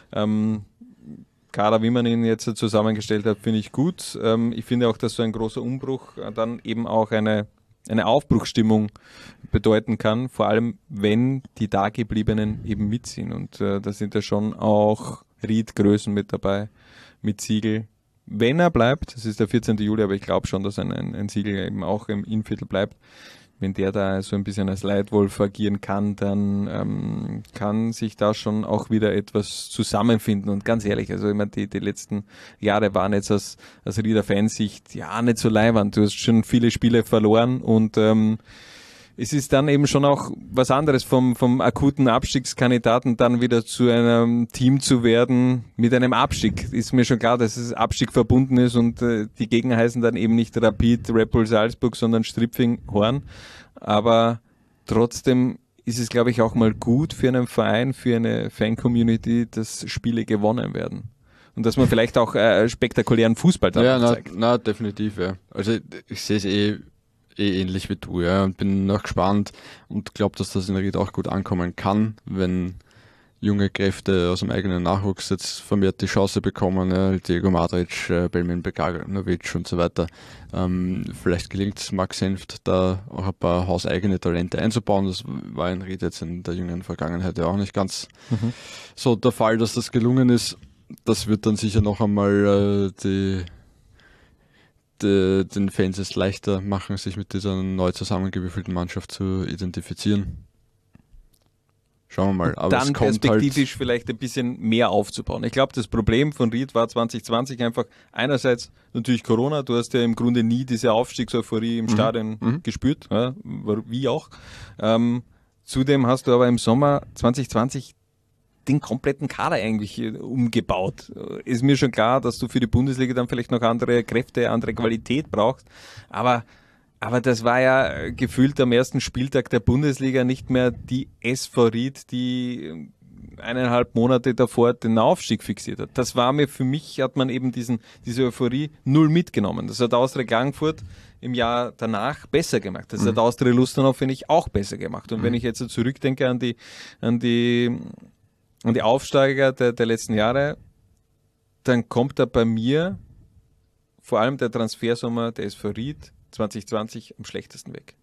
Kader, wie man ihn jetzt zusammengestellt hat, finde ich gut. Ich finde auch, dass so ein großer Umbruch dann eben auch eine Aufbruchsstimmung bedeuten kann, vor allem wenn die Dagebliebenen eben mitziehen. Und da sind ja schon auch Ried-Größen mit dabei, mit Siegel. Wenn er bleibt, das ist der 14. Juli, aber ich glaube schon, dass ein Siegel eben auch im Innviertel bleibt. Wenn der da so ein bisschen als Leitwolf agieren kann, dann kann sich da schon auch wieder etwas zusammenfinden. Und ganz ehrlich, also ich meine, die letzten Jahre waren jetzt aus Rieder Fansicht ja nicht so leiwand. Du hast schon viele Spiele verloren und es ist dann eben schon auch was anderes vom akuten Abstiegskandidaten dann wieder zu einem Team zu werden mit einem Abstieg. Ist mir schon klar, dass es Abstieg verbunden ist und die Gegner heißen dann eben nicht Rapid, Red Bull Salzburg, sondern Stripfing Horn. Aber trotzdem ist es, glaube ich, auch mal gut für einen Verein, für eine Fan-Community, dass Spiele gewonnen werden. Und dass man vielleicht auch spektakulären Fußball dann zeigt. Na, definitiv, ja. Also ich sehe es ähnlich wie du, ja, und bin noch gespannt und glaube, dass das in Ried auch gut ankommen kann, wenn junge Kräfte aus dem eigenen Nachwuchs jetzt vermehrt die Chance bekommen, ja, Diego Madric, Belmin Beganovic und so weiter. Vielleicht gelingt es Max Senft, da auch ein paar hauseigene Talente einzubauen. Das war in Ried jetzt in der jüngeren Vergangenheit ja auch nicht ganz so der Fall, dass das gelungen ist. Das wird dann sicher noch einmal den Fans es leichter machen, sich mit dieser neu zusammengewürfelten Mannschaft zu identifizieren. Schauen wir mal. Aber dann es kommt perspektivisch halt vielleicht ein bisschen mehr aufzubauen. Ich glaube, das Problem von Ried war 2020 einfach einerseits natürlich Corona. Du hast ja im Grunde nie diese Aufstiegseuphorie im Stadion gespürt, ja, wie auch. Zudem hast du aber im Sommer 2020 den kompletten Kader eigentlich umgebaut. Ist mir schon klar, dass du für die Bundesliga dann vielleicht noch andere Kräfte, andere Qualität brauchst, aber das war ja gefühlt am ersten Spieltag der Bundesliga nicht mehr die SV Ried, die 1,5 Monate davor den Aufstieg fixiert hat. Das war für mich hat man eben diese Euphorie null mitgenommen. Das hat Austria Klagenfurt im Jahr danach besser gemacht. Das hat Austria Lustenau, finde ich, auch besser gemacht. Und wenn ich jetzt zurückdenke an die Aufsteiger der letzten Jahre, dann kommt da bei mir vor allem der Transfersommer der SV Ried 2020 am schlechtesten weg.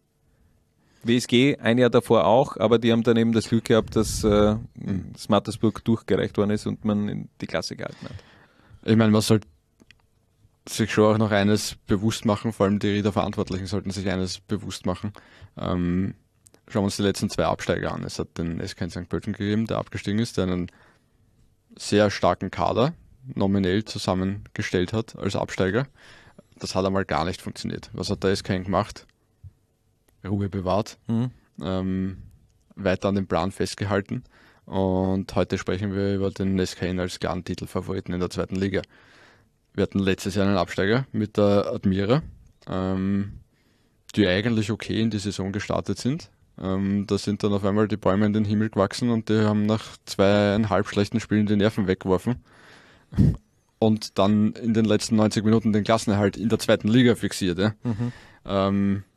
WSG ein Jahr davor auch, aber die haben dann eben das Glück gehabt, dass Mattersburg durchgereicht worden ist und man die Klasse gehalten hat. Ich meine, man sollte sich schon auch noch eines bewusst machen, vor allem die Rieder Verantwortlichen sollten sich eines bewusst machen. Schauen wir uns die letzten 2 Absteiger an. Es hat den SK in St. Pölten gegeben, der abgestiegen ist, der einen sehr starken Kader nominell zusammengestellt hat als Absteiger. Das hat einmal gar nicht funktioniert. Was hat der SK gemacht? Ruhe bewahrt, weiter an dem Plan festgehalten und heute sprechen wir über den SK als klaren Titelfavoriten in der 2. Liga. Wir hatten letztes Jahr einen Absteiger mit der Admira, die eigentlich okay in die Saison gestartet sind. Da sind dann auf einmal die Bäume in den Himmel gewachsen und die haben nach 2,5 schlechten Spielen die Nerven weggeworfen und dann in den letzten 90 Minuten den Klassenerhalt in der 2. Liga fixiert. Ja.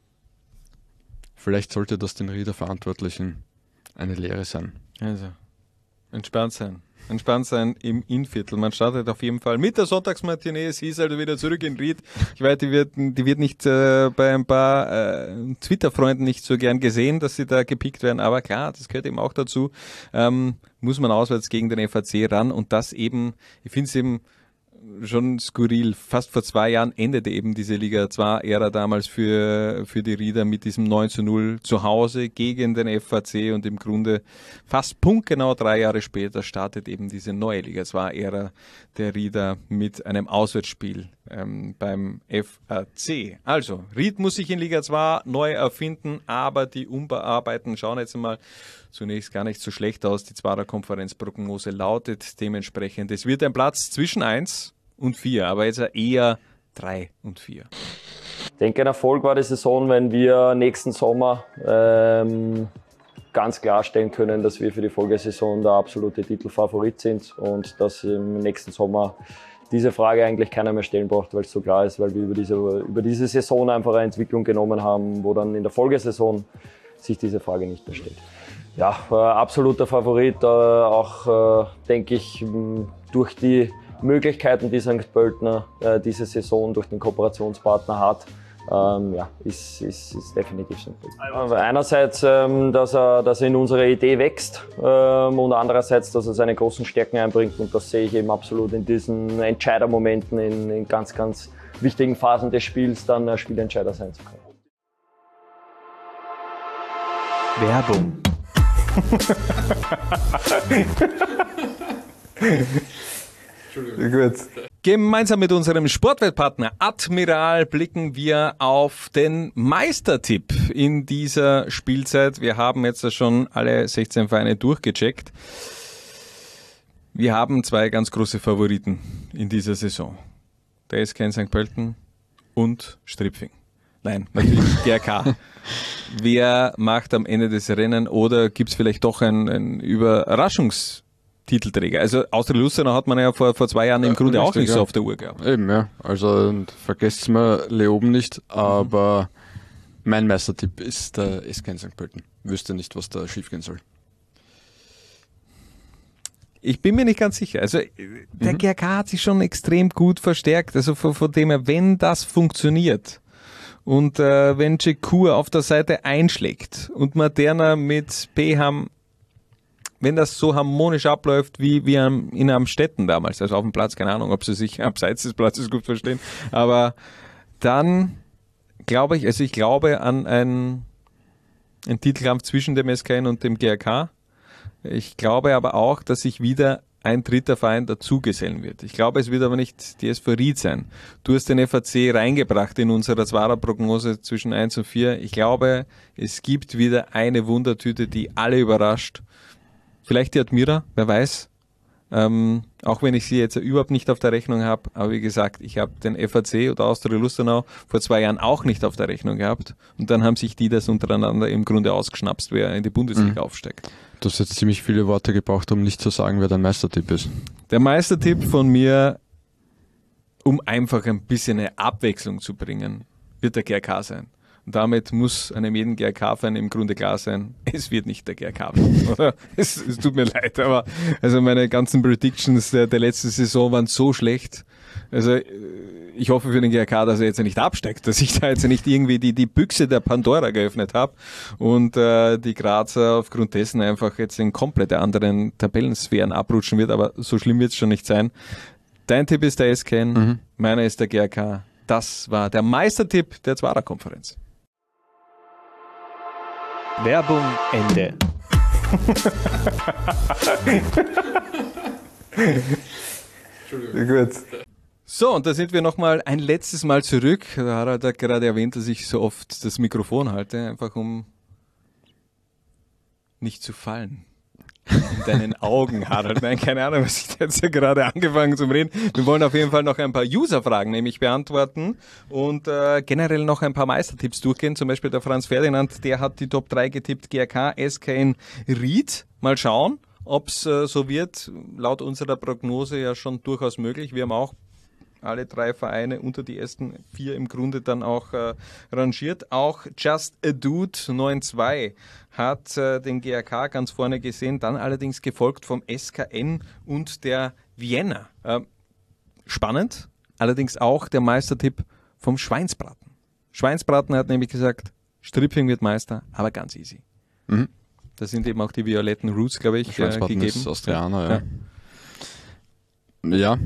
Vielleicht sollte das den Rieder Verantwortlichen eine Lehre sein. Also, entspannt sein. Entspannt sein im Innviertel. Man startet auf jeden Fall mit der Sonntagsmatinee. Sie ist also wieder zurück in Ried. Ich weiß, die wird nicht bei ein paar Twitter-Freunden nicht so gern gesehen, dass sie da gepickt werden. Aber klar, das gehört eben auch dazu. Muss man auswärts gegen den FAC ran. Und das eben, ich finde es eben schon skurril. Fast vor 2 Jahren endete eben diese Liga 2-Ära damals für die Rieder mit diesem 9:0 zu Hause gegen den FAC und im Grunde fast punktgenau 3 Jahre später startet eben diese neue Liga 2-Ära der Rieder mit einem Auswärtsspiel beim FAC. Also, Ried muss sich in Liga 2 neu erfinden, aber die Umbauarbeiten schauen jetzt einmal zunächst gar nicht so schlecht aus. Die Zwarer Konferenzprognose lautet dementsprechend, es wird ein Platz zwischen 1 und 4, aber jetzt eher 3 und 4. Ich denke, ein Erfolg war die Saison, wenn wir nächsten Sommer ganz klarstellen können, dass wir für die Folgesaison der absolute Titelfavorit sind und dass im nächsten Sommer diese Frage eigentlich keiner mehr stellen braucht, weil es so klar ist, weil wir über diese Saison einfach eine Entwicklung genommen haben, wo dann in der Folgesaison sich diese Frage nicht mehr stellt. Ja, absoluter Favorit, auch denke ich durch die Möglichkeiten, die St. Pölten diese Saison durch den Kooperationspartner hat, ist definitiv St. Pölten. Einerseits, dass er in unsere Idee wächst und andererseits, dass er seine großen Stärken einbringt und das sehe ich eben absolut in diesen Entscheidermomenten, in ganz, ganz wichtigen Phasen des Spiels dann Spielentscheider sein zu können. Werbung. Gut. Gemeinsam mit unserem Sportwettpartner Admiral blicken wir auf den Meistertipp in dieser Spielzeit. Wir haben jetzt schon alle 16 Vereine durchgecheckt. Wir haben 2 ganz große Favoriten in dieser Saison. Der SK in St. Pölten und Stripfing. Nein, natürlich GRK. Wer macht am Ende des Rennen oder gibt es vielleicht doch einen Überraschungstitelträger? Also Austria Lustenau hat man ja vor 2 Jahren im Grunde auch nicht so auf der Uhr gehabt. Eben, ja. Also vergesst mal Leoben nicht, aber mein Meistertipp ist der SK in St. Pölten. Wüsste nicht, was da schief gehen soll. Ich bin mir nicht ganz sicher. Also der GRK hat sich schon extrem gut verstärkt. Also von dem her, wenn das funktioniert, und wenn Cekur auf der Seite einschlägt und Materna mit Peham, wenn das so harmonisch abläuft wie in Amstetten damals, also auf dem Platz, keine Ahnung, ob sie sich abseits des Platzes gut verstehen, aber dann glaube ich glaube an einen Titelkampf zwischen dem SKN und dem GRK. Ich glaube aber auch, dass sich wieder ein dritter Verein dazugesellen wird. Ich glaube, es wird aber nicht die SV Ried sein. Du hast den FAC reingebracht in unserer Zwarer-Prognose zwischen 1 und 4. Ich glaube, es gibt wieder eine Wundertüte, die alle überrascht. Vielleicht die Admira, wer weiß. Auch wenn ich sie jetzt überhaupt nicht auf der Rechnung habe. Aber wie gesagt, ich habe den FAC oder Austria Lustenau vor 2 Jahren auch nicht auf der Rechnung gehabt. Und dann haben sich die das untereinander im Grunde ausgeschnapst, wer in die Bundesliga aufsteigt. Du hast jetzt ziemlich viele Worte gebraucht, um nicht zu sagen, wer dein Meistertipp ist. Der Meistertipp von mir, um einfach ein bisschen eine Abwechslung zu bringen, wird der GRK sein. Und damit muss einem jeden GRK-Fan im Grunde klar sein, es wird nicht der GRK sein. Es tut mir leid, aber also meine ganzen Predictions der letzten Saison waren so schlecht. Also ich hoffe für den GRK, dass er jetzt nicht absteigt, dass ich da jetzt nicht irgendwie die Büchse der Pandora geöffnet habe und die Grazer aufgrund dessen einfach jetzt in komplett anderen Tabellensphären abrutschen wird, aber so schlimm wird es schon nicht sein. Dein Tipp ist der SKN, meiner ist der GRK. Das war der Meistertipp der Zwarer Konferenz. Werbung Ende. Gut. So, und da sind wir nochmal ein letztes Mal zurück. Der Harald hat gerade erwähnt, dass ich so oft das Mikrofon halte, einfach um nicht zu fallen. In deinen Augen, Harald. Nein, keine Ahnung, was ich jetzt gerade angefangen zu reden. Wir wollen auf jeden Fall noch ein paar User-Fragen nämlich beantworten und generell noch ein paar Meistertipps durchgehen. Zum Beispiel der Franz Ferdinand, der hat die Top 3 getippt, GRK, SK in Ried. Mal schauen, ob es so wird. Laut unserer Prognose ja schon durchaus möglich. Wir haben auch alle 3 Vereine unter die ersten 4 im Grunde dann auch rangiert. Auch Just a Dude 9-2 hat den GAK ganz vorne gesehen, dann allerdings gefolgt vom SKN und der Vienna. Spannend, allerdings auch der Meistertipp vom Schweinsbraten. Schweinsbraten hat nämlich gesagt, Stripfing wird Meister, aber ganz easy. Mhm. Da sind eben auch die violetten Roots, glaube ich, Schweinsbraten gegeben. ist Austrianer, ja.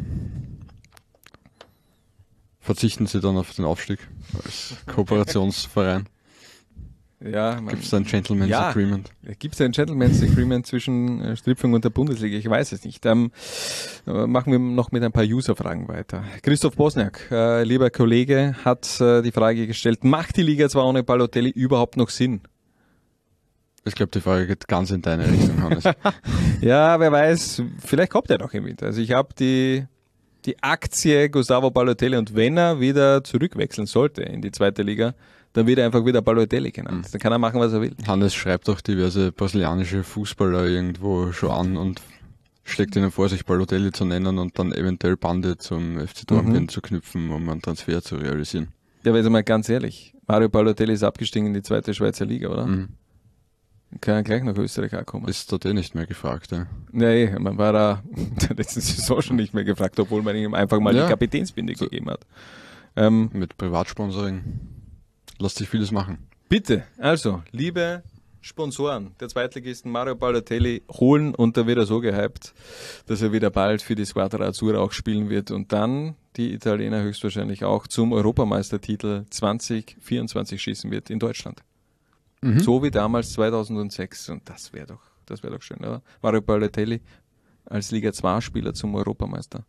Verzichten Sie dann auf den Aufstieg als Kooperationsverein? Ja, gibt es da ein Gentleman's Agreement? Gibt es ein Gentleman's Agreement zwischen Stripfing und der Bundesliga? Ich weiß es nicht. Machen wir noch mit ein paar User-Fragen weiter. Christoph Bosniak, lieber Kollege, hat die Frage gestellt, macht die Liga 2 ohne Balotelli überhaupt noch Sinn? Ich glaube, die Frage geht ganz in deine Richtung, Hannes. Ja, wer weiß, vielleicht kommt er noch im Winter. Also ich habe die Aktie Gustavo Balotelli und wenn er wieder zurückwechseln sollte in die 2. Liga, dann wird er einfach wieder Balotelli genannt. Dann kann er machen, was er will. Hannes schreibt auch diverse brasilianische Fußballer irgendwo schon an und schlägt ihnen vor, sich Balotelli zu nennen und dann eventuell Bande zum FC Dornbirn zu knüpfen, um einen Transfer zu realisieren. Ja, aber jetzt mal ganz ehrlich, Mario Balotelli ist abgestiegen in die 2. Schweizer Liga, oder? Mhm. Kann ja gleich nach Österreich auch kommen. Ist dort nicht mehr gefragt, ja? Nee, man war da der letzten Saison schon nicht mehr gefragt, obwohl man ihm einfach mal die Kapitänsbinde gegeben hat. Mit Privatsponsoring lässt sich vieles machen. Bitte, also, liebe Sponsoren der Zweitligisten Mario Balotelli holen und da wird er so gehypt, dass er wieder bald für die Squadra Azzurra auch spielen wird und dann die Italiener höchstwahrscheinlich auch zum Europameistertitel 2024 schießen wird in Deutschland. Mhm. So wie damals 2006 und das wäre doch schön, oder? Mario Balotelli als Liga 2 Spieler zum Europameister.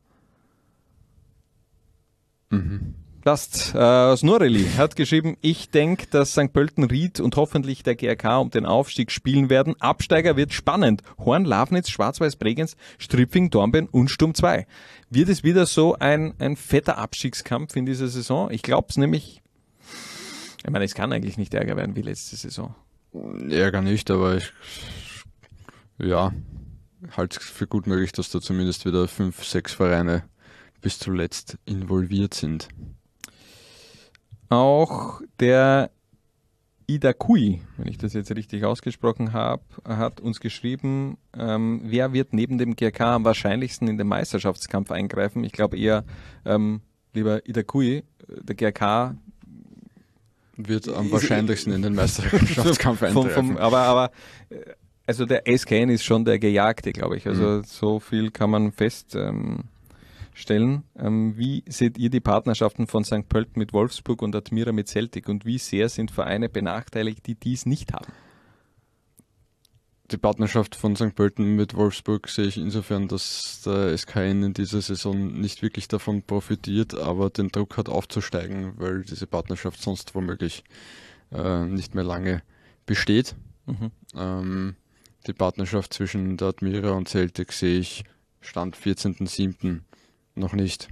Mhm. Snorreli hat geschrieben, ich denke, dass St. Pölten, Ried und hoffentlich der GRK um den Aufstieg spielen werden. Absteiger wird spannend. Horn, Lafnitz, Schwarz-Weiß Bregenz, Stripfing, Dornbirn und Sturm 2. Wird es wieder so ein fetter Abstiegskampf in dieser Saison? Ich glaube es nämlich, ich meine, es kann eigentlich nicht ärger werden wie letzte Saison. Ärger nicht, aber ich halte es für gut möglich, dass da zumindest wieder 5, 6 Vereine bis zuletzt involviert sind. Auch der Idakui, wenn ich das jetzt richtig ausgesprochen habe, hat uns geschrieben, wer wird neben dem GRK am wahrscheinlichsten in den Meisterschaftskampf eingreifen? Ich glaube eher, lieber Idakui, der GRK wird am wahrscheinlichsten in den Meisterschaftskampf eingreifen. Aber also der SKN ist schon der Gejagte, glaube ich. Also so viel kann man feststellen. Wie seht ihr die Partnerschaften von St. Pölten mit Wolfsburg und Admira mit Celtic und wie sehr sind Vereine benachteiligt, die dies nicht haben? Die Partnerschaft von St. Pölten mit Wolfsburg sehe ich insofern, dass der SKN in dieser Saison nicht wirklich davon profitiert, aber den Druck hat aufzusteigen, weil diese Partnerschaft sonst womöglich nicht mehr lange besteht. Mhm. Die Partnerschaft zwischen der Admira und Celtic sehe ich Stand 14.07. noch nicht.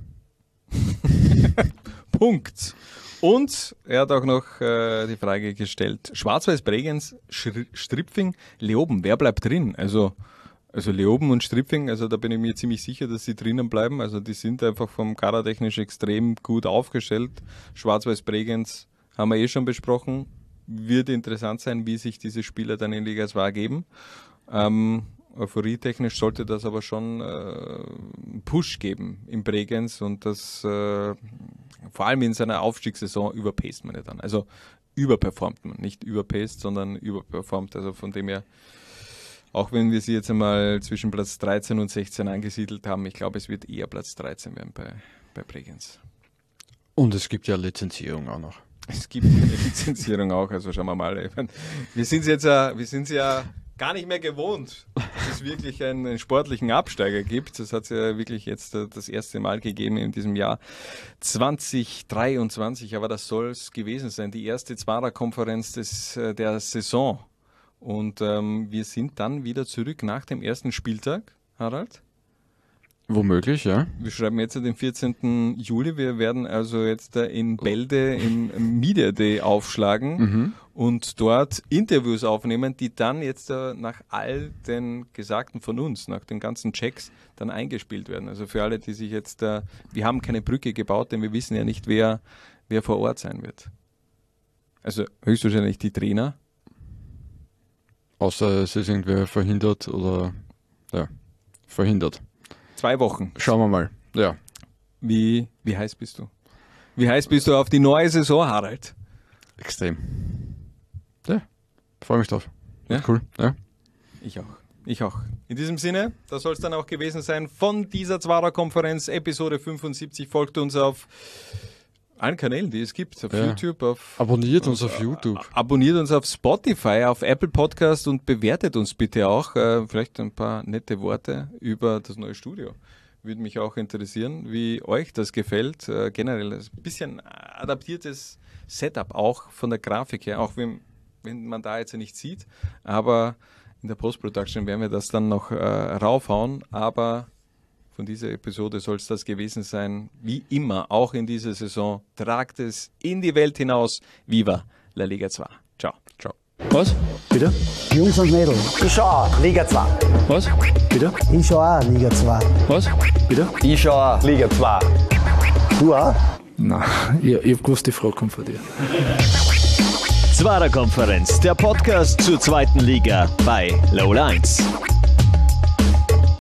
Punkt. Und er hat auch noch die Frage gestellt, Schwarz-Weiß Bregenz, Stripfing, Leoben, wer bleibt drin? Also Leoben und Stripfing, also da bin ich mir ziemlich sicher, dass sie drinnen bleiben. Also die sind einfach vom kadertechnisch extrem gut aufgestellt. Schwarz-Weiß Bregenz haben wir schon besprochen. Wird interessant sein, wie sich diese Spieler dann in Liga 2 geben. Euphorietechnisch sollte das aber schon einen Push geben in Bregenz und das vor allem in seiner Aufstiegssaison überpaced man ja dann. Also überperformt man, nicht überpaced, sondern überperformt. Also von dem her, auch wenn wir sie jetzt einmal zwischen Platz 13 und 16 angesiedelt haben, ich glaube, es wird eher Platz 13 werden bei Bregenz. Und es gibt ja Lizenzierung auch noch. Es gibt eine Lizenzierung auch, also schauen wir mal. Wir sind ja gar nicht mehr gewohnt, dass es wirklich einen sportlichen Absteiger gibt. Das hat es ja wirklich jetzt das erste Mal gegeben in diesem Jahr 2023, aber das soll es gewesen sein. Die erste Zwarer-Konferenz der Saison. Und wir sind dann wieder zurück nach dem ersten Spieltag, Harald. Womöglich, ja. Wir schreiben jetzt den 14. Juli. Wir werden also jetzt in Bälde im Media Day aufschlagen und dort Interviews aufnehmen, die dann jetzt nach all den Gesagten von uns, nach den ganzen Checks, dann eingespielt werden. Also für alle, die sich jetzt, wir haben keine Brücke gebaut, denn wir wissen ja nicht, wer vor Ort sein wird. Also höchstwahrscheinlich die Trainer. Außer es ist irgendwer verhindert oder verhindert. 2 Wochen. Schauen wir mal. Ja. Wie heiß bist du? Wie heiß bist du auf die neue Saison, Harald? Extrem. Ja, freue mich drauf. Ja? Cool. Ja. Ich auch. In diesem Sinne, das soll es dann auch gewesen sein von dieser Zwarer-Konferenz, Episode 75. Folgt uns auf allen Kanälen, die es gibt, auf YouTube. Abonniert uns auf YouTube. Abonniert uns auf Spotify, auf Apple Podcast und bewertet uns bitte auch. Vielleicht ein paar nette Worte über das neue Studio. Würde mich auch interessieren, wie euch das gefällt. Generell ein bisschen adaptiertes Setup, auch von der Grafik her, auch wenn man da jetzt nicht sieht. Aber in der Post-Production werden wir das dann noch raufhauen. Aber von dieser Episode soll es das gewesen sein. Wie immer, auch in dieser Saison. Tragt es in die Welt hinaus. Viva La Liga 2. Ciao. Ciao. Was? Bitte? Jungs und Mädels. Ich schau auch Liga 2. Was? Bitte? Ich schau auch Liga 2. Was? Bitte? Ich schau auch Liga 2. Du auch? Nein, ich hab gewusst, die Frage kommt von dir. Zwarer Konferenz, der Podcast zur 2. Liga bei Low Lines.